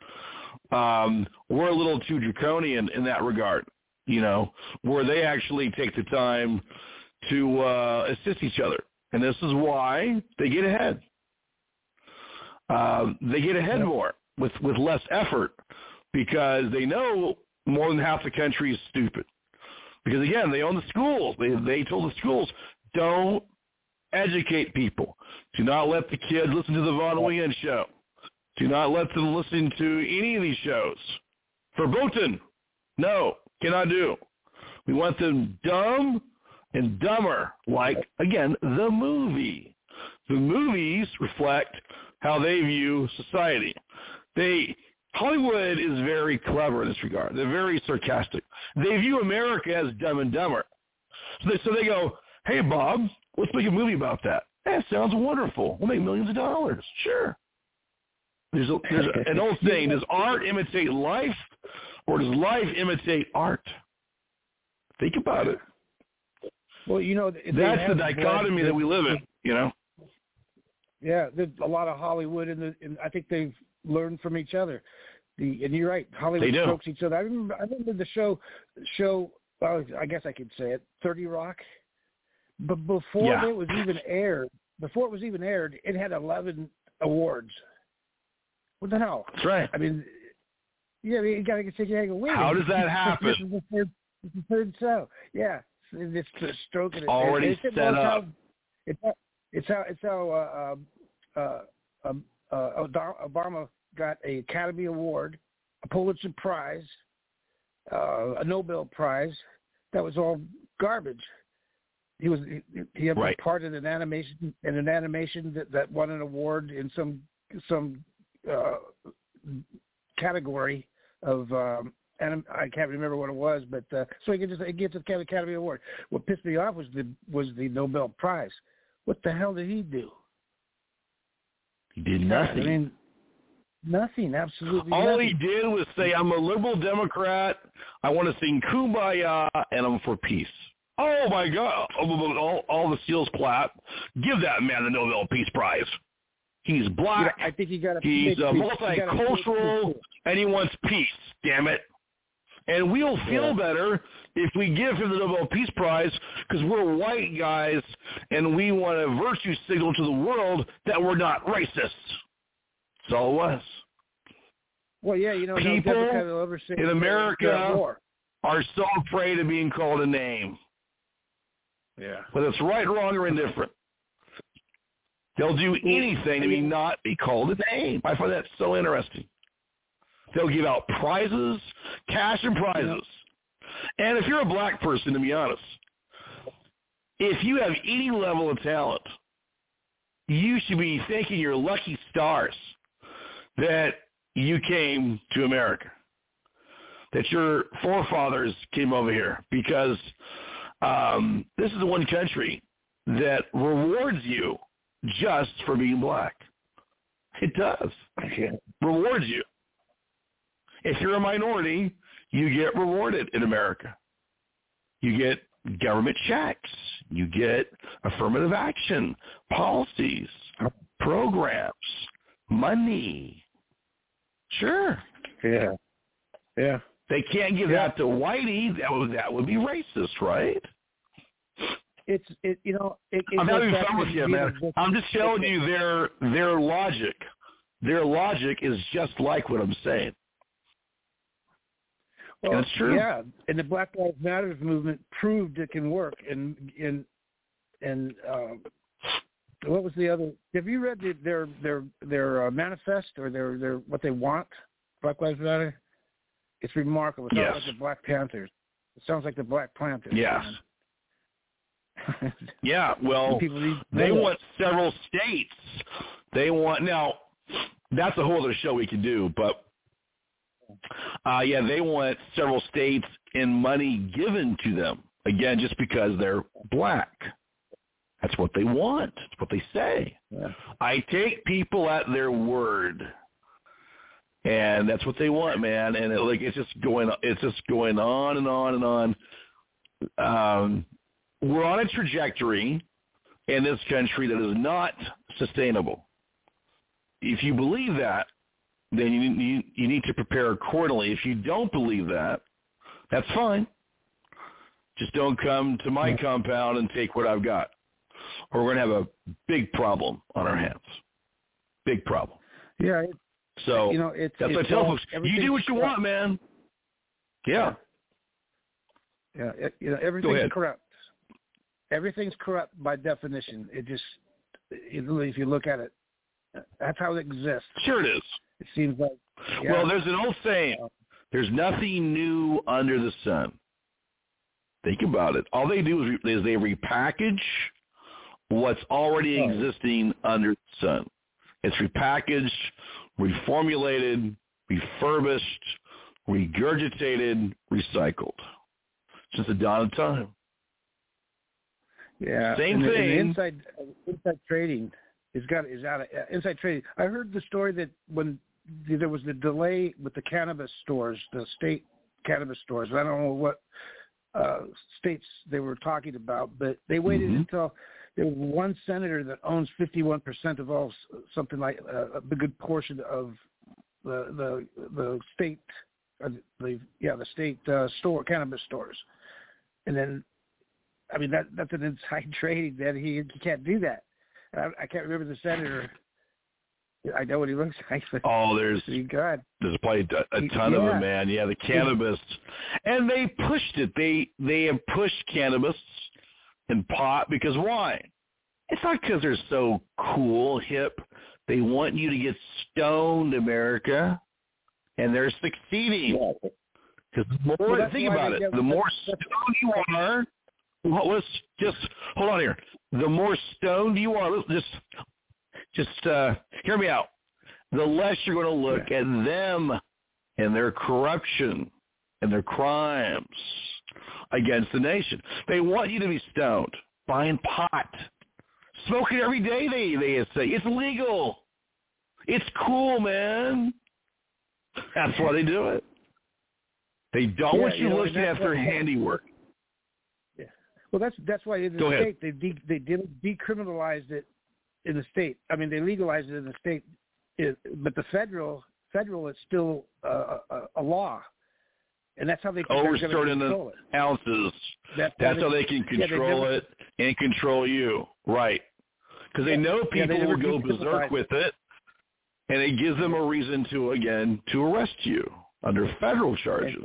Um, we're a little too draconian in that regard, you know, where they actually take the time to uh, assist each other. And this is why they get ahead. Uh, they get ahead more with, with less effort because they know more than half the country is stupid. Because, again, they own the schools. They they told the schools, don't educate people. Do not let the kids listen to the Von Weyen show. Do not let them listen to any of these shows. Verboten. No, cannot do. We want them dumb and dumber, like, again, the movie. The movies reflect how they view society. They Hollywood is very clever in this regard. They're very sarcastic. They view America as Dumb and Dumber. So they, so they go, hey, Bob, let's make a movie about that. That sounds wonderful. We'll make millions of dollars. Sure. There's, a, there's a, an old saying, does art imitate life or does life imitate art? Think about it. Well, you know, that's the dichotomy that we live in, you know? Yeah, there's a lot of Hollywood, in the, and I think they've learned from each other. The and you're right, Hollywood strokes each other. I remember, I remember the show, show. Well, I guess I could say it, thirty Rock. But before yeah. it was even aired, before it was even aired, it had eleven awards. What the hell? That's right. I mean, yeah, you got to take your wait. How does that happen? This is the third, this is the third show. Yeah, it's the stroking it. Already it's, it's set up. How, it's how it's how it's how uh, uh, um, uh, Obama got an Academy Award, a Pulitzer Prize, uh, a Nobel Prize. That was all garbage. He was he, he had right. part in an animation in an animation that, that won an award in some some uh, category of um, and I can't remember what it was, but uh, so he gets it gets the Academy Award. What pissed me off was the was the Nobel Prize. What the hell did he do? He did nothing. I mean, nothing. Absolutely. All nothing. he did was say, "I'm a liberal Democrat. I want to sing Kumbaya, and I'm for peace." Oh my God! All, all the seals clap. Give that man the Nobel Peace Prize. He's black. Yeah, I think he got a He's a multicultural, and he wants peace. Damn it! And we'll feel yeah. better if we give him the Nobel Peace Prize because we're white guys and we want a virtue signal to the world that we're not racist. That's all it was. Well, yeah, you know, people no ever say in America are so afraid of being called a name. Yeah. Whether it's right, wrong, or indifferent. They'll do anything to be not be called a name. I find that so interesting. They'll give out prizes, cash and prizes. Yeah. And if you're a black person, to be honest, if you have any level of talent, you should be thanking your lucky stars that you came to America, that your forefathers came over here, because um, this is the one country that rewards you just for being black. It does. It rewards you. If you're a minority, you get rewarded in America. You get government checks. You get affirmative action, policies, programs, money. Sure. Yeah. Yeah. They can't give yeah. that to whitey. That would that would be racist, right? It's it. You know. It, it I'm having fun with you, man. I'm just telling you their their logic. Their logic is just like what I'm saying. Well, and it's true. Yeah, and the Black Lives Matter movement proved it can work. And and and um, what was the other? Have you read the, their their their uh, manifest or their their what they want? Black Lives Matter. It's remarkable. It sounds yes. like the Black Panthers. It sounds like the Black Panthers. Yes. yeah. Well, they want several states. They want now. That's a whole other show we could do, but. Uh, yeah, they want several states and money given to them, again, just because they're black. That's what they want. That's what they say. Yeah. I take people at their word, and that's what they want, man. And it, like it's just going, it's just going on and on and on. Um, we're on a trajectory in this country that is not sustainable. If you believe that, then you, you you need to prepare accordingly. If you don't believe that, that's fine. Just don't come to my compound and take what I've got, or we're going to have a big problem on our hands. Big problem. Yeah. It, so you know, it's, that's it's what I tell all, folks. You do what you want, man. Yeah. Yeah. It, you know, everything's corrupt. Everything's corrupt by definition. It just, it, if you look at it, that's how it exists. Sure it is. It seems like. Yeah. Well, there's an old saying. There's nothing new under the sun. Think about it. All they do is, is they repackage what's already existing under the sun. It's repackaged, reformulated, refurbished, regurgitated, recycled. It's just a dawn of time. Yeah, Same and, thing. And inside inside trading is got is out of uh, inside trading. I heard the story that when there was the delay with the cannabis stores, the state cannabis stores. I don't know what uh, states they were talking about, but they waited mm-hmm. until there was one senator that owns fifty-one percent of all something like uh, a good portion of the the the state, uh, the yeah the state uh, store cannabis stores, and then. I mean, that that's an inside trading that he, he can't do that. I, I can't remember the senator. I know what he looks like. But oh, there's God. There's probably a, a ton yeah. of them, man. Yeah, the cannabis. And they pushed it. They they have pushed cannabis and pot because why? It's not because they're so cool, hip. They want you to get stoned, America, and they're succeeding. Because the more, well, think about it, the more stoned you are, well, let's just hold on here. The more stoned you are, let's just just uh, hear me out. The less you're going to look yeah. at them and their corruption and their crimes against the nation. They want you to be stoned, buying pot, smoking every day. They they say it's legal, it's cool, man. That's why they do it. They don't yeah, want you, you know, looking at their handiwork. Well, that's that's why in the Go state ahead. they de- they de- decriminalized it in the state. I mean, they legalized it in the state, it, but the federal federal it's still uh, a, a law, and that's how they can over control certain it. ounces. That's, that's how they, they can control yeah, they never, it and control you, right? Because they know people yeah, they will go berserk with it, and it gives them a reason to again to arrest you under federal charges.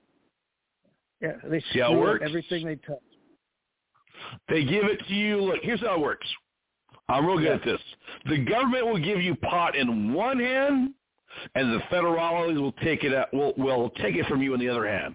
Yeah, they see how it works. Everything they touch. They give it to you. Look, here's how it works. I'm real good yeah. at this. The government will give you pot in one hand, and the federales will take it out, will will take it from you in the other hand.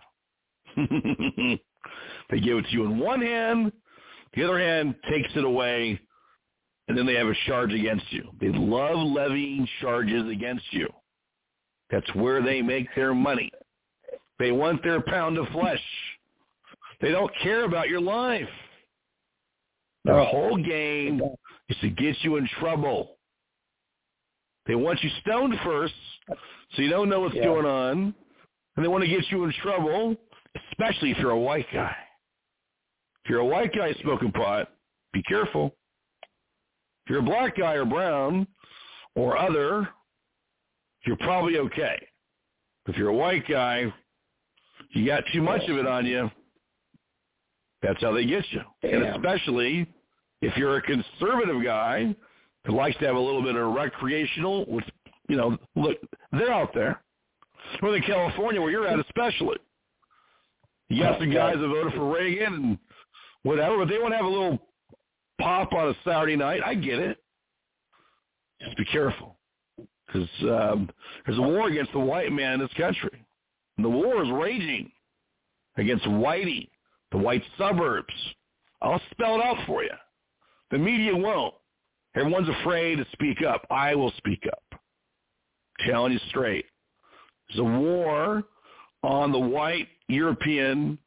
They give it to you in one hand, the other hand takes it away, and then they have a charge against you. They love levying charges against you. That's where they make their money. They want their pound of flesh. They don't care about your life. Their whole game is to get you in trouble. They want you stoned first, so you don't know what's yeah. going on, and they want to get you in trouble, especially if you're a white guy. If you're a white guy smoking pot, be careful. If you're a black guy or brown or other, you're probably okay. If you're a white guy, you got too much of it on you, that's how they get you. Damn. And especially if you're a conservative guy who likes to have a little bit of recreational, which, you know, look, they're out there. Northern California, where you're at especially. You got some guys that voted for Reagan and whatever, but they want to have a little pop on a Saturday night. I get it. Just be careful. Because um, there's a war against the white man in this country. And the war is raging against whitey, the white suburbs. I'll spell it out for you. The media won't. Everyone's afraid to speak up. I will speak up. Telling you straight. There's a war on the white European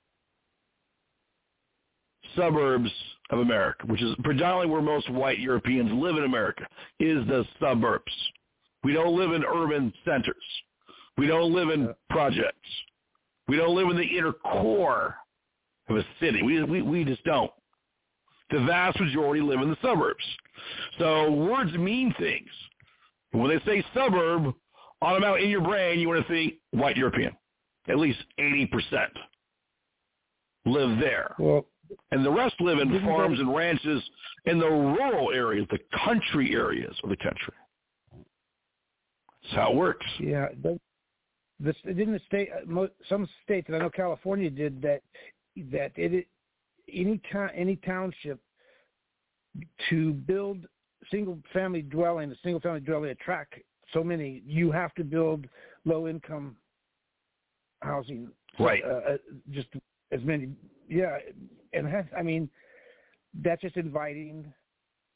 suburbs of America, which is predominantly where most white Europeans live in America, is the suburbs. We don't live in urban centers. We don't live in projects. We don't live in the inner core of a city. We, we, we just don't. The vast majority live in the suburbs. So words mean things. When they say suburb, automatically in your brain you want to think white European. At least eighty percent live there. Well, and the rest live in farms and ranches in the rural areas, the country areas of the country. That's how it works. Yeah. The, the, didn't the state, some states, and I know California did that, that it, any town, any township to build single-family dwelling, a single-family dwelling attract so many, you have to build low-income housing. Right. Uh, just as many, yeah. And has, I mean, that's just inviting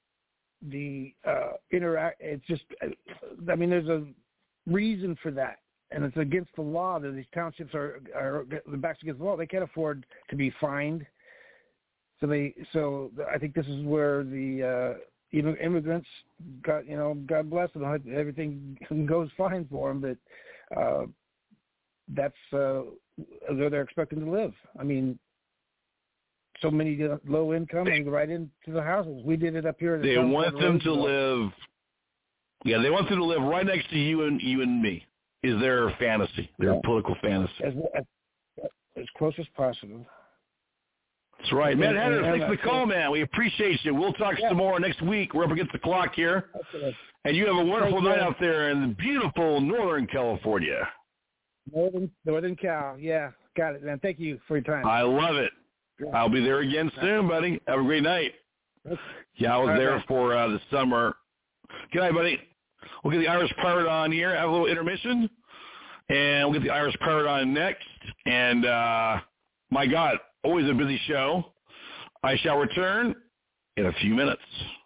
the uh, interact. It's just, I mean, there's a reason for that, and it's against the law that these townships are are the backs against the law. They can't afford to be fined, so they. So I think this is where the uh, even immigrants got, you know, God bless them, everything goes fine for them, but uh, that's uh, where they're expecting to live. I mean, so many uh, low income and right into the houses. We did it up here. They want them to live. Yeah, they want them to live right next to you and you and me. Is their fantasy, their yeah. political fantasy, as, as, as close as possible. That's right, man. Henry, thanks for the call, man. We appreciate you. We'll talk yeah. some more next week. We're up against the clock here, okay. And you have a wonderful Thank night you. out there in beautiful Northern California. Northern Northern Cal, yeah, got it, man. Thank you for your time. I love it. I'll be there again soon, buddy. Have a great night. Yeah, I was there for uh, the summer. Good night, buddy. We'll get the Irish Pirate on here, have a little intermission, and we'll get the Irish Pirate on next. And, uh, my God, always a busy show. I shall return in a few minutes.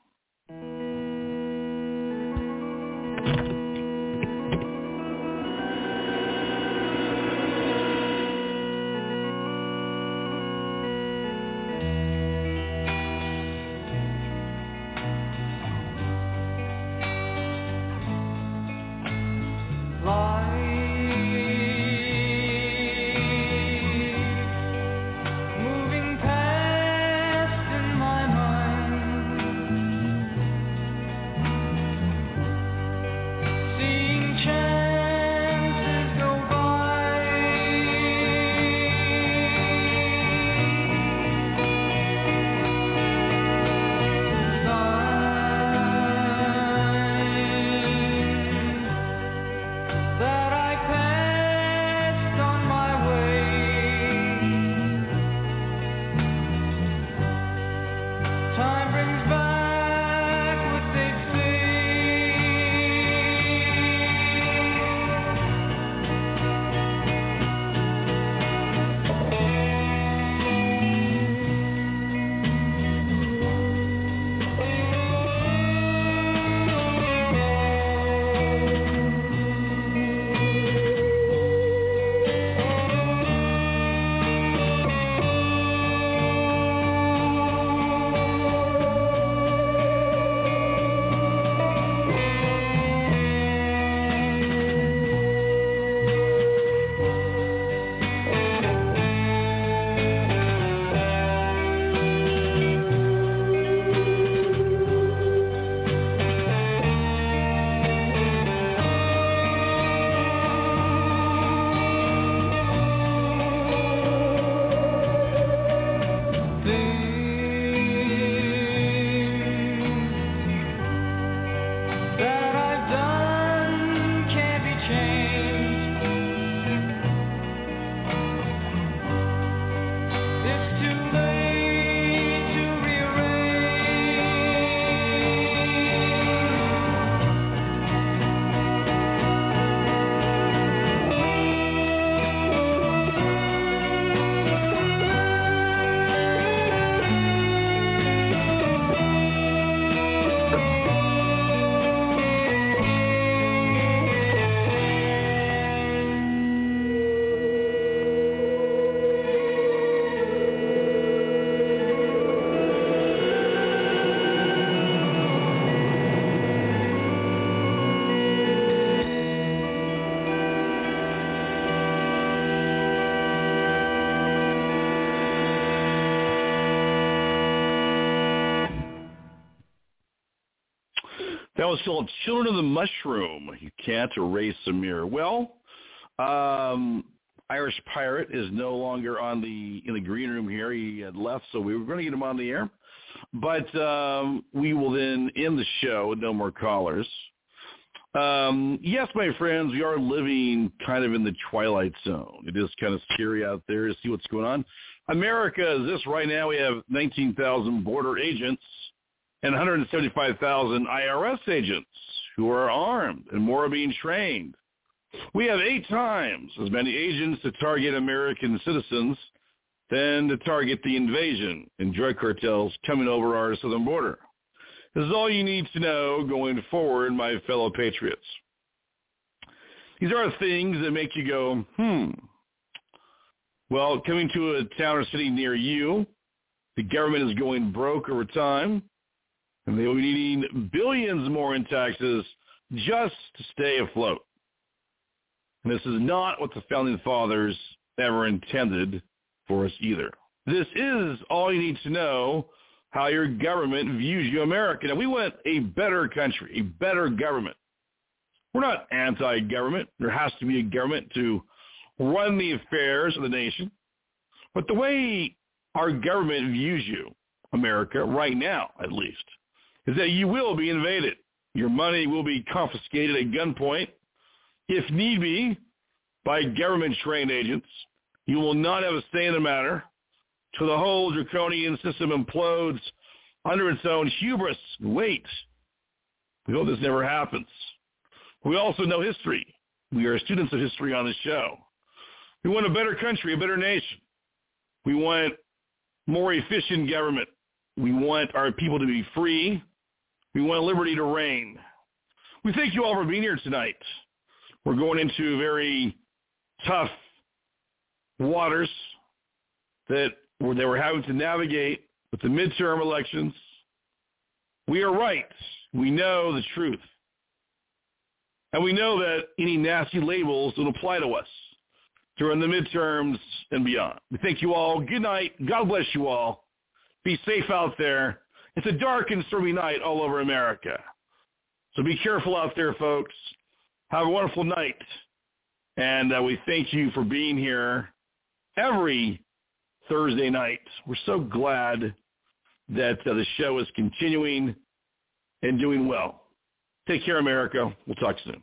That was called Children of the Mushroom. You can't erase a mirror. Well, um, Irish Pirate is no longer on the in the green room here. He had left, so we were going to get him on the air. But um, we will then end the show with no more callers. Um, yes, my friends, we are living kind of in the twilight zone. It is kind of scary out there to see what's going on. America is this right now. We have nineteen thousand border agents and one hundred seventy-five thousand I R S agents who are armed, and more are being trained. We have eight times as many agents to target American citizens than to target the invasion and drug cartels coming over our southern border. This is all you need to know going forward, my fellow patriots. These are things that make you go, hmm. Well, coming to a town or city near you, the government is going broke over time, and they will be needing billions more in taxes just to stay afloat. And this is not what the Founding Fathers ever intended for us either. This is all you need to know how your government views you, America. Now, we want a better country, a better government. We're not anti-government. There has to be a government to run the affairs of the nation. But the way our government views you, America, right now at least, is that you will be invaded. Your money will be confiscated at gunpoint, if need be, by government-trained agents. You will not have a say in the matter till the whole draconian system implodes under its own hubris. Wait. We hope this never happens. We also know history. We are students of history on this show. We want a better country, a better nation. We want more efficient government. We want our people to be free. We want liberty to reign. We thank you all for being here tonight. We're going into very tough waters that they were having to navigate with the midterm elections. We are right. We know the truth. And we know that any nasty labels don't apply to us during the midterms and beyond. We thank you all. Good night. God bless you all. Be safe out there. It's a dark and stormy night all over America. So be careful out there, folks. Have a wonderful night. And uh, we thank you for being here every Thursday night. We're so glad that uh, the show is continuing and doing well. Take care, America. We'll talk soon.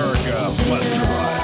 America must rise.